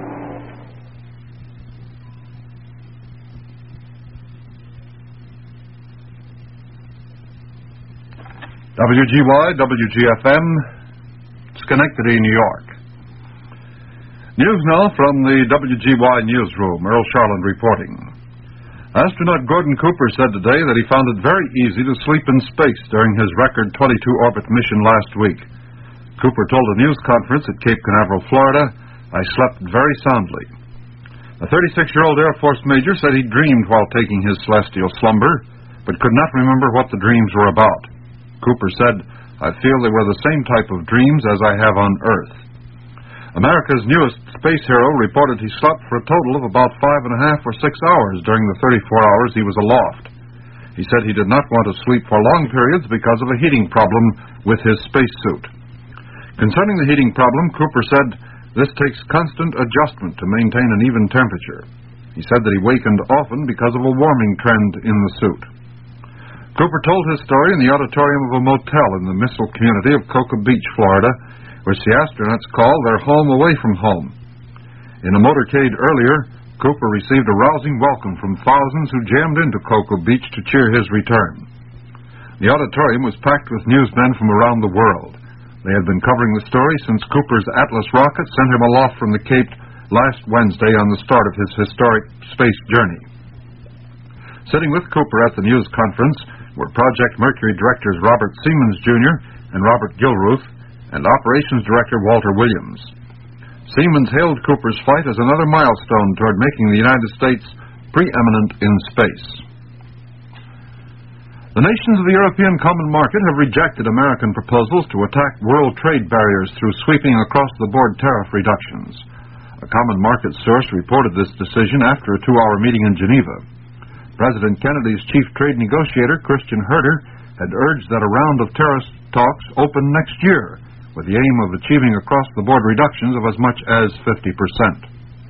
WGY, WGFM, Schenectady, New York. News now from the WGY newsroom. Earl Charland reporting. Astronaut Gordon Cooper said today that he found it very easy to sleep in space during his record 22-orbit mission last week. Cooper told a news conference at Cape Canaveral, Florida, "I slept very soundly." The 36-year-old Air Force major said he dreamed while taking his celestial slumber, but could not remember what the dreams were about. Cooper said, "I feel they were the same type of dreams as I have on Earth." America's newest space hero reported he slept for a total of about 5.5 or 6 hours during the 34 hours he was aloft. He said he did not want to sleep for long periods because of a heating problem with his spacesuit. Concerning the heating problem, Cooper said, "This takes constant adjustment to maintain an even temperature." He said that he wakened often because of a warming trend in the suit. Cooper told his story in the auditorium of a motel in the missile community of Cocoa Beach, Florida, which the astronauts call their home away from home. In a motorcade earlier, Cooper received a rousing welcome from thousands who jammed into Cocoa Beach to cheer his return. The auditorium was packed with newsmen from around the world. They had been covering the story since Cooper's Atlas rocket sent him aloft from the Cape last Wednesday on the start of his historic space journey. Sitting with Cooper at the news conference were Project Mercury directors Robert Siemens, Jr. and Robert Gilruth, and Operations Director Walter Williams. Siemens hailed Cooper's flight as another milestone toward making the United States preeminent in space. The nations of the European Common Market have rejected American proposals to attack world trade barriers through sweeping across-the-board tariff reductions. A Common Market source reported this decision after a 2-hour meeting in Geneva. President Kennedy's chief trade negotiator, Christian Herter, had urged that a round of tariff talks open next year, with the aim of achieving across-the-board reductions of as much as 50%.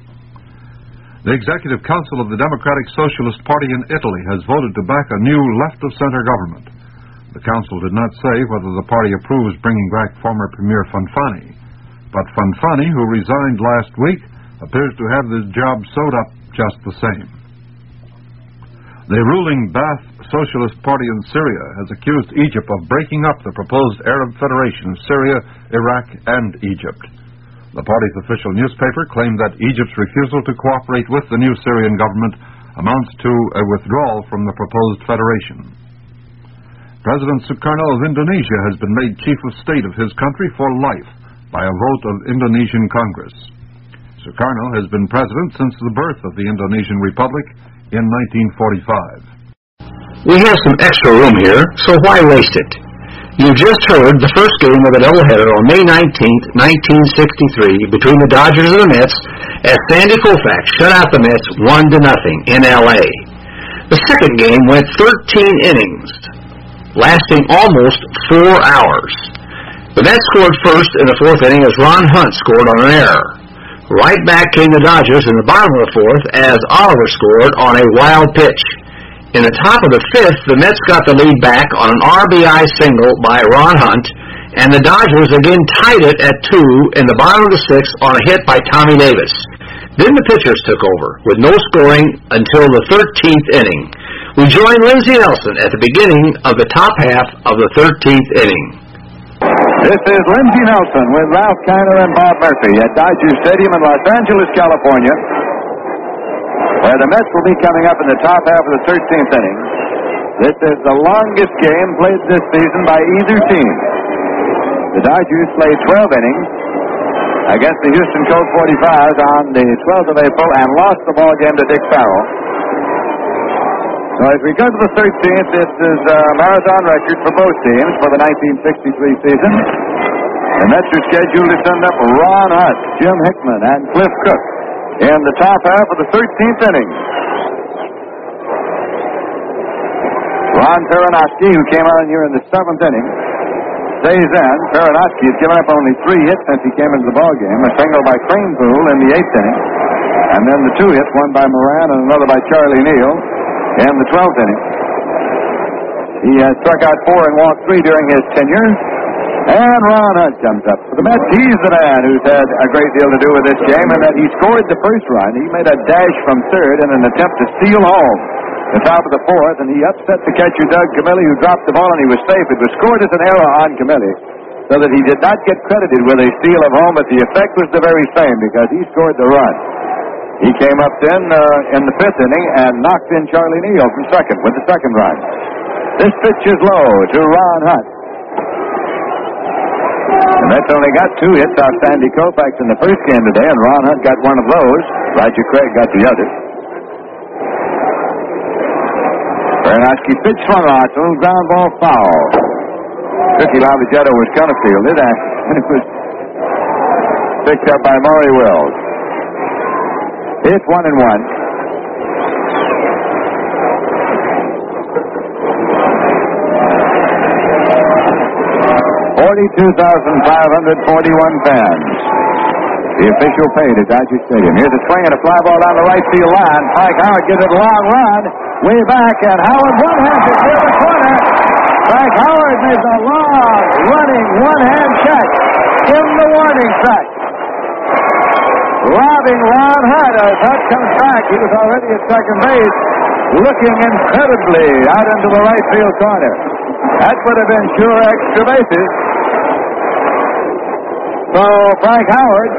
The Executive Council of the Democratic Socialist Party in Italy has voted to back a new left-of-center government. The council did not say whether the party approves bringing back former Premier Fanfani, but Fanfani, who resigned last week, appears to have his job sewed up just the same. The ruling Ba'ath Socialist Party in Syria has accused Egypt of breaking up the proposed Arab Federation of Syria, Iraq, and Egypt. The party's official newspaper claimed that Egypt's refusal to cooperate with the new Syrian government amounts to a withdrawal from the proposed federation. President Sukarno of Indonesia has been made chief of state of his country for life by a vote of Indonesian Congress. Sukarno has been president since the birth of the Indonesian Republic in 1945. We have some extra room here, so why waste it? You just heard the first game of the doubleheader on May 19th, 1963, between the Dodgers and the Mets, as Sandy Koufax shut out the Mets 1-0 in L.A. The second game went 13 innings, lasting almost 4 hours. The Mets scored first in the fourth inning as Ron Hunt scored on an error. Right back came the Dodgers in the bottom of the fourth as Oliver scored on a wild pitch. In the top of the fifth, the Mets got the lead back on an RBI single by Ron Hunt, and the Dodgers again tied it at 2 in the bottom of the sixth on a hit by Tommy Davis. Then the pitchers took over, with no scoring until the 13th inning, We join Lindsey Nelson at the beginning of the top half of the 13th inning. This is Lindsey Nelson with Ralph Kiner and Bob Murphy at Dodger Stadium in Los Angeles, California, where the Mets will be coming up in the top half of the 13th inning. This is the longest game played this season by either team. The Dodgers played 12 innings against the Houston Colt 45s on the 12th of April and lost the ball game to Dick Farrell. So as we go to the 13th, this is a marathon record for both teams for the 1963 season. The Mets are scheduled to send up Ron Hutt, Jim Hickman, and Cliff Cook in the top half of the 13th inning. Ron Perranoski, who came on here in the 7th inning, stays in. Perranoski has given up only 3 hits since he came into the ballgame. A single by Kranepool in the 8th inning, and then the 2 hits, one by Moran and another by Charlie Neal in the 12th inning. He has struck out 4 and walked 3 during his tenure. And Ron Hutt comes up for the Mets. He's the man who's had a great deal to do with this game, and that he scored the first run. He made a dash from third in an attempt to steal home the top of the 4th, and he upset the catcher Doug Camilli, who dropped the ball, and he was safe. It was scored as an error on Camilli, so that he did not get credited with a steal of home, but the effect was the very same because he scored the run. He came up then in the 5th inning and knocked in Charlie Neal from second with the second run. This pitch is low to Ron Hutt. The Mets only got 2 hits off Sandy Koufax in the first game today, and Ron Hutt got one of those. Roger Craig got the other. Perranoski pitch swung on, a little ground ball foul. Ricky Lavagetto was going to field it, and it was picked up by Maury Wills. It's 1-1. 42,541 fans. The official paid at Dodger Stadium. Here's a swing and a fly ball down the right field line. Frank Howard gives it a long run. Way back, and Howard one-hands it near the corner. Frank Howard makes a long, running, one-hand catch in the warning track. Robbing Ron Hutt as Hutt comes back. He was already at second base, looking incredibly out into the right field corner. That would have been sure extra bases. So Frank Howard,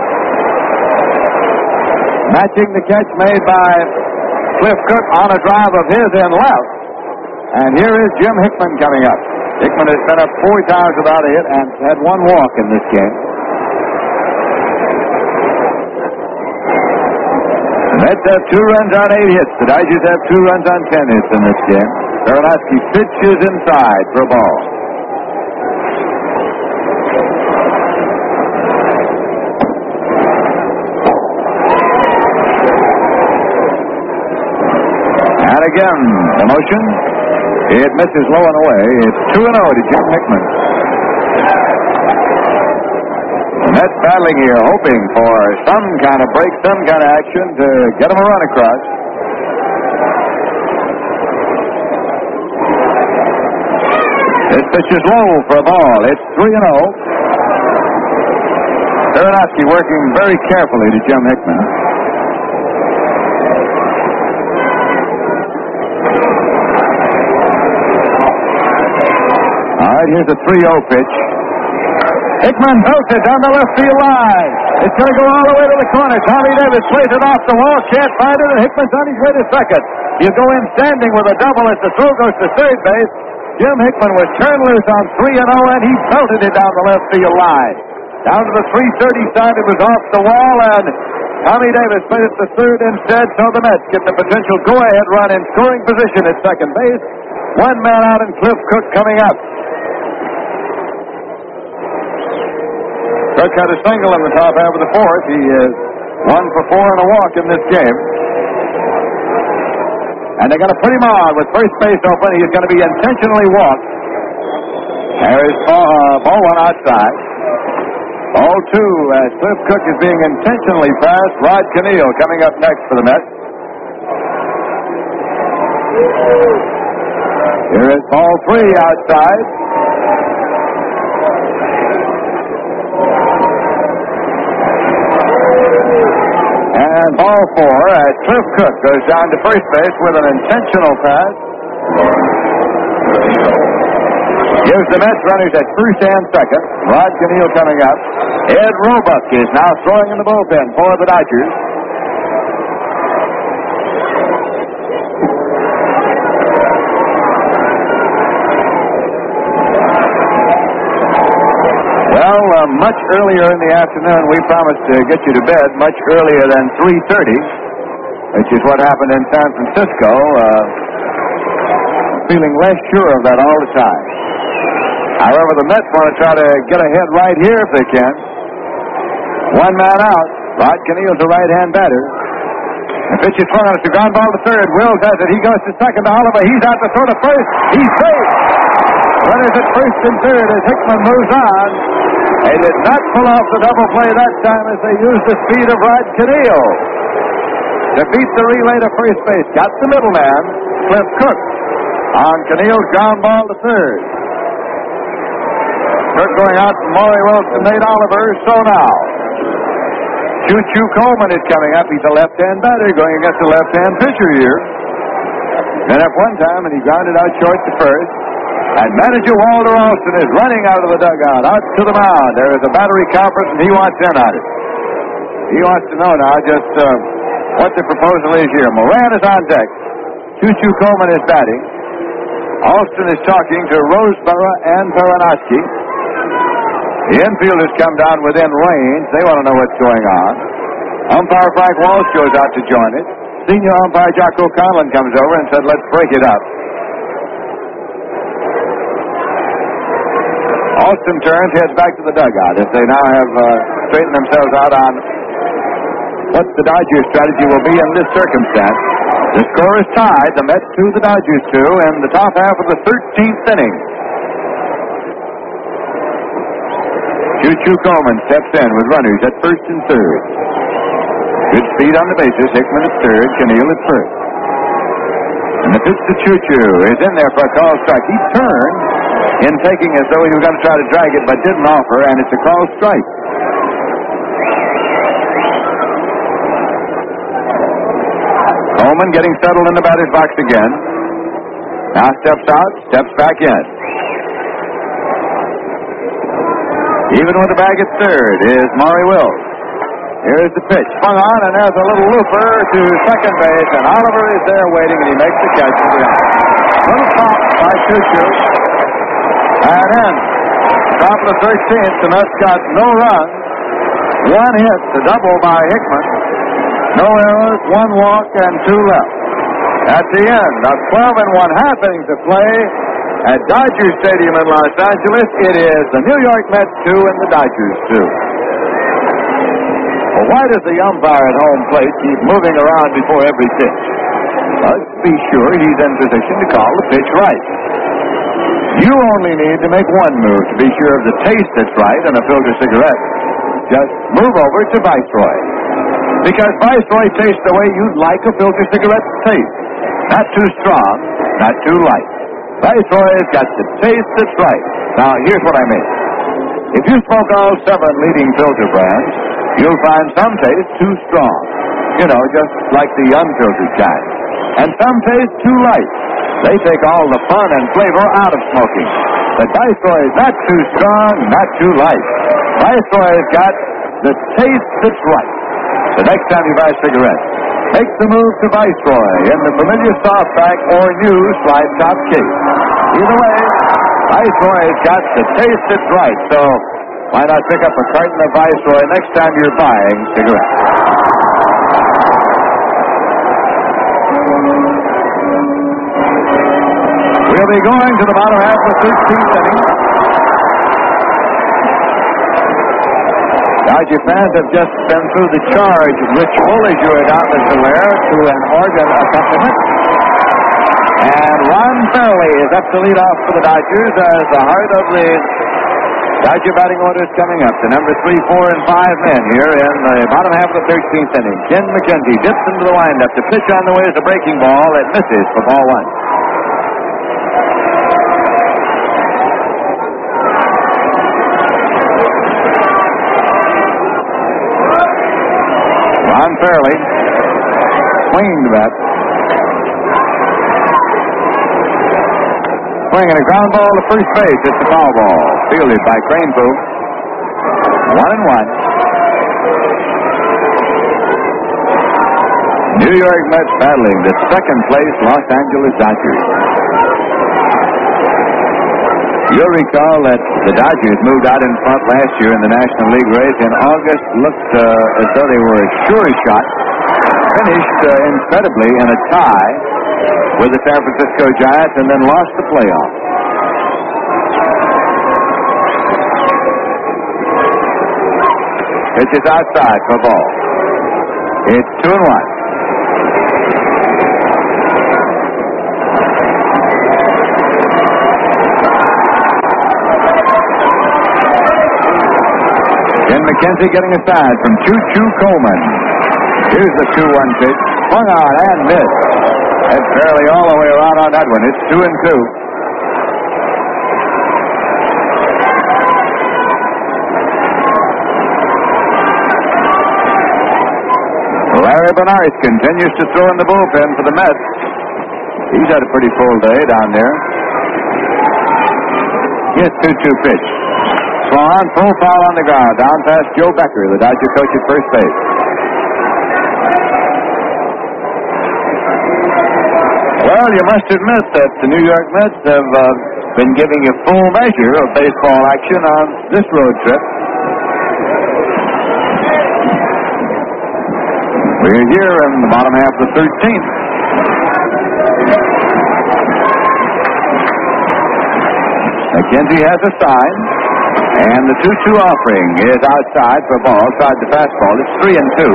matching the catch made by Cliff Cook on a drive of his in left. And here is Jim Hickman coming up. Hickman has been up 4 times without a hit and had 1 walk in this game. The Mets have 2 runs on 8 hits. The Dodgers have 2 runs on 10 hits in this game. Perranoski pitches inside for a ball. And again, the motion. It misses low and away. It's 2-0 to Jim Hickman. The Mets battling here, hoping for some kind of break, some kind of action to get them a run across. This pitch is low for a ball. It's 3-0. Perranoski working very carefully to Jim Hickman. All right, here's a 3-0 pitch. Hickman belts it down the left field line. It's going to go all the way to the corner. Tommy Davis plays it off the wall, can't find it, and Hickman's on his way to second. He'll go in standing with a double as the throw goes to third base. Jim Hickman was turned loose on 3-0, and he belted it down the left field line. Down to the 330 side, it was off the wall, and Tommy Davis played it to third instead, so the Mets get the potential go-ahead run in scoring position at second base. 1 man out and Cliff Cook coming up. Cook had a single in the top half of the 4th. He is 1 for 4 and a walk in this game. And they're going to put him on with first base open. He's going to be intentionally walked. There is ball 1 outside. Ball 2 as Cliff Cook is being intentionally passed. Rod Canneel coming up next for the Mets. Here is ball 3 outside. And ball 4 as Cliff Cook goes down to first base with an intentional pass Gives the Mets runners at first and second. Rod Canneel coming up. Ed Roebuck is now throwing in the bullpen for the Dodgers. Well, much earlier in the afternoon, we promised to get you to bed much earlier than 3:30, which is what happened in San Francisco. Feeling less sure of that all the time. However, the Mets want to try to get ahead right here if they can. One man out. Rod Canneel's a right-hand batter. The pitch is swung on. It's a ground ball to third. Wills has it. He goes to second to Oliver. He's out to throw to first. He's safe. Runners at first and third as Hickman moves on. They did not pull off the double play that time as they used the speed of Rod Canneel to beat the relay to first base. Got the middleman, Cliff Cook, on Canneel's ground ball to third. Cook going out from Maury Wilson, Nate Oliver. So now, Choo-Choo Coleman is coming up. He's a left-hand batter going against a left-hand pitcher here. Then up one time, and he grounded out short to first. And manager Walter Alston is running out of the dugout, out to the mound. There is a battery conference, and he wants in on it. He wants to know now just what the proposal is here. Moran is on deck. Choo-Choo Coleman is batting. Alston is talking to Roseborough and Baranowski. The infielders come down within range. They want to know what's going on. Umpire Frank Walsh goes out to join it. Senior umpire Jocko Conlon comes over and said, let's break it up. Alston turns, heads back to the dugout as they now have straightened themselves out on what the Dodgers' strategy will be in this circumstance. The score is tied, the Mets 2, the Dodgers 2, in the top half of the 13th inning. Choo-Choo Coleman steps in with runners at first and third. Good speed on the bases. Hickman at third, Canneel at first. And the pitch to Choo-Choo is in there for a call strike. He turned in taking as though he was going to try to drag it, but didn't offer, and it's a call strike. Coleman getting settled in the batter's box again. Now steps out, steps back in. Even with the bag at third is Maury Wills. Here's the pitch. Swung on, and there's a little looper to second base, and Oliver is there waiting, and he makes the catch for the out. Little pop by Choo-Choo. And then, top of the 13th, the Mets got no runs. One hit, the double by Hickman. No errors, one walk, and two left. At the end of 12 1/2 innings of play at Dodger Stadium in Los Angeles, it is the New York Mets 2 and the Dodgers 2. Well, why does the umpire at home plate keep moving around before every pitch? Well, to be sure he's in position to call the pitch right. You only need to make one move to be sure of the taste that's right in a filter cigarette. Just move over to Viceroy. Because Viceroy tastes the way you'd like a filter cigarette to taste. Not too strong, not too light. Viceroy's got the taste that's right. Now, here's what I mean. If you smoke all 7 leading filter brands, you'll find some taste too strong. You know, just like the unfiltered kind. And some taste too light. They take all the fun and flavor out of smoking. But Viceroy's not too strong, not too light. Viceroy's got the taste that's right. The next time you buy a cigarette, make the move to Viceroy in the familiar softback or new slide top case. Either way, Viceroy's got the taste that's right. So why not pick up a carton of Viceroy next time you're buying cigarettes? We'll be going to the bottom half of the 13th inning. Dodger fans have just been through the charge ritual, as you are doubtless aware, to an organ accompaniment. And Ron Fairley is up to lead off for the Dodgers as the heart of the Dodger batting order is coming up. The number 3, 4, and 5 men here in the bottom half of the 13th inning. Ken McKenzie dips into the windup. The pitch on the way is a breaking ball. It misses for ball 1. Ron Fairley swinging the bat. swing and a ground ball to first base. It's a foul ball. Fielded by Craneville. 1-1. New York Mets battling the second place Los Angeles Dodgers. You'll recall that the Dodgers moved out in front last year in the National League race. In August, looked as though they were a sure shot. Finished incredibly in a tie with the San Francisco Giants and then lost the playoff. Pitch is outside for a ball. It's 2-1. McKenzie getting a side from Choo-Choo Coleman. Here's the 2-1 pitch. Swung on and missed. That's barely all the way around on that one. It's 2-2. Larry Bernard continues to throw in the bullpen for the Mets. He's had a pretty full day down there. Here's 2-2 pitch. Swung, full foul on the ground, down past Joe Becker, the Dodger coach at first base. Well, you must admit that the New York Mets have been giving a full measure of baseball action on this road trip. We're here in the bottom half of the 13th. McKenzie has a sign. And the 2-2 offering is outside for a ball, outside the fastball. It's 3-2.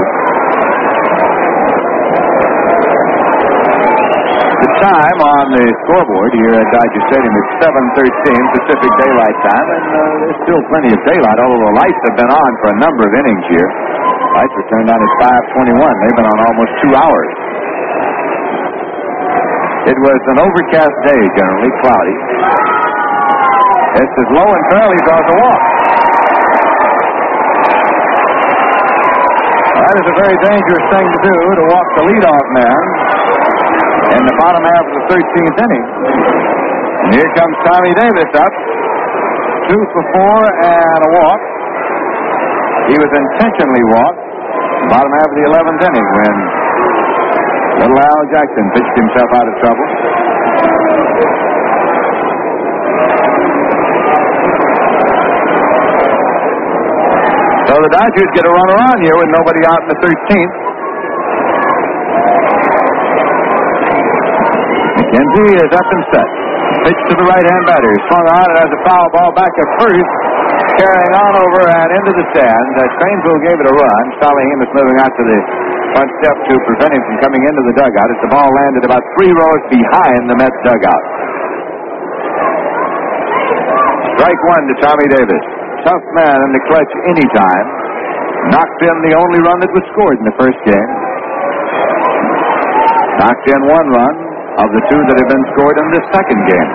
The time on the scoreboard here at Dodger Stadium is 7:13 Pacific Daylight Time, and there's still plenty of daylight, although the lights have been on for a number of innings here. Lights were turned on at 5:21. They've been on almost 2 hours. It was an overcast day, generally cloudy. This is low and Fairley draws a walk. That is a very dangerous thing to do, to walk the leadoff man in the bottom half of the 13th inning. And here comes Tommy Davis up. 2 for 4 and a walk. He was intentionally walked bottom half of the 11th inning when little Al Jackson pitched himself out of trouble. So the Dodgers get a runner on here with nobody out in the 13th. McKenzie is up and set. Pitch to the right-hand batter. Swung on and has a foul ball back at first. Carrying on over and into the stands. Craneville gave it a run. Charlie Amos moving out to the front step to prevent him from coming into the dugout as the ball landed about 3 rows behind the Mets dugout. Strike 1 to Tommy Davis. Tough man in the clutch anytime. Knocked in the only run that was scored in the first game. Knocked in 1 run of the 2 that have been scored in this second game.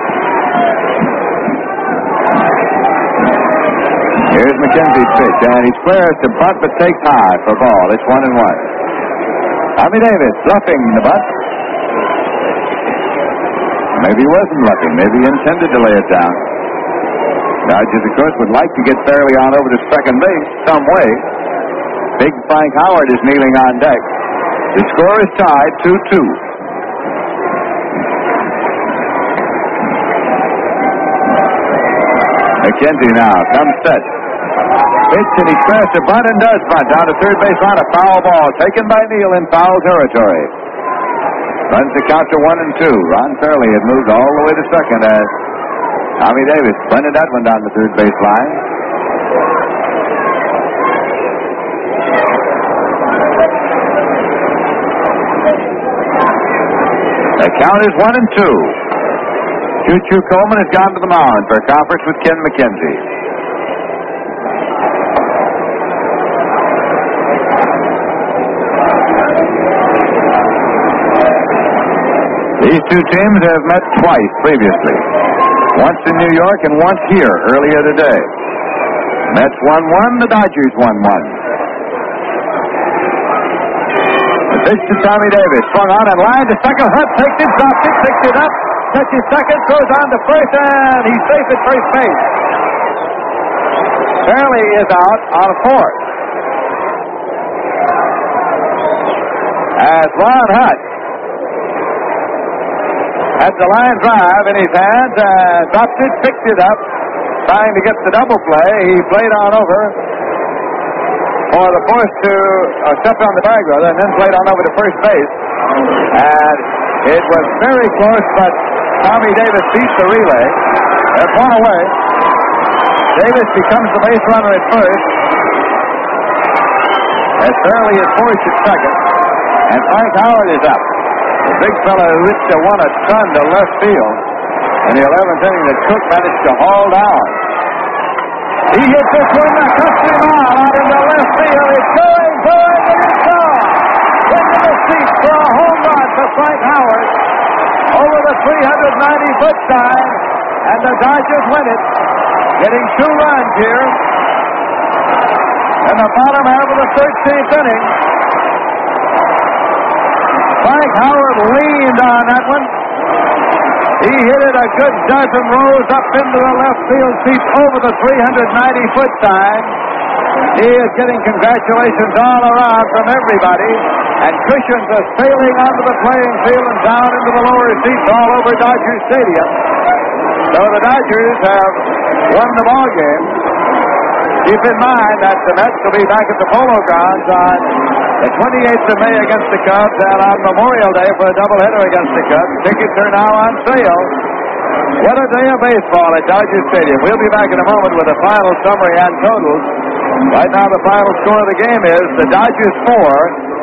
Here's McKenzie's pitch, and he squares to bunt but takes high for a ball. It's 1-1. Tommy Davis bluffing the bunt. Maybe he wasn't bluffing. Maybe he intended to lay it down. Dodgers, of course, would like to get Fairley on over to second base some way. Big Frank Howard is kneeling on deck. The score is tied 2-2. McKenzie now comes set. Pitch, and he crashed a bunt and does bunt down to third base line. A foul ball taken by Neal in foul territory. Runs the count to 1-2. Ron Fairley had moved all the way to second as Tommy Davis bunted that one down the third base line. The count is 1-2. Choo-Choo Coleman has gone to the mound for a conference with Ken McKenzie. These two teams have met twice previously. Once in New York and once here earlier today. Mets 1-1, the Dodgers 1-1. The pitch to Tommy Davis. Swung on and lined to second. Hunt takes it, dropped it, picked it up. touches second, throws on to first, and he's safe at first base. Fairley is out on fourth. As Ron Hutch had the line drive in his hands and dropped it, picked it up, trying to get the double play. He played on over for the force to step on the bag, rather, and then played on over to first base. And it was very close, but Tommy Davis beat the relay. They're one away. Davis becomes the base runner at first. As Fairley is forced at second. And Frank Howard is up. The big fellow who hit the one a ton to left field in the 11th inning that Cook managed to haul down. He hit this one a country mile out into left field. It's going, and it's gone. Into the seats for a home run for Frank Howard over the 390-foot sign, and the Dodgers win it, getting 2 runs here in the bottom half of the 13th inning. Frank Howard leaned on that one. He hit it a good dozen rows up into the left field seats over the 390-foot sign. He is getting congratulations all around from everybody, and cushions are sailing onto the playing field and down into the lower seats all over Dodger Stadium. So the Dodgers have won the ball game. Keep in mind that the Mets will be back at the Polo Grounds on the 28th of May against the Cubs, and on Memorial Day for a doubleheader against the Cubs. Tickets are now on sale. What a day of baseball at Dodger Stadium. We'll be back in a moment with a final summary and totals. Right now the final score of the game is the Dodgers 4